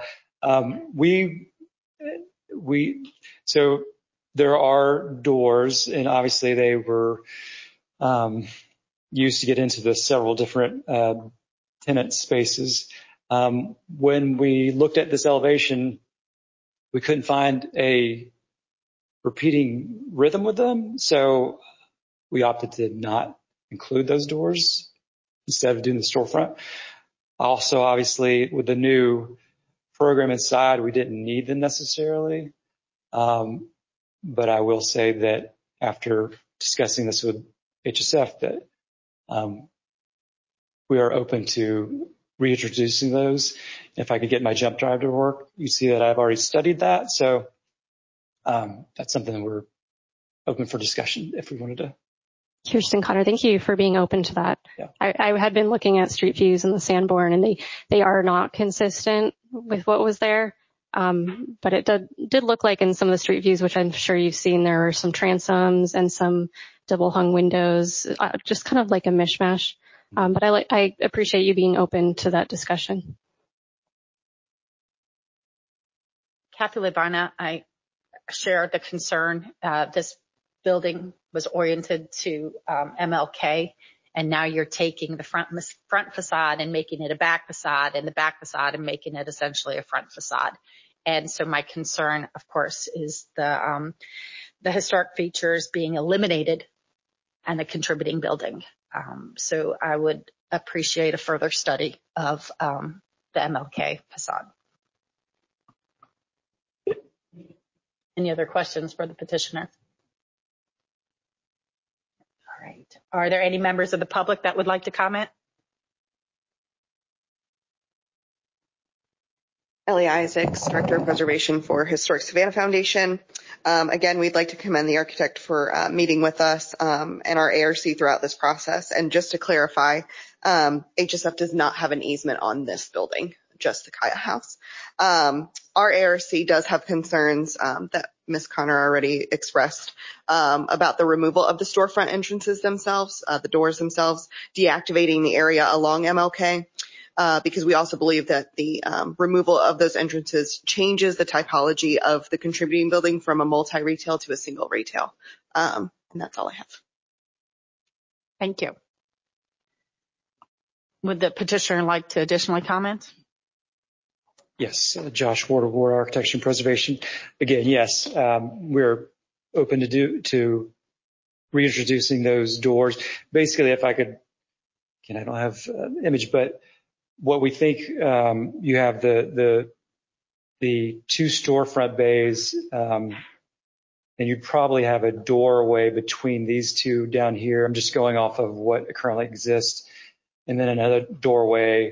So there are doors, and obviously they were used to get into the several different tenant spaces. When we looked at this elevation, we couldn't find a repeating rhythm with them, so we opted to not include those doors instead of doing the storefront. Also, obviously, with the new program inside, we didn't need them necessarily. But I will say that after discussing this with HSF, that we are open to reintroducing those. If I could get my jump drive to work, you see that I've already studied that. So that's something that we're open for discussion if we wanted to. Kirsten Connor, thank you for being open to that. Yeah. I had been looking at street views in the Sanborn, and they are not consistent with what was there. But it did look like in some of the street views, which I'm sure you've seen, there were some transoms and some double hung windows, just kind of like a mishmash. But I appreciate you being open to that discussion. Kathy Labana, I share the concern. This building was oriented to MLK, and now you're taking the front facade and making it a back facade, and the back facade and making it essentially a front facade. And so my concern, of course, is the historic features being eliminated and a contributing building. So I would appreciate a further study of the MLK facade. Any other questions for the petitioner? All right. Are there any members of the public that would like to comment? Ellie Isaacs, Director of Preservation for Historic Savannah Foundation. Again, we'd like to commend the architect for meeting with us and our ARC throughout this process. And just to clarify, HSF does not have an easement on this building, just the Kaya House. Our ARC does have concerns that Ms. Connor already expressed about the removal of the storefront entrances themselves, the doors themselves, deactivating the area along MLK. Because we also believe that the removal of those entrances changes the typology of the contributing building from a multi-retail to a single retail. And that's all I have. Thank you. Would the petitioner like to additionally comment? Yes, Josh Ward of Ward Architecture and Preservation. Again, yes, we're open to reintroducing those doors. Basically, if I could, again, I don't have an image, but what we think, you have the two storefront bays, and you'd probably have a doorway between these two down here. I'm just going off of what currently exists, and then another doorway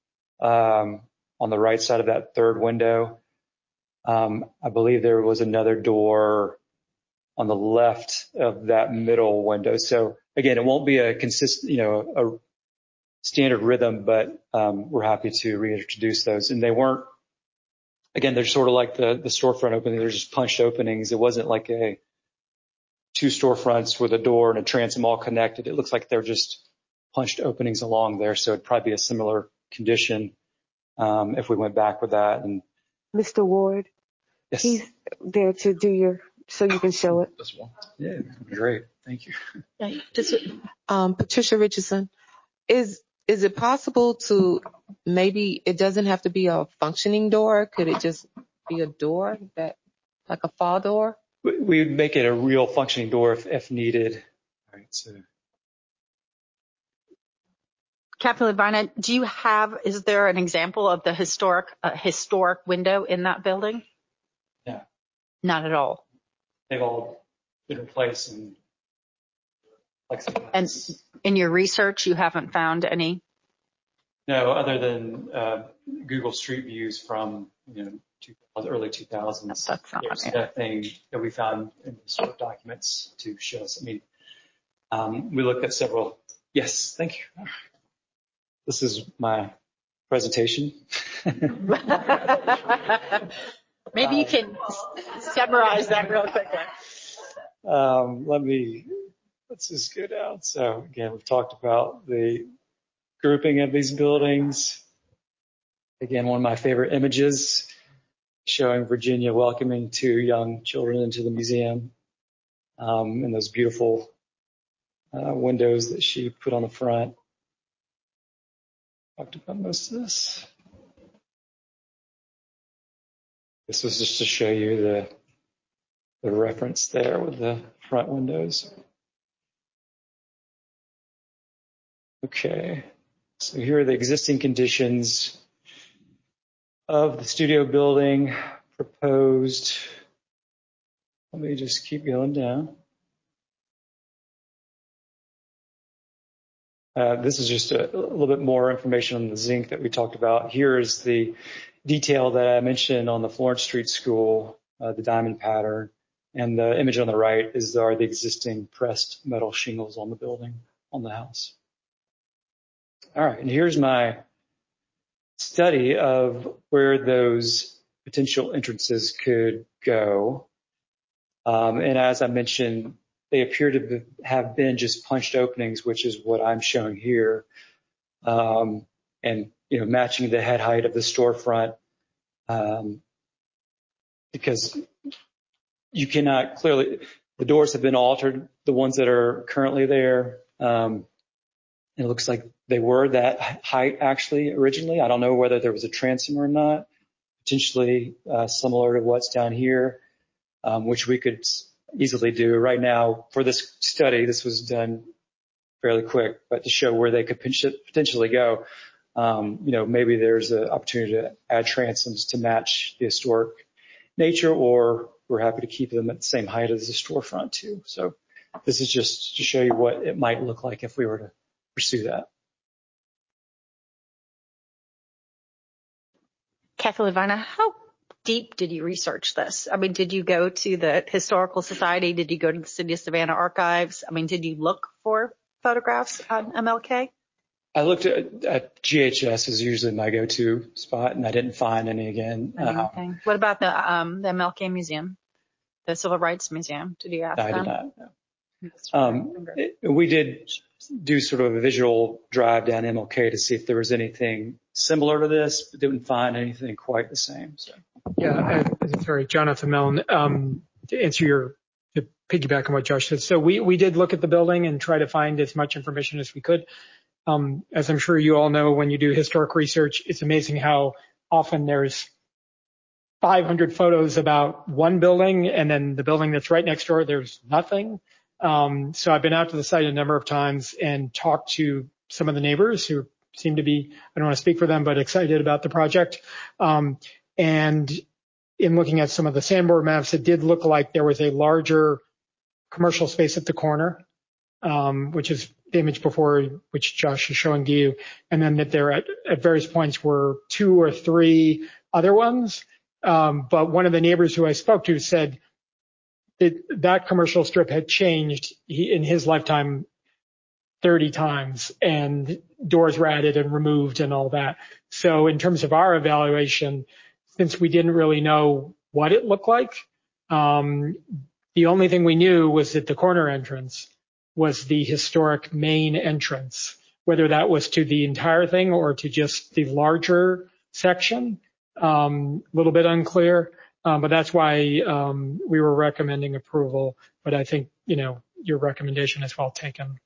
on the right side of that third window. I believe there was another door on the left of that middle window. So again, it won't be a consistent, a standard rhythm, but we're happy to reintroduce those. And they weren't, again, they're sort of like the storefront opening. They're just punched openings. It wasn't like two storefronts with a door and a transom all connected. It looks like they're just punched openings along there. So it'd probably be a similar condition if we went back with that. And Mr. Ward, yes, he's there to do so you can show it. This one. Yeah, great. Thank you. Patricia Richardson, is it possible to maybe it doesn't have to be a functioning door? Could it just be a door that like a fall door? We would make it a real functioning door if needed. All right, so. Kathy Labana, is there an example of the historic window in that building? No. Not at all. They've all been replaced and in your research, you haven't found any? No, other than Google Street Views from early 2000s. That's not There's nothing that we found in historic documents to show us. I mean, we looked at several. Yes, thank you. This is my presentation. Maybe you can summarize that real quickly. Let's just go down. So again, we've talked about the grouping of these buildings. Again, one of my favorite images showing Virginia welcoming two young children into the museum, and those beautiful windows that she put on the front. Talked about most of this. This was just to show you the reference there with the front windows. Okay, so here are the existing conditions of the studio building proposed. Let me just keep going down. This is just a little bit more information on the zinc that we talked about. Here is the detail that I mentioned on the Florence Street School, the diamond pattern, and the image on the right are the existing pressed metal shingles on the building, on the house. All right, and here's my study of where those potential entrances could go. And as I mentioned, they appear to have been just punched openings, which is what I'm showing here. And, matching the head height of the storefront, because you cannot clearly, the doors have been altered, the ones that are currently there. It looks like they were that height actually originally. I don't know whether there was a transom or not, potentially similar to what's down here, which we could easily do. Right now, for this study, this was done fairly quick, but to show where they could potentially go, maybe there's an opportunity to add transoms to match the historic nature, or we're happy to keep them at the same height as the storefront too. So this is just to show you what it might look like if we were to pursue that. Kathy Levina, how deep did you research this? I mean, did you go to the Historical Society? Did you go to the City of Savannah archives? I mean, did you look for photographs on MLK? I looked at GHS is usually my go-to spot, and I didn't find any again. Anything? What about the MLK Museum, the Civil Rights Museum? Did you ask them? I did not. We did do sort of a visual drive down MLK to see if there was anything similar to this, but didn't find anything quite the same. So. Yeah, sorry, Jonathan Mellon, to piggyback on what Josh said. So we did look at the building and try to find as much information as we could. As I'm sure you all know, when you do historic research, it's amazing how often there's 500 photos about one building, and then the building that's right next door, there's nothing. So I've been out to the site a number of times and talked to some of the neighbors who seem to be, I don't want to speak for them, but excited about the project. And in looking at some of the Sanborn maps, it did look like there was a larger commercial space at the corner, which is the image before, which Josh is showing to you. And then that there at various points were 2 or 3 other ones. But one of the neighbors who I spoke to said that commercial strip had changed in his lifetime 30 times, and doors were added and removed and all that. So in terms of our evaluation, since we didn't really know what it looked like, the only thing we knew was that the corner entrance was the historic main entrance, whether that was to the entire thing or to just the larger section, a little bit unclear. But that's why we were recommending approval. But I think, your recommendation is well taken.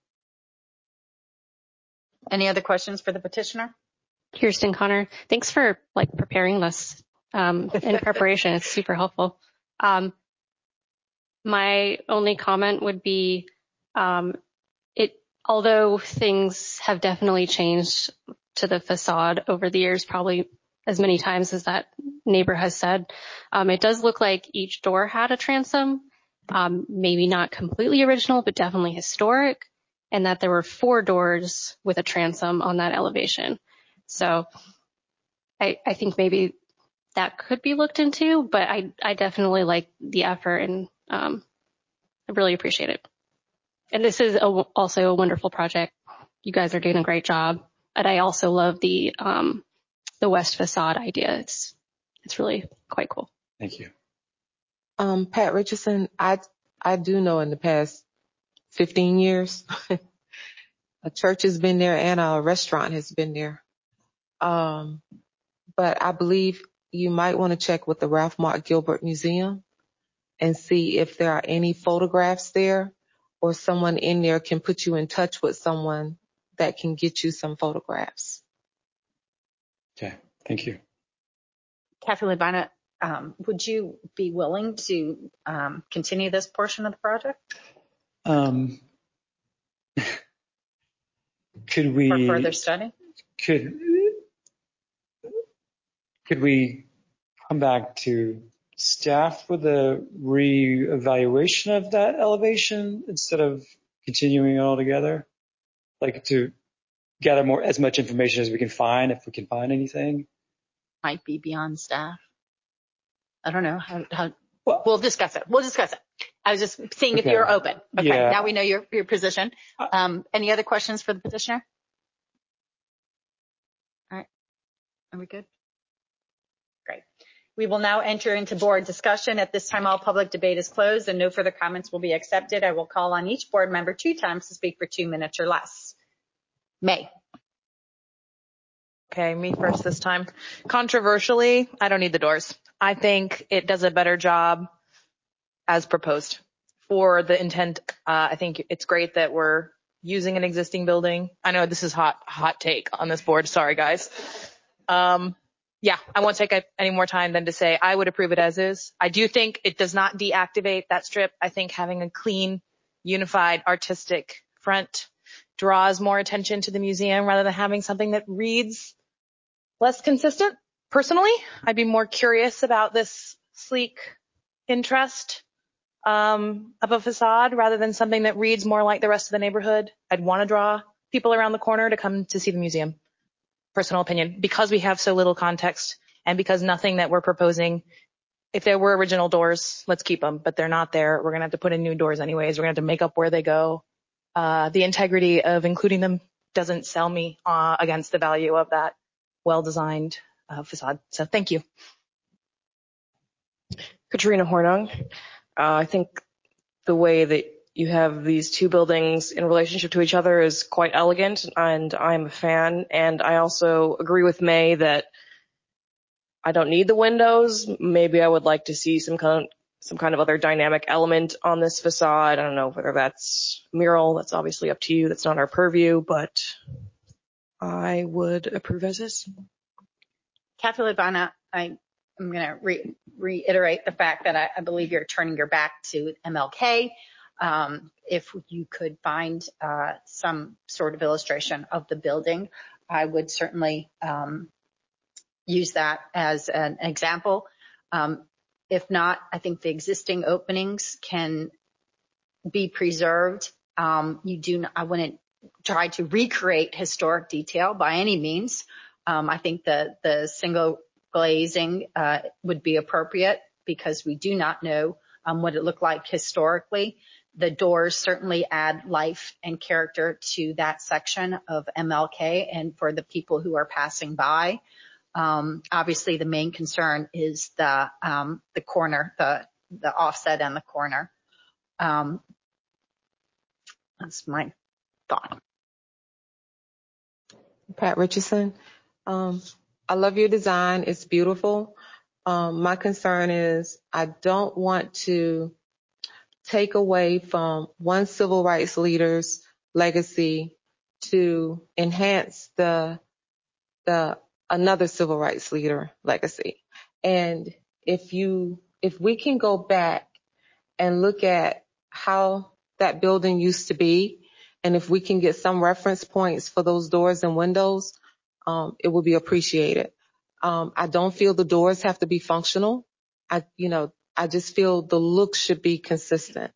Any other questions for the petitioner? Kirsten Connor, thanks for preparing this in preparation. It's super helpful. My only comment would be, although things have definitely changed to the facade over the years, probably as many times as that neighbor has said, it does look like each door had a transom, maybe not completely original, but definitely historic, and that there were 4 doors with a transom on that elevation. So I think maybe that could be looked into, but I definitely like the effort, and I really appreciate it. And this is also a wonderful project. You guys are doing a great job. And I also love the west facade idea. It's really quite cool. Thank you. Pat Richardson, I do know in the past 15 years, a church has been there and a restaurant has been there. But I believe you might want to check with the Ralph Mark Gilbert Museum and see if there are any photographs there, or someone in there can put you in touch with someone that can get you some photographs. Okay, thank you. Kathy Levina, would you be willing to continue this portion of the project? Could we? For further study? Could we come back to staff with a re-evaluation of that elevation instead of continuing it all together? Like to gather as much information as we can find, if we can find anything. Might be beyond staff. I don't know we'll discuss it. I was just seeing if you're open. Okay. Yeah. Now we know your position. Any other questions for the petitioner? All right. Are we good? Great. We will now enter into board discussion. At this time, all public debate is closed and no further comments will be accepted. I will call on each board member 2 times to speak for 2 minutes or less. May. Okay, me first this time. Controversially, I don't need the doors. I think it does a better job as proposed for the intent. I think it's great that we're using an existing building. I know this is hot take on this board. Sorry, guys. Yeah, I won't take any more time than to say I would approve it as is. I do think it does not deactivate that strip. I think having a clean, unified, artistic front draws more attention to the museum rather than having something that reads less consistent. Personally, I'd be more curious about this sleek interest of a facade rather than something that reads more like the rest of the neighborhood. I'd want to draw people around the corner to come to see the museum. Personal opinion, because we have so little context and because nothing that we're proposing, if there were original doors, let's keep them, but they're not there. We're going to have to put in new doors anyways. We're going to have to make up where they go. The integrity of including them doesn't sell me against the value of that well-designed facade. So thank you. Katrina Hornung. I think the way that you have these 2 buildings in relationship to each other is quite elegant, and I'm a fan. And I also agree with May that I don't need the windows. Maybe I would like to see some kind of other dynamic element on this facade. I don't know whether that's mural. That's obviously up to you. That's not our purview, but I would approve as is. Kathy Labana, I'm going to reiterate the fact that I believe you're turning your back to MLK. If you could find some sort of illustration of the building, I would certainly use that as an example. If not, I think the existing openings can be preserved. I wouldn't try to recreate historic detail by any means. I think the single glazing would be appropriate because we do not know what it looked like historically. The doors certainly add life and character to that section of MLK and for the people who are passing by. Obviously, the main concern is the corner, the offset and the corner. That's my thought. Pat Richardson. I love your design. It's beautiful. My concern is I don't want to take away from one civil rights leader's legacy to enhance the another civil rights leader legacy. And if we can go back and look at how that building used to be, and if we can get some reference points for those doors and windows, it will be appreciated. I don't feel the doors have to be functional. I just feel the look should be consistent.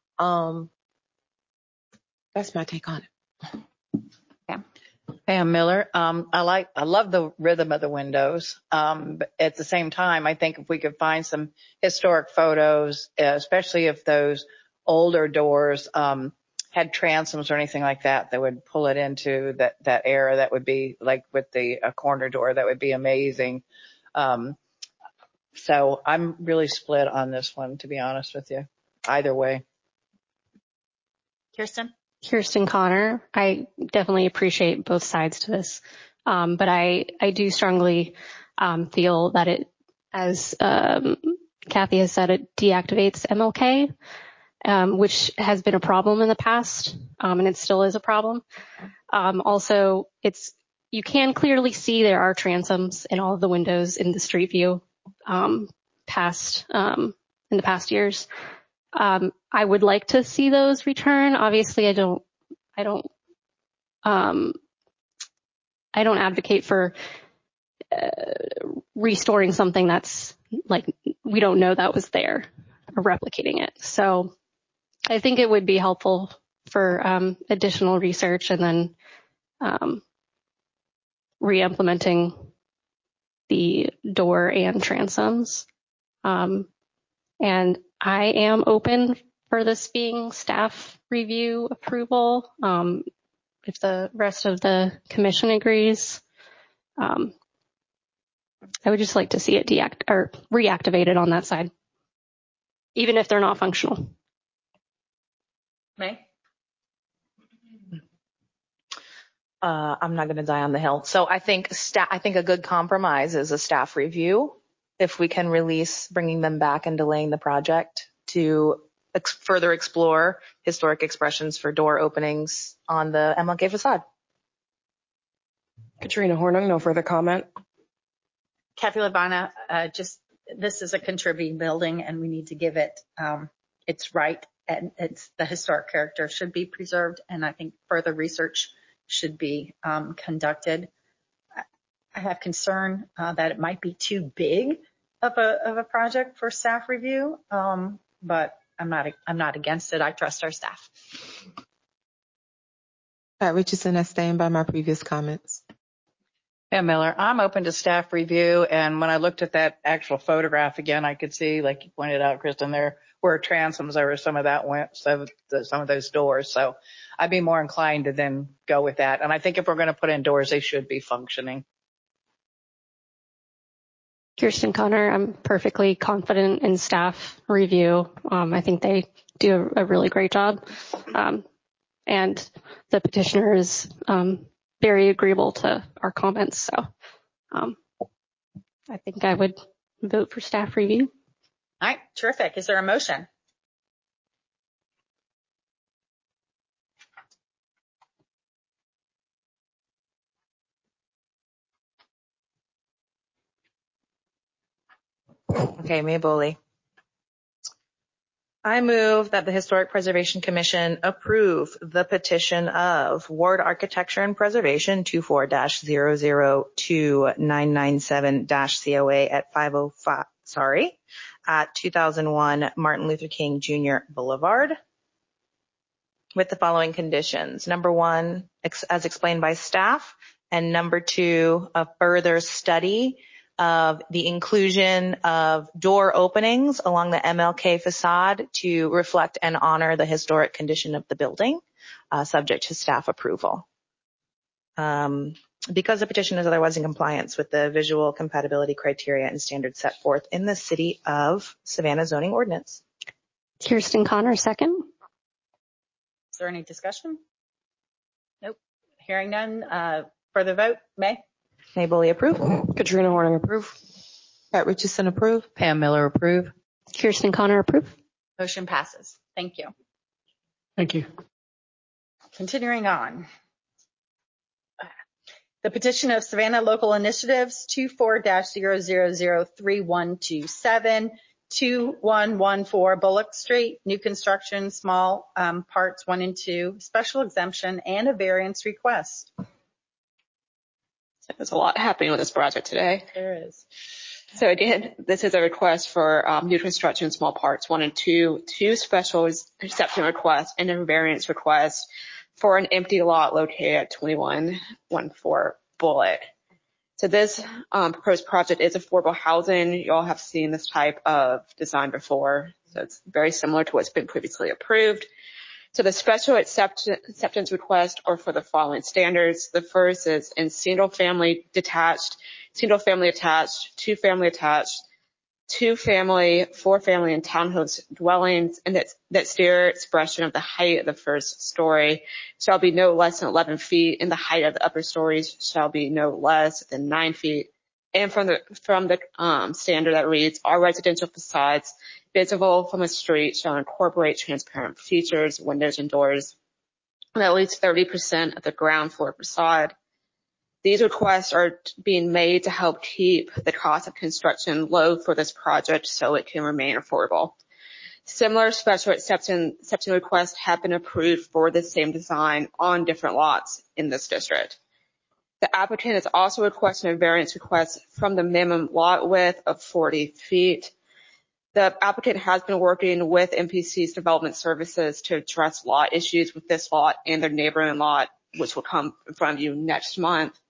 That's my take on it. Yeah. Pam Miller. I love the rhythm of the windows. But at the same time, I think if we could find some historic photos, especially if those older doors, had transoms or anything like that would pull it into that era, that would be like with the corner door, that would be amazing. So I'm really split on this one, to be honest with you, either way. Kirsten Connor. I definitely appreciate both sides to this. But I do strongly feel that it, as Kathy has said, it deactivates MLK, which has been a problem in the past, and it still is a problem. Also, you can clearly see there are transoms in all of the windows in the street view in the past years. I would like to see those return. Obviously, I don't advocate for restoring something that's like we don't know that was there or replicating it. So I think it would be helpful for additional research and then re-implementing the door and transoms. And I am open for this being staff review approval, if the rest of the commission agrees. I would just like to see it reactivated on that side, even if they're not functional. May? I'm not going to die on the hill. So I think a good compromise is a staff review. If we can release bringing them back and delaying the project to further explore historic expressions for door openings on the MLK facade. Katrina Hornung, no further comment. Kathy Labana, this is a contributing building and we need to give it its right, and the historic character should be preserved, and I think further research should be conducted. I have concern that it might be too big of a project for staff review, but I'm not against it. I trust our staff. Pat Richardson, I stand by my previous comments. Yeah, Miller, I'm open to staff review. And when I looked at that actual photograph again, I could see, like you pointed out, Kristen, there were transoms over some of that went, some of those doors. So I'd be more inclined to then go with that. And I think if we're going to put in doors, they should be functioning. Kirsten Connor, I'm perfectly confident in staff review. I think they do a really great job. And the petitioner is very agreeable to our comments. So I think I would vote for staff review. All right, terrific. Is there a motion? Okay, May Boley. I move that the Historic Preservation Commission approve the petition of Ward Architecture and Preservation 24-002997-COA at 505, at 2001 Martin Luther King Jr. Boulevard with the following conditions. Number 1, as explained by staff, and number 2, a further study of the inclusion of door openings along the MLK facade to reflect and honor the historic condition of the building, subject to staff approval. Because the petition is otherwise in compliance with the visual compatibility criteria and standards set forth in the City of Savannah zoning ordinance. Kirsten Connor, second. Is there any discussion? Nope. Hearing none. Further vote? May? May Boley approve. Katrina Hornung approve. Pat Richardson approve. Pam Miller approve. Kirsten Connor approve. Motion passes. Thank you. Thank you. Continuing on. The petition of Savannah Local Initiatives 24-0003127, 2114 Bullock Street, new construction, small parts 1 and 2, special exemption and a variance request. There's a lot happening with this project today. There is. So again, this is a request for new construction, small parts 1 and 2, 2 special exception requests and a variance request for an empty lot located at 2114 Bullock. So this proposed project is affordable housing. You all have seen this type of design before. So it's very similar to what's been previously approved. So the special acceptance requests are for the following standards. The first is in single family attached, 2-family attached, 2-family, 4-family, and townhouse dwellings, and that exterior expression of the height of the first story shall be no less than 11 feet, and the height of the upper stories shall be no less than 9 feet. And from the standard that reads, all residential facades visible from a street shall incorporate transparent features, windows, and doors, and at least 30% of the ground floor facade. These requests are being made to help keep the cost of construction low for this project so it can remain affordable. Similar special exception requests have been approved for the same design on different lots in this district. The applicant is also requesting a variance request from the minimum lot width of 40 feet. The applicant has been working with MPC's development services to address lot issues with this lot and their neighboring lot, which will come in front of you next month.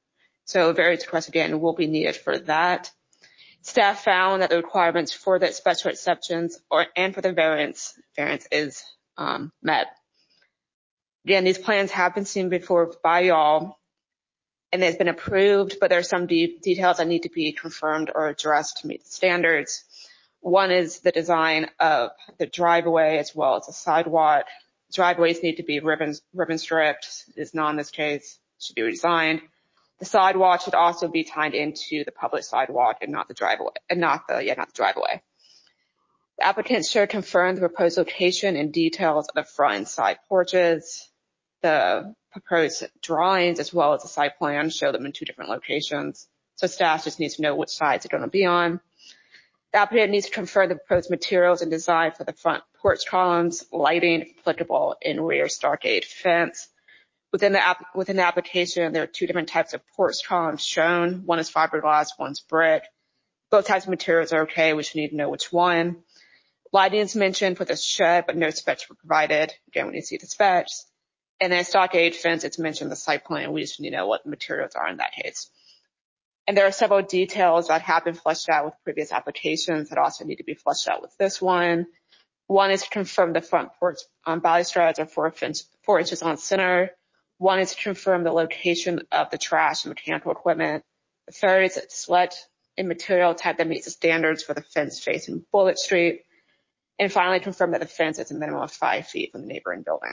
So variance request again will be needed for that. Staff found that the requirements for the special exceptions and for the variance is met. Again, these plans have been seen before by y'all, and it's been approved, but there are some details that need to be confirmed or addressed to meet the standards. One is the design of the driveway as well as the sidewalk. Driveways need to be ribbon stripped. It's not in this case. It should be redesigned. The sidewalk should also be tied into the public sidewalk and not the driveway, not the driveway. The applicant should confirm the proposed location and details of the front and side porches. The proposed drawings as well as the site plan show them in 2 different locations. So staff just needs to know which sides they're going to be on. The applicant needs to confirm the proposed materials and design for the front porch columns, lighting, if applicable, and rear stockade fence. Within the application, there are 2 different types of porch columns shown. One is fiberglass, one's brick. Both types of materials are okay. We should need to know which one. Lighting is mentioned for the shed, but no specs were provided. Again, we need to see the specs. And then stockade fence, it's mentioned in the site plan. We just need to know what the materials are in that case. And there are several details that have been fleshed out with previous applications that also need to be fleshed out with this one. One is to confirm the front porch balustrades are 4 inches on center. One is to confirm the location of the trash and mechanical equipment. The third is select a material type that meets the standards for the fence facing Bullitt Street. And finally, confirm that the fence is a minimum of 5 feet from the neighboring building.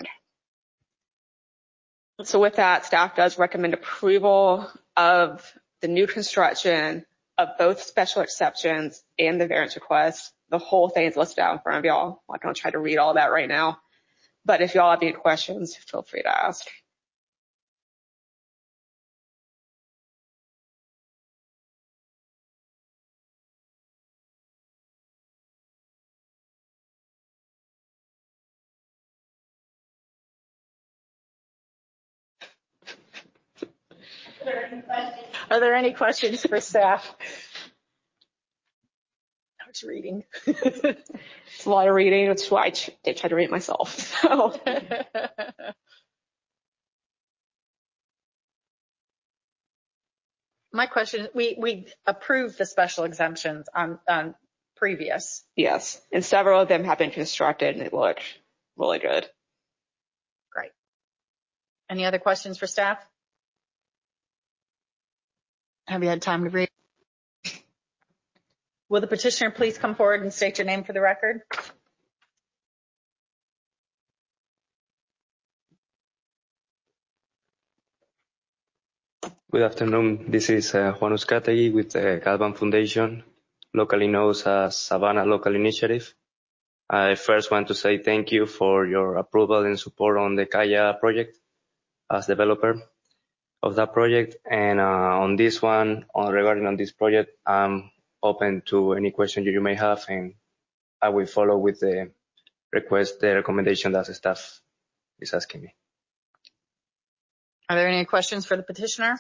So with that, staff does recommend approval of the new construction of both special exceptions and the variance request. The whole thing is listed out in front of y'all. I'm not going to try to read all that right now. But if y'all have any questions, feel free to ask. Are there any questions for staff? I was reading. It's a lot of reading. That's why I did try to read it myself. So. My question, we approved the special exemptions on previous. Yes, and several of them have been constructed and it looked really good. Great. Any other questions for staff? Have you had time to read? Will the petitioner please come forward and state your name for the record? Good afternoon. This is Juan Uzcategui with the Galvan Foundation, locally known as Savannah Local Initiative. I first want to say thank you for your approval and support on the Kaya project as developer of that project. And on this one, regarding on this project, I'm open to any question you may have, and I will follow with the recommendation that the staff is asking me. Are there any questions for the petitioner?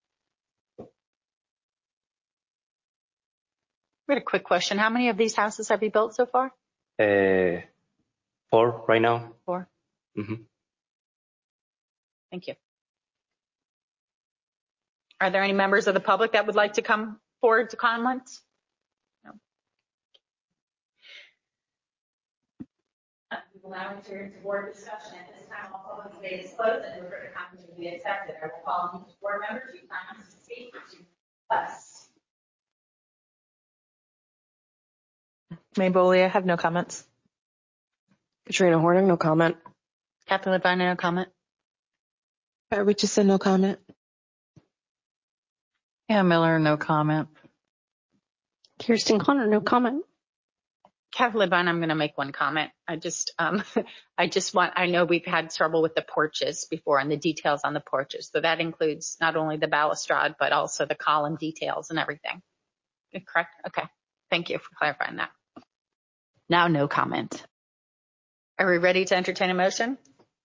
We had a quick question. How many of these houses have you built so far? 4 right now. 4. Mm-hmm. Thank you. Are there any members of the public that would like to come forward to comments? No. We will now enter into board discussion. At this time, all public debate is closed and the written comments will be accepted. I will call each board member to time to speak to us. May Boley, I have no comments. Katrina Horning, no comment. Kathy Levine, no comment. Pat Richardson, no comment. Ann Miller, no comment. Kirsten Connor, no comment. Kathy Levine, I'm going to make one comment. I know we've had trouble with the porches before and the details on the porches. So that includes not only the balustrade, but also the column details and everything. Correct? Okay. Thank you for clarifying that. Now, no comment. Are we ready to entertain a motion?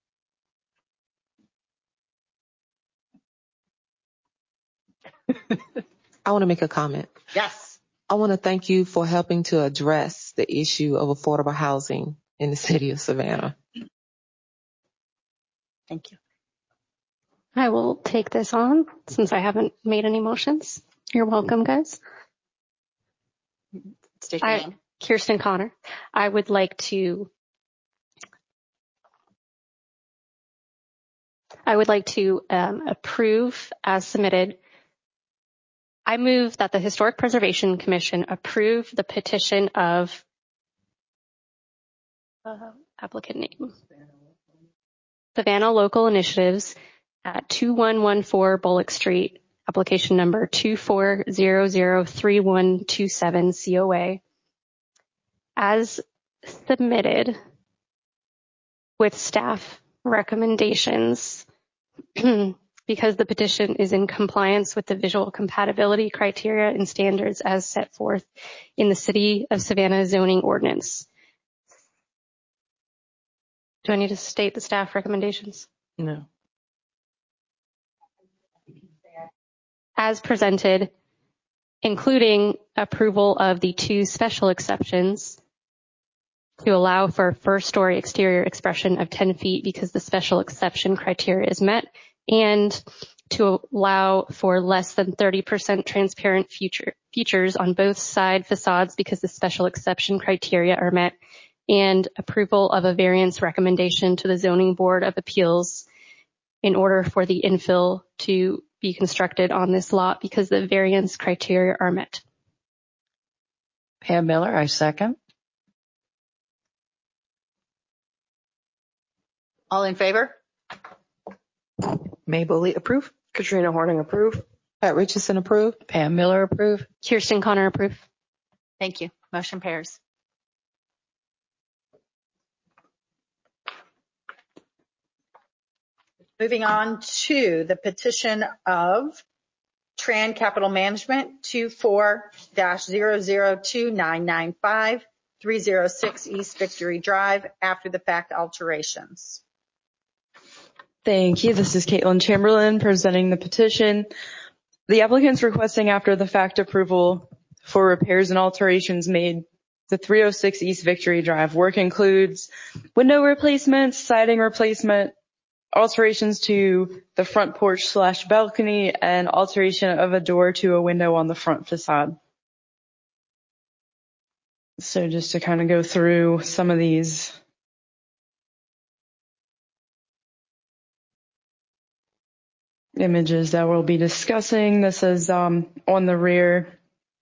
I want to make a comment. Yes. I want to thank you for helping to address the issue of affordable housing in the city of Savannah. Thank you. I will take this on since I haven't made any motions. You're welcome, guys. State your name. Kirsten Connor. I would like to approve as submitted. I move that the Historic Preservation Commission approve the petition of applicant name, Savannah Local Initiatives at 2114 Bullock Street, application number 24003127 COA, as submitted with staff recommendations because the petition is in compliance with the visual compatibility criteria and standards as set forth in the City of Savannah zoning ordinance. Do I need to state the staff recommendations? No. As presented, including approval of the 2 special exceptions to allow for first-story exterior expression of 10 feet because the special exception criteria is met, and to allow for less than 30% transparent features on both side facades because the special exception criteria are met, and approval of a variance recommendation to the Zoning Board of Appeals in order for the infill to be constructed on this lot because the variance criteria are met. Pam Miller, I second. All in favor? May Bully, approve. Katrina Horning, approve. Pat Richardson, approve. Pam Miller, approve. Kirsten Connor, approve. Thank you. Motion pairs. Moving on to the petition of Tran Capital Management 24-002995 306 East Victory Drive after the fact alterations. Thank you. This is Caitlin Chamberlain presenting the petition. The applicant's requesting after the fact approval for repairs and alterations made to 306 East Victory Drive. Work includes window replacements, siding replacement, alterations to the front porch / balcony, and alteration of a door to a window on the front facade. So just to kind of go through some of these images that we'll be discussing. This is on the rear,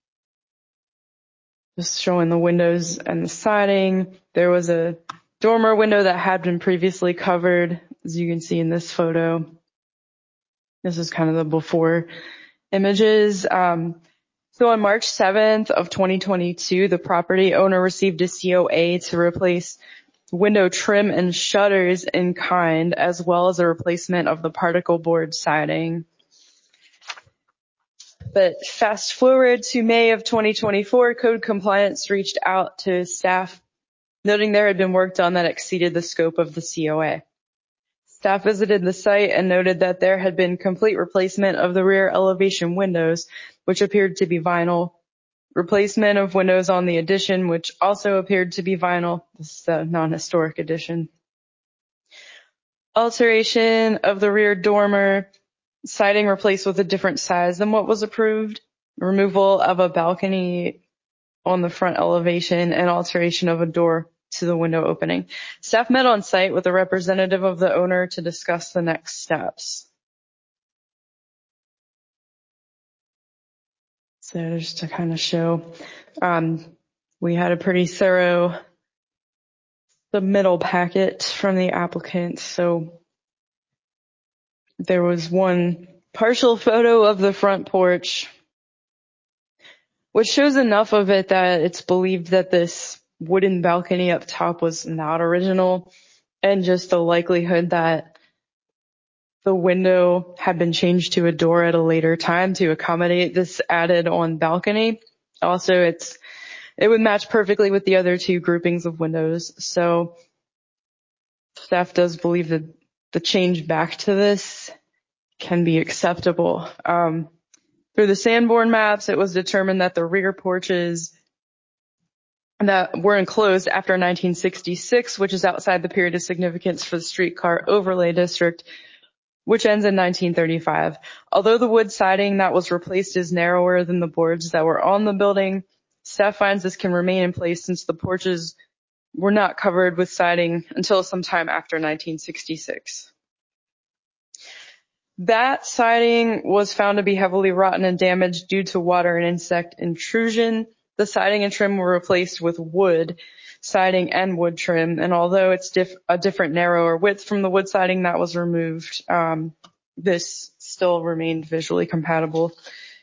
just showing the windows and the siding. There was a dormer window that had been previously covered, as you can see in this photo. This is kind of the before images. So on March 7th of 2022, the property owner received a COA to replace window trim and shutters in kind, as well as a replacement of the particle board siding. But fast forward to May of 2024, code compliance reached out to staff, noting there had been work done that exceeded the scope of the COA. Staff visited the site and noted that there had been complete replacement of the rear elevation windows, which appeared to be vinyl, replacement of windows on the addition, which also appeared to be vinyl. This is the non-historic addition. Alteration of the rear dormer, siding replaced with a different size than what was approved, removal of a balcony on the front elevation, and alteration of a door to the window opening. Staff met on site with a representative of the owner to discuss the next steps. So just to kind of show, we had a pretty thorough submittal packet from the applicant. So there was one partial photo of the front porch, which shows enough of it that it's believed that this wooden balcony up top was not original, and just the likelihood that the window had been changed to a door at a later time to accommodate this added on balcony. Also, it would match perfectly with the other 2 groupings of windows. So staff does believe that the change back to this can be acceptable. Through the Sanborn maps, it was determined that the rear porches that were enclosed after 1966, which is outside the period of significance for the streetcar overlay district, which ends in 1935. Although the wood siding that was replaced is narrower than the boards that were on the building, staff finds this can remain in place since the porches were not covered with siding until sometime after 1966. That siding was found to be heavily rotten and damaged due to water and insect intrusion. The siding and trim were replaced with wood siding and wood trim, and although it's a different narrower width from the wood siding that was removed, this still remained visually compatible.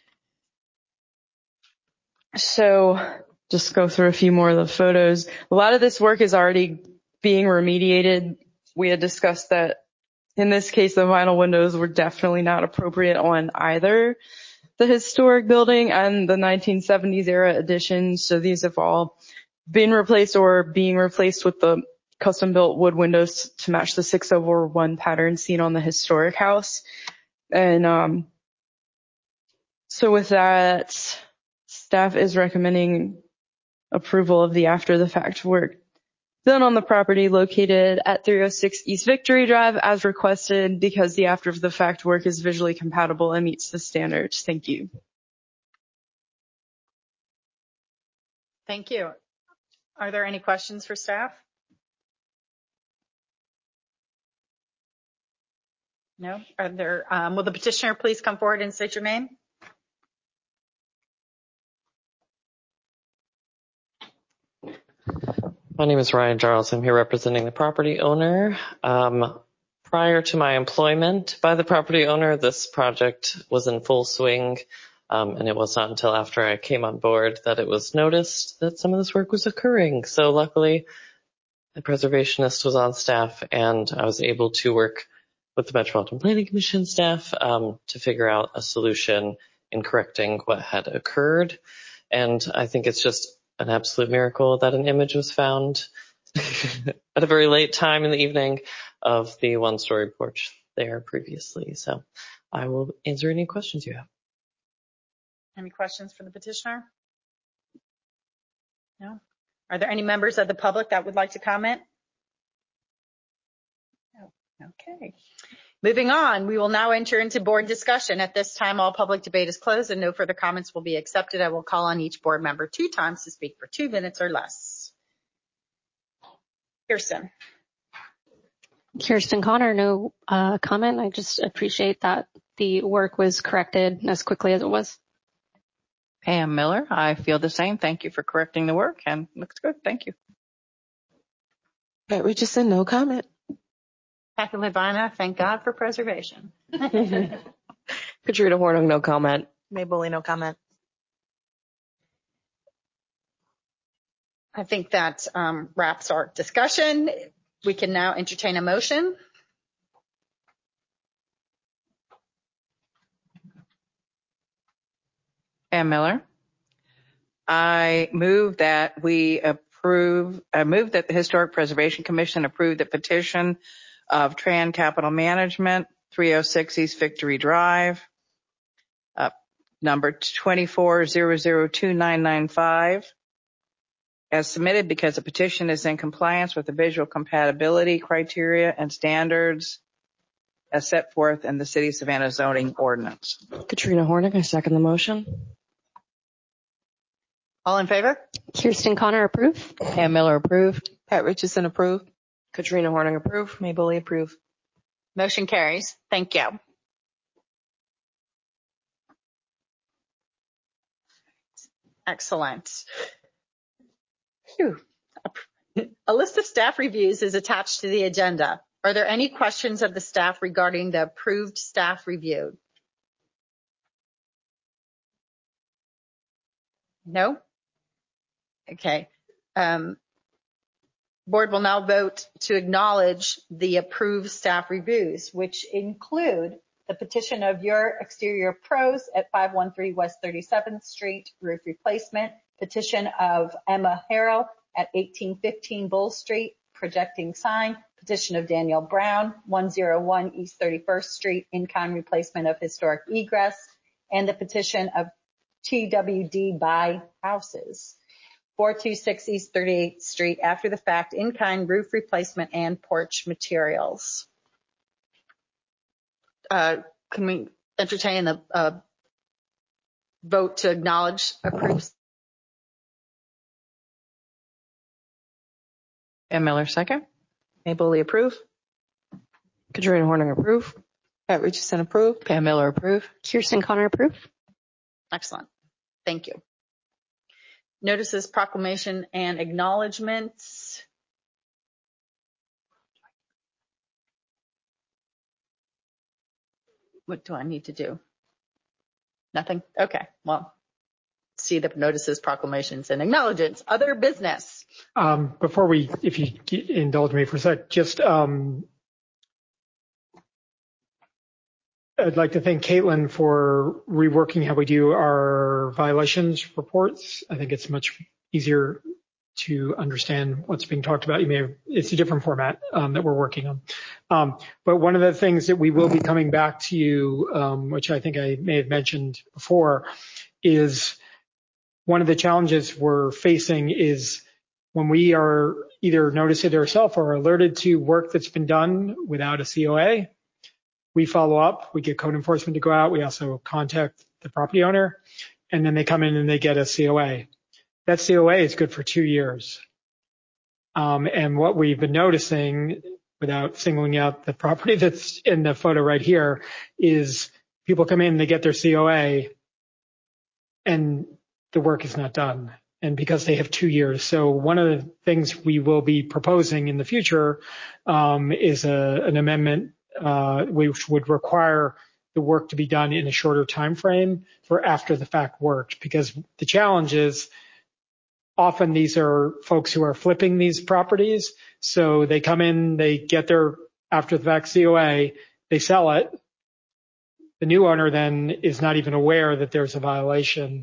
So just go through a few more of the photos. A lot of this work is already being remediated. We had discussed that in this case, the vinyl windows were definitely not appropriate on either the historic building and the 1970s era additions. So these have all been replaced or being replaced with the custom built wood windows to match the 6/1 pattern seen on the historic house. And so with that, staff is recommending approval of the after the fact work done on the property located at 306 East Victory Drive as requested because the after the fact work is visually compatible and meets the standards. Thank you. Thank you. Are there any questions for staff? No? Are there, will the petitioner please come forward and state your name? My name is Ryan Giles. I'm here representing the property owner. Prior to my employment by the property owner, this project was in full swing, and it was not until after I came on board that it was noticed that some of this work was occurring. So luckily, the preservationist was on staff, and I was able to work with the Metropolitan Planning Commission staff to figure out a solution in correcting what had occurred. And I think it's just an absolute miracle that an image was found at a very late time in the evening of the one-story porch there previously. So I will answer any questions you have. Any questions for the petitioner? No? Are there any members of the public that would like to comment? No. Okay. Moving on, we will now enter into board discussion. At this time, all public debate is closed and no further comments will be accepted. I will call on each board member 2 times to speak for 2 minutes or less. Kirsten. Kirsten Connor, no comment. I just appreciate that the work was corrected as quickly as it was. Pam Miller, I feel the same. Thank you for correcting the work and looks good. Thank you. Pat Richardson, no comment. Kathy Levina, thank God for preservation. Katrina Hornung, no comment. Maybelline, no comment. I think that wraps our discussion. We can now entertain a motion. Pam Miller. I move that the Historic Preservation Commission approve the petition of Tran Capital Management, 306 East Victory Drive, number 24002995, as submitted because the petition is in compliance with the visual compatibility criteria and standards as set forth in the City of Savannah zoning ordinance. Katrina Hornung, I second the motion. All in favor? Kirsten Connor, approve. Pam Miller, approve. Pat Richardson, approve. Katrina Hornung, approve. Maybelline, approve. Motion carries. Thank you. Excellent. Phew. A list of staff reviews is attached to the agenda. Are there any questions of the staff regarding the approved staff review? No? Okay. Board will now vote to acknowledge the approved staff reviews, which include the petition of Your Exterior Pros at 513 West 37th Street, roof replacement, petition of Emma Harrell at 1815 Bull Street, projecting sign, petition of Daniel Brown, 101 East 31st Street, in-kind replacement of historic egress, and the petition of TWD Buy Houses, 426 East 38th Street, after the fact, in-kind roof replacement and porch materials. can we entertain a vote to acknowledge, approve? Pam Miller, second. Mabel Lee, approve. Katrina Horning, approve. Pat Richardson, approve. Pam Miller, approve. Kirsten Connor, approve. Excellent. Thank you. Notices, proclamation, and acknowledgements. What do I need to do? Nothing? Okay. Well, see the notices, proclamations, and acknowledgements. Other business. Before we, if you indulge me for a sec, just I'd like to thank Caitlin for reworking how we do our violations reports. I think it's much easier to understand what's being talked about. It's a different format that we're working on. But one of the things that we will be coming back to you, which I think I may have mentioned before, is one of the challenges we're facing is when we are either noticed it ourselves or alerted to work that's been done without a COA. We follow up, we get code enforcement to go out. We also contact the property owner, and then they come in and they get a COA. That COA is good for 2 years. And what we've been noticing, without singling out the property that's in the photo right here, is people come in, they get their COA, and the work is not done. And because they have 2 years. So one of the things we will be proposing in the future is an amendment which would require the work to be done in a shorter time frame for after the fact work, because the challenge is often these are folks who are flipping these properties. So they come in, they get their after the fact COA, they sell it. The new owner then is not even aware that there's a violation.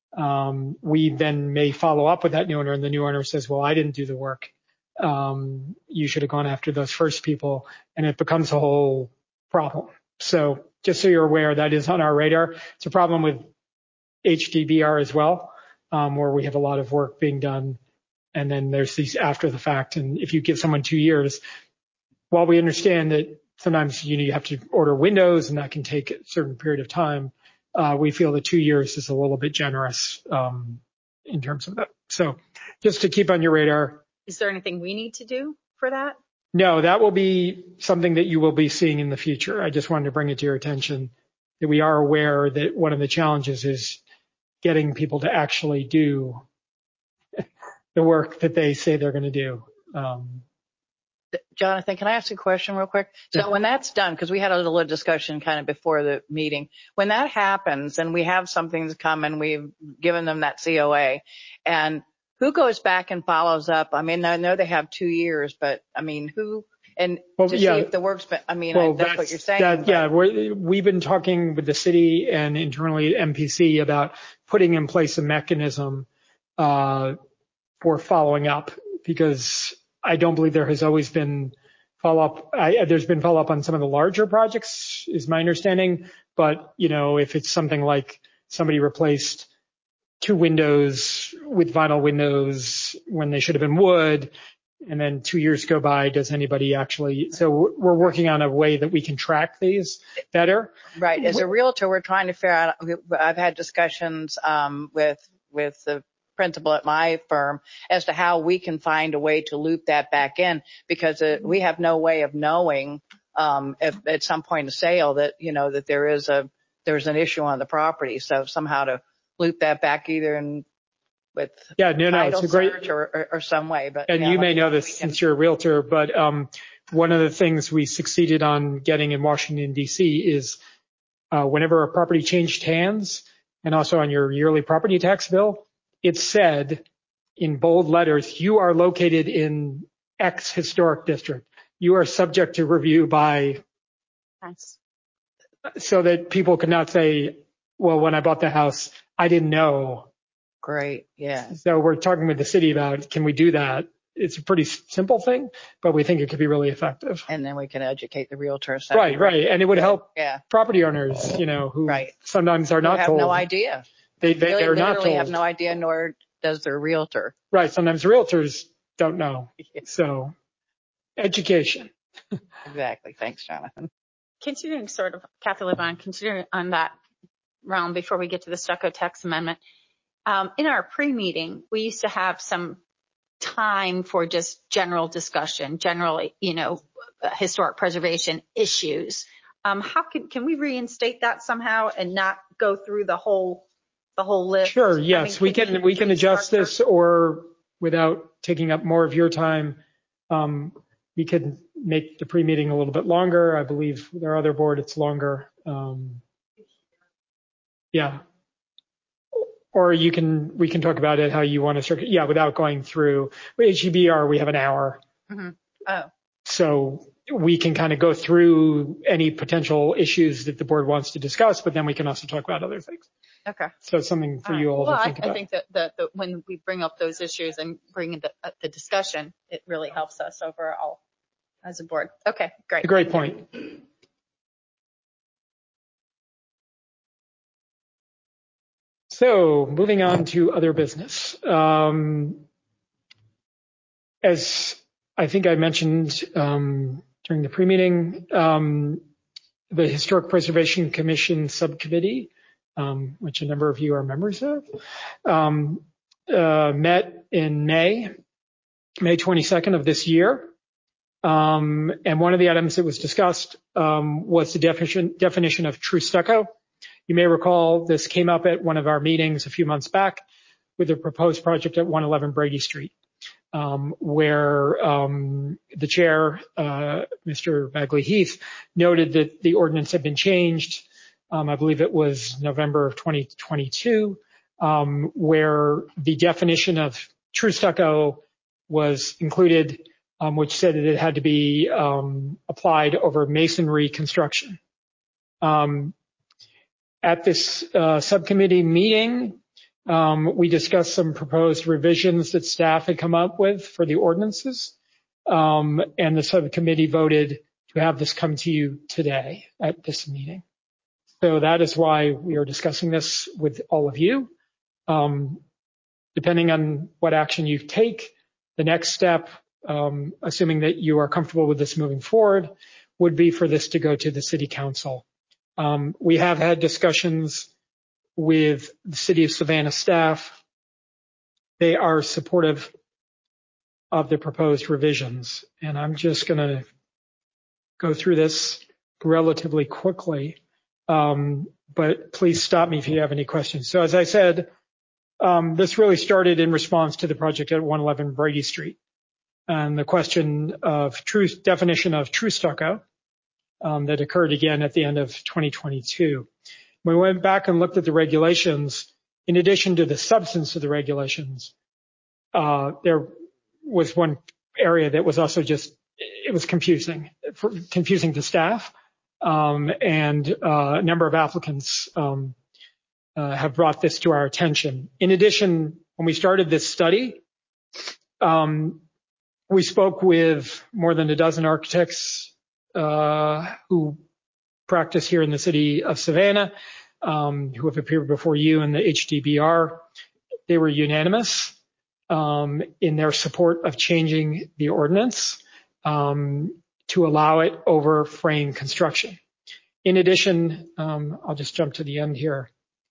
We then may follow up with that new owner, and the new owner says, well, I didn't do the work. You should have gone after those first people, and it becomes a whole problem. So just so you're aware, that is on our radar. It's a problem with HDBR as well, where we have a lot of work being done, and then there's these after the fact. And if you give someone 2 years, while we understand that sometimes you have to order windows and that can take a certain period of time, we feel that 2 years is a little bit generous in terms of that. So just to keep on your radar. Is there anything we need to do for that? No, that will be something that you will be seeing in the future. I just wanted to bring it to your attention that we are aware that one of the challenges is getting people to actually do the work that they say they're going to do. Jonathan, can I ask a question real quick? So when that's done, because we had a little discussion kind of before the meeting, when that happens and we have something to come and we've given them that COA, and who goes back and follows up? I mean, I know they have 2 years, but I mean, who and see if the work's been, I mean, that's what you're saying. We've been talking with the city and internally at MPC about putting in place a mechanism for following up, because I don't believe there has always been follow-up. There's been follow-up on some of the larger projects, is my understanding. But, if it's something like somebody replaced 2 windows with vinyl windows when they should have been wood, and then 2 years go by, does anybody actually? So we're working on a way that we can track these better. Right. As a realtor, we're trying to figure out, I've had discussions with the principal at my firm as to how we can find a way to loop that back in, because we have no way of knowing if at some point of sale that, that there's an issue on the property. So somehow to loop that back either with it's a great search or some way. But you may know this since you're a realtor, but one of the things we succeeded on getting in Washington D.C. is whenever a property changed hands, and also on your yearly property tax bill, it said in bold letters, you are located in X historic district. You are subject to review by, so that people could not say, well, when I bought the house, I didn't know. Great. Yeah. So we're talking with the city about, can we do that? It's a pretty simple thing, but we think it could be really effective. And then we can educate the realtors. Right. And it would help property owners, who sometimes are not told. Have no idea. They're not told. They have no idea, nor does their realtor. Right. Sometimes realtors don't know. So education. Exactly. Thanks, Jonathan. continuing sort of, Kathy Levine, continuing on that realm before we get to the stucco tax amendment. In our pre-meeting, we used to have some time for just general discussion, generally, historic preservation issues. How can we reinstate that somehow and not go through the whole list? Sure. Yes, we can adjust this, or without taking up more of your time, we could make the pre-meeting a little bit longer. I believe their other board, it's longer. Yeah. Or we can talk about it how you want to circuit. Yeah, without going through HEBR, we have an hour. Mm-hmm. Oh. So we can kind of go through any potential issues that the board wants to discuss, but then we can also talk about other things. Okay. So it's something for you all to think about. I think that when we bring up those issues and bring in the discussion, it really helps us overall as a board. Okay, great. Great point. So moving on to other business. As I think I mentioned during the pre-meeting, the Historic Preservation Commission subcommittee, which a number of you are members of, met in May 22nd of this year. And one of the items that was discussed was the definition of true stucco. You may recall this came up at one of our meetings a few months back with a proposed project at 111 Brady Street, where the chair, Mr. Bagley Heath, noted that the ordinance had been changed. I believe it was November of 2022, where the definition of true stucco was included, which said that it had to be applied over masonry construction. At this subcommittee meeting, we discussed some proposed revisions that staff had come up with for the ordinances, and the subcommittee voted to have this come to you today at this meeting. So that is why we are discussing this with all of you. Depending on what action you take, the next step, assuming that you are comfortable with this moving forward, would be for this to go to the City Council. We have had discussions with the City of Savannah staff. They are supportive of the proposed revisions, and I'm just going to go through this relatively quickly, but please stop me if you have any questions. So as I said, this really started in response to the project at 111 Brady Street, and the question of definition of true stucco that occurred again at the end of 2022. We went back and looked at the regulations. In addition to the substance of the regulations, there was one area that was also it was confusing to staff, and a number of applicants have brought this to our attention. In addition, when we started this study, we spoke with more than a dozen architects who practice here in the City of Savannah, who have appeared before you in the HDBR. They were unanimous in their support of changing the ordinance to allow it over frame construction. In addition, I'll just jump to the end here.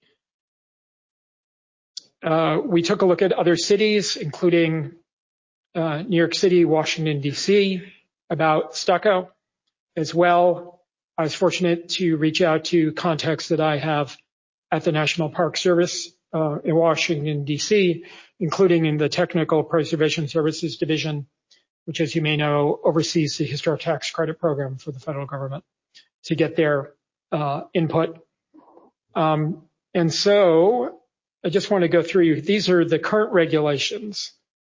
We took a look at other cities, including New York City, Washington, D.C., about stucco as well. I was fortunate to reach out to contacts that I have at the National Park Service in Washington, D.C., including in the Technical Preservation Services Division, which, as you may know, oversees the Historic Tax Credit Program for the federal government, to get their input. And so I just want to go through. These are the current regulations.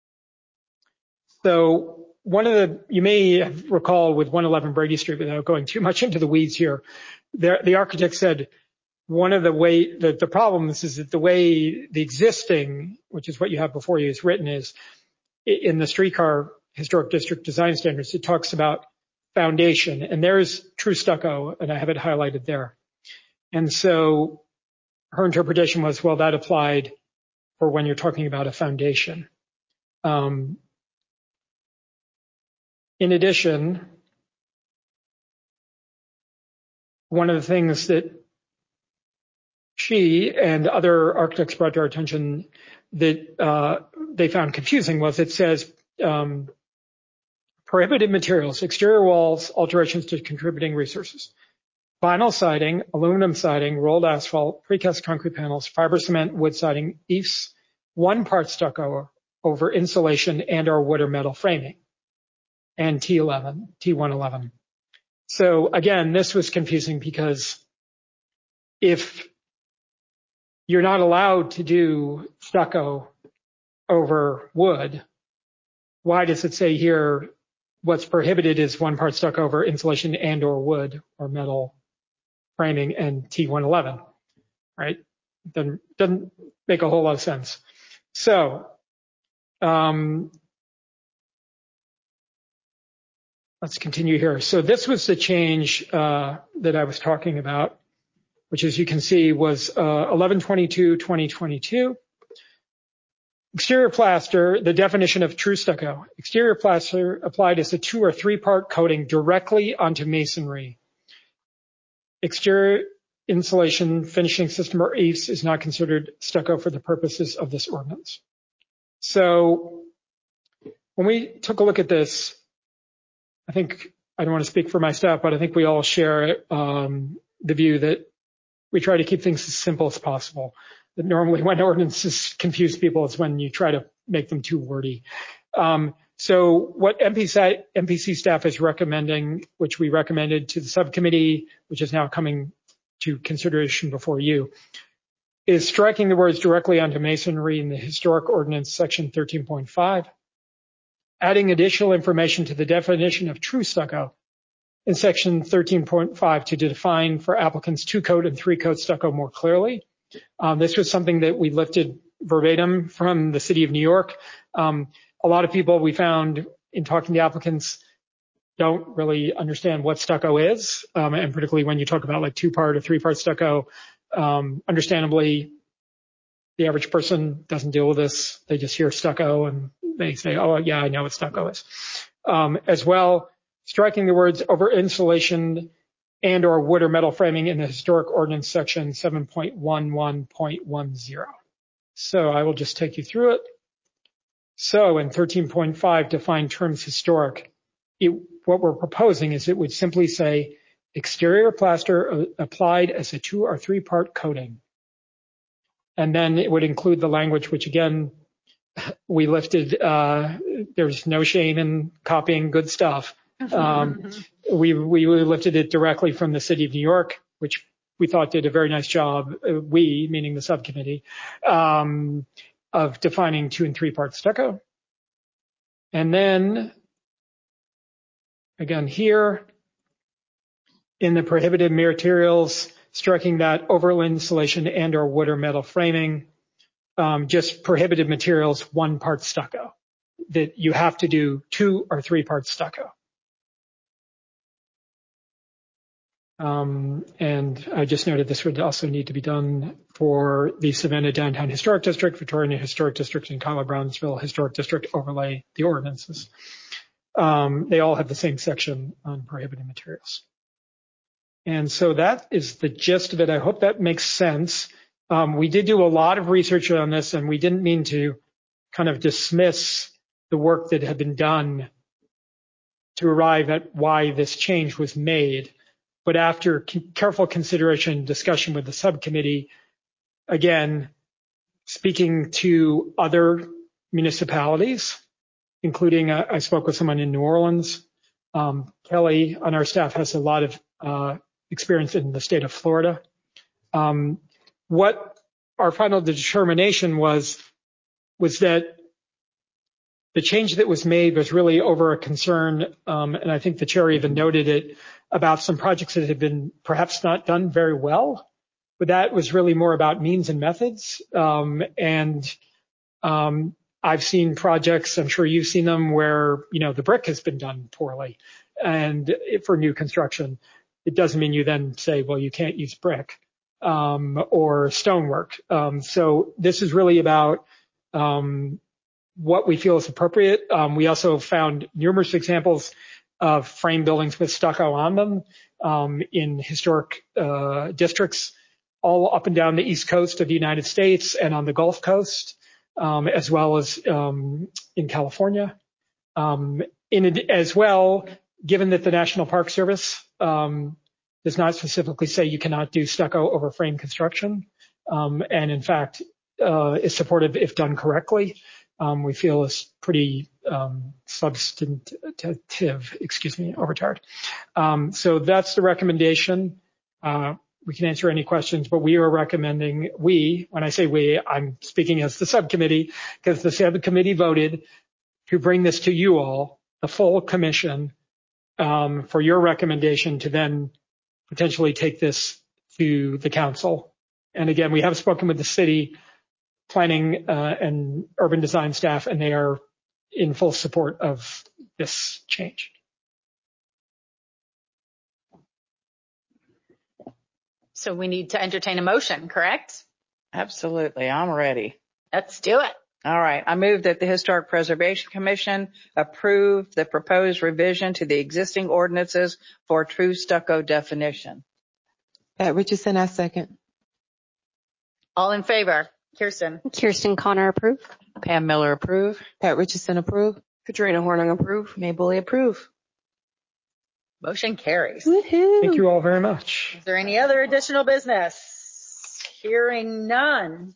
So you may recall with 111 Brady Street, without going too much into the weeds here, the architect said one of the problems is that the way the existing, which is what you have before you, is written is in the Streetcar Historic District Design Standards, it talks about foundation, and there's true stucco, and I have it highlighted there. And so her interpretation was, well, that applied for when you're talking about a foundation. In addition, one of the things that she and other architects brought to our attention that they found confusing was it says prohibited materials, exterior walls, alterations to contributing resources, vinyl siding, aluminum siding, rolled asphalt, precast concrete panels, fiber cement, wood siding, EIFS, 1 part stucco over insulation and or wood or metal framing, and T111. So again, this was confusing because if you're not allowed to do stucco over wood, why does it say here what's prohibited is 1 part stucco over insulation and or wood or metal framing and T111, right? Then doesn't make a whole lot of sense. So let's continue here. So this was the change that I was talking about, which as you can see was 11/22/2022. Exterior plaster, the definition of true stucco. Exterior plaster applied as a 2 or 3 part coating directly onto masonry. Exterior insulation finishing system or EIFS is not considered stucco for the purposes of this ordinance. So when we took a look at this, I think, I don't want to speak for my staff, but I think we all share the view that we try to keep things as simple as possible. That normally when ordinances confuse people is when you try to make them too wordy. So what MPC staff is recommending, which we recommended to the subcommittee, which is now coming to consideration before you, is striking the words directly onto masonry in the historic ordinance section 13.5, adding additional information to the definition of true stucco in section 13.5 to define for applicants 2-coat and 3-coat stucco more clearly. This was something that we lifted verbatim from the city of New York. A lot of people we found in talking to applicants don't really understand what stucco is, and particularly when you talk about like 2-part or 3-part stucco, understandably, the average person doesn't deal with this. They just hear stucco and they say, oh, yeah, I know what stucco is. As well, striking the words over insulation and or wood or metal framing in the historic ordinance section 7.11.10. So I will just take you through it. So in 13.5, define terms historic. What we're proposing is it would simply say exterior plaster applied as a 2 or 3 part coating. And then it would include the language, which again, we lifted, there's no shame in copying good stuff. We lifted it directly from the city of New York, which we thought did a very nice job, we, meaning the subcommittee, of defining 2 and 3 part stucco. And then, again here, in the prohibited materials, striking that over insulation and or wood or metal framing, just prohibited materials 1 part stucco, that you have to do 2 or 3 part stucco. And I just noted this would also need to be done for the Savannah Downtown Historic District, Victoria Historic District, and College Brownsville Historic District overlay the ordinances. They all have the same section on prohibited materials. And so that is the gist of it. I hope that makes sense. We did do a lot of research on this, and we didn't mean to kind of dismiss the work that had been done to arrive at why this change was made. But after careful consideration and discussion with the subcommittee, again, speaking to other municipalities, including I spoke with someone in New Orleans. Kelly on our staff has a lot of experience in the state of Florida. What our final determination was that the change that was made was really over a concern, and I think the chair even noted it, about some projects that had been perhaps not done very well. But that was really more about means and methods. I've seen projects, I'm sure you've seen them, where, you know, the brick has been done poorly. And for new construction, it doesn't mean you then say, well, you can't use brick or stonework. So this is really about what we feel is appropriate. We also found numerous examples of frame buildings with stucco on them in historic districts all up and down the East Coast of the United States and on the Gulf Coast, as well as in California. As well, given that the National Park Service does not specifically say you cannot do stucco over frame construction, and in fact is supportive if done correctly, we feel is pretty substantive, overtired. So that's the recommendation. We can answer any questions, but we are recommending, when I say we, I'm speaking as the subcommittee, because the subcommittee voted to bring this to you all, the full commission, for your recommendation to then potentially take this to the council. And again, we have spoken with the city planning and urban design staff, and they are in full support of this change. So we need to entertain a motion, correct? Absolutely. I'm ready. Let's do it. All right. I move that the Historic Preservation Commission approve the proposed revision to the existing ordinances for true stucco definition. Pat Richardson, I second. All in favor? Kirsten. Kirsten Connor, approve. Pam Miller, approve. Pat Richardson, approve. Katrina Hornung, approve. May Bully, approve. Motion carries. Woohoo. Thank you all very much. Is there any other additional business? Hearing none.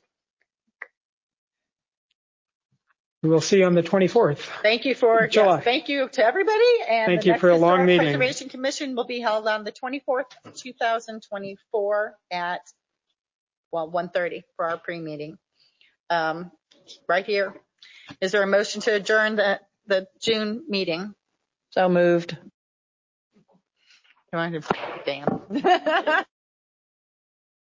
We will see you on the 24th. Thank you thank you to everybody. And thank the you next for a long meeting. Preservation Commission will be held on the 24th, 2024 at 1:30 for our pre-meeting. Right here. Is there a motion to adjourn the June meeting? So moved. Damn.